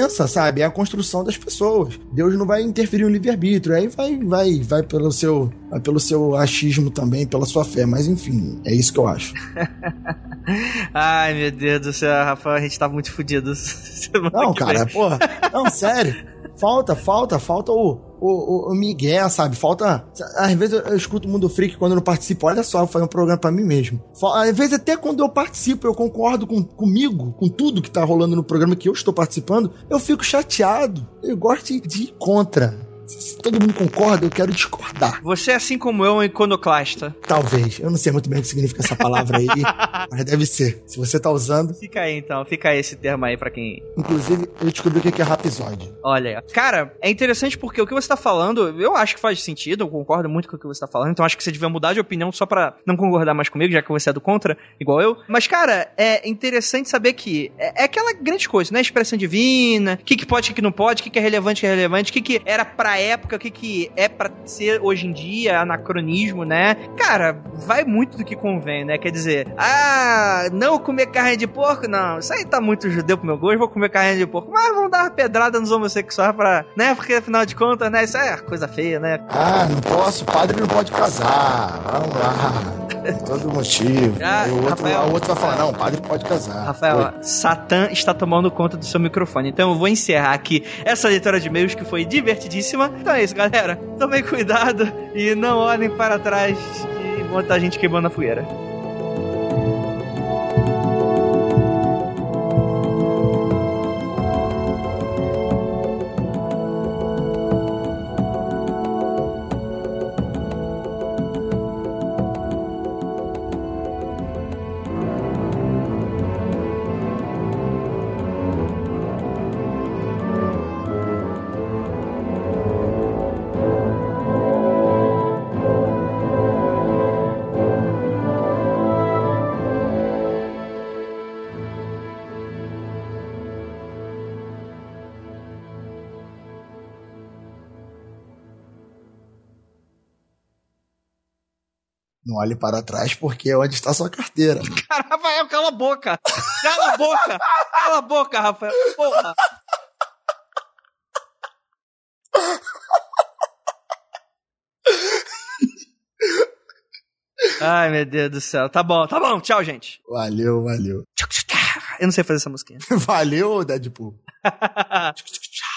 pensa, sabe? É a construção das pessoas. Deus não vai interferir no livre-arbítrio. Aí vai, vai, vai pelo seu, vai pelo seu achismo também, pela sua fé. Mas enfim, é isso que eu acho. Ai, meu Deus do céu, Rafael, a gente tá muito fudido. Não, cara, porra. Não, sério. Falta, falta, falta o, o, o Miguel, sabe? Falta... Às vezes eu, eu escuto o Mundo Freak quando eu não participo. Olha só, eu vou fazer um programa pra mim mesmo. Às vezes até quando eu participo, eu concordo com, comigo, com tudo que tá rolando no programa que eu estou participando, eu fico chateado. Eu gosto de, de ir contra. Se todo mundo concorda, eu quero discordar. Você, assim como eu, é um iconoclasta. Talvez. Eu não sei muito bem o que significa essa palavra aí, mas deve ser. Se você tá usando... Fica aí, então. Fica aí esse termo aí pra quem... Inclusive, eu descobri o que é rapisóide. Olha aí. Cara, é interessante porque o que você tá falando, eu acho que faz sentido, eu concordo muito com o que você tá falando, então acho que você devia mudar de opinião só pra não concordar mais comigo, já que você é do contra, igual eu. Mas, cara, é interessante saber que é, é aquela grande coisa, né? Expressão divina, o que, que pode, o que, que não pode, o que, que é relevante, o que é relevante, o que, que era pra época, o que, que é pra ser hoje em dia, anacronismo, né? Cara, vai muito do que convém, né? Quer dizer, ah, não comer carne de porco? Não, isso aí tá muito judeu pro meu gosto, vou comer carne de porco. Mas vamos dar uma pedrada nos homossexuais pra, né? Porque afinal de contas, né? Isso é coisa feia, né? Ah, não posso, padre não pode casar. Vamos lá. Todo motivo. Ah, Aí o outro, Rafael, o outro vai falar, não, o padre pode casar. Rafael, Oi. Satã está tomando conta do seu microfone. Então eu vou encerrar aqui essa leitura de e-mails que foi divertidíssima. Então é isso, galera. Tomem cuidado e não olhem para trás que vão estar a gente queimando a fogueira. Não olhe para trás porque é onde está sua carteira. Cara, Rafael, cala a boca! Cala a boca! Cala a boca, Rafael! Porra! Ai, meu Deus do céu. Tá bom, tá bom. Tchau, gente. Valeu, valeu. Eu não sei fazer essa musiquinha. Valeu, Deadpool.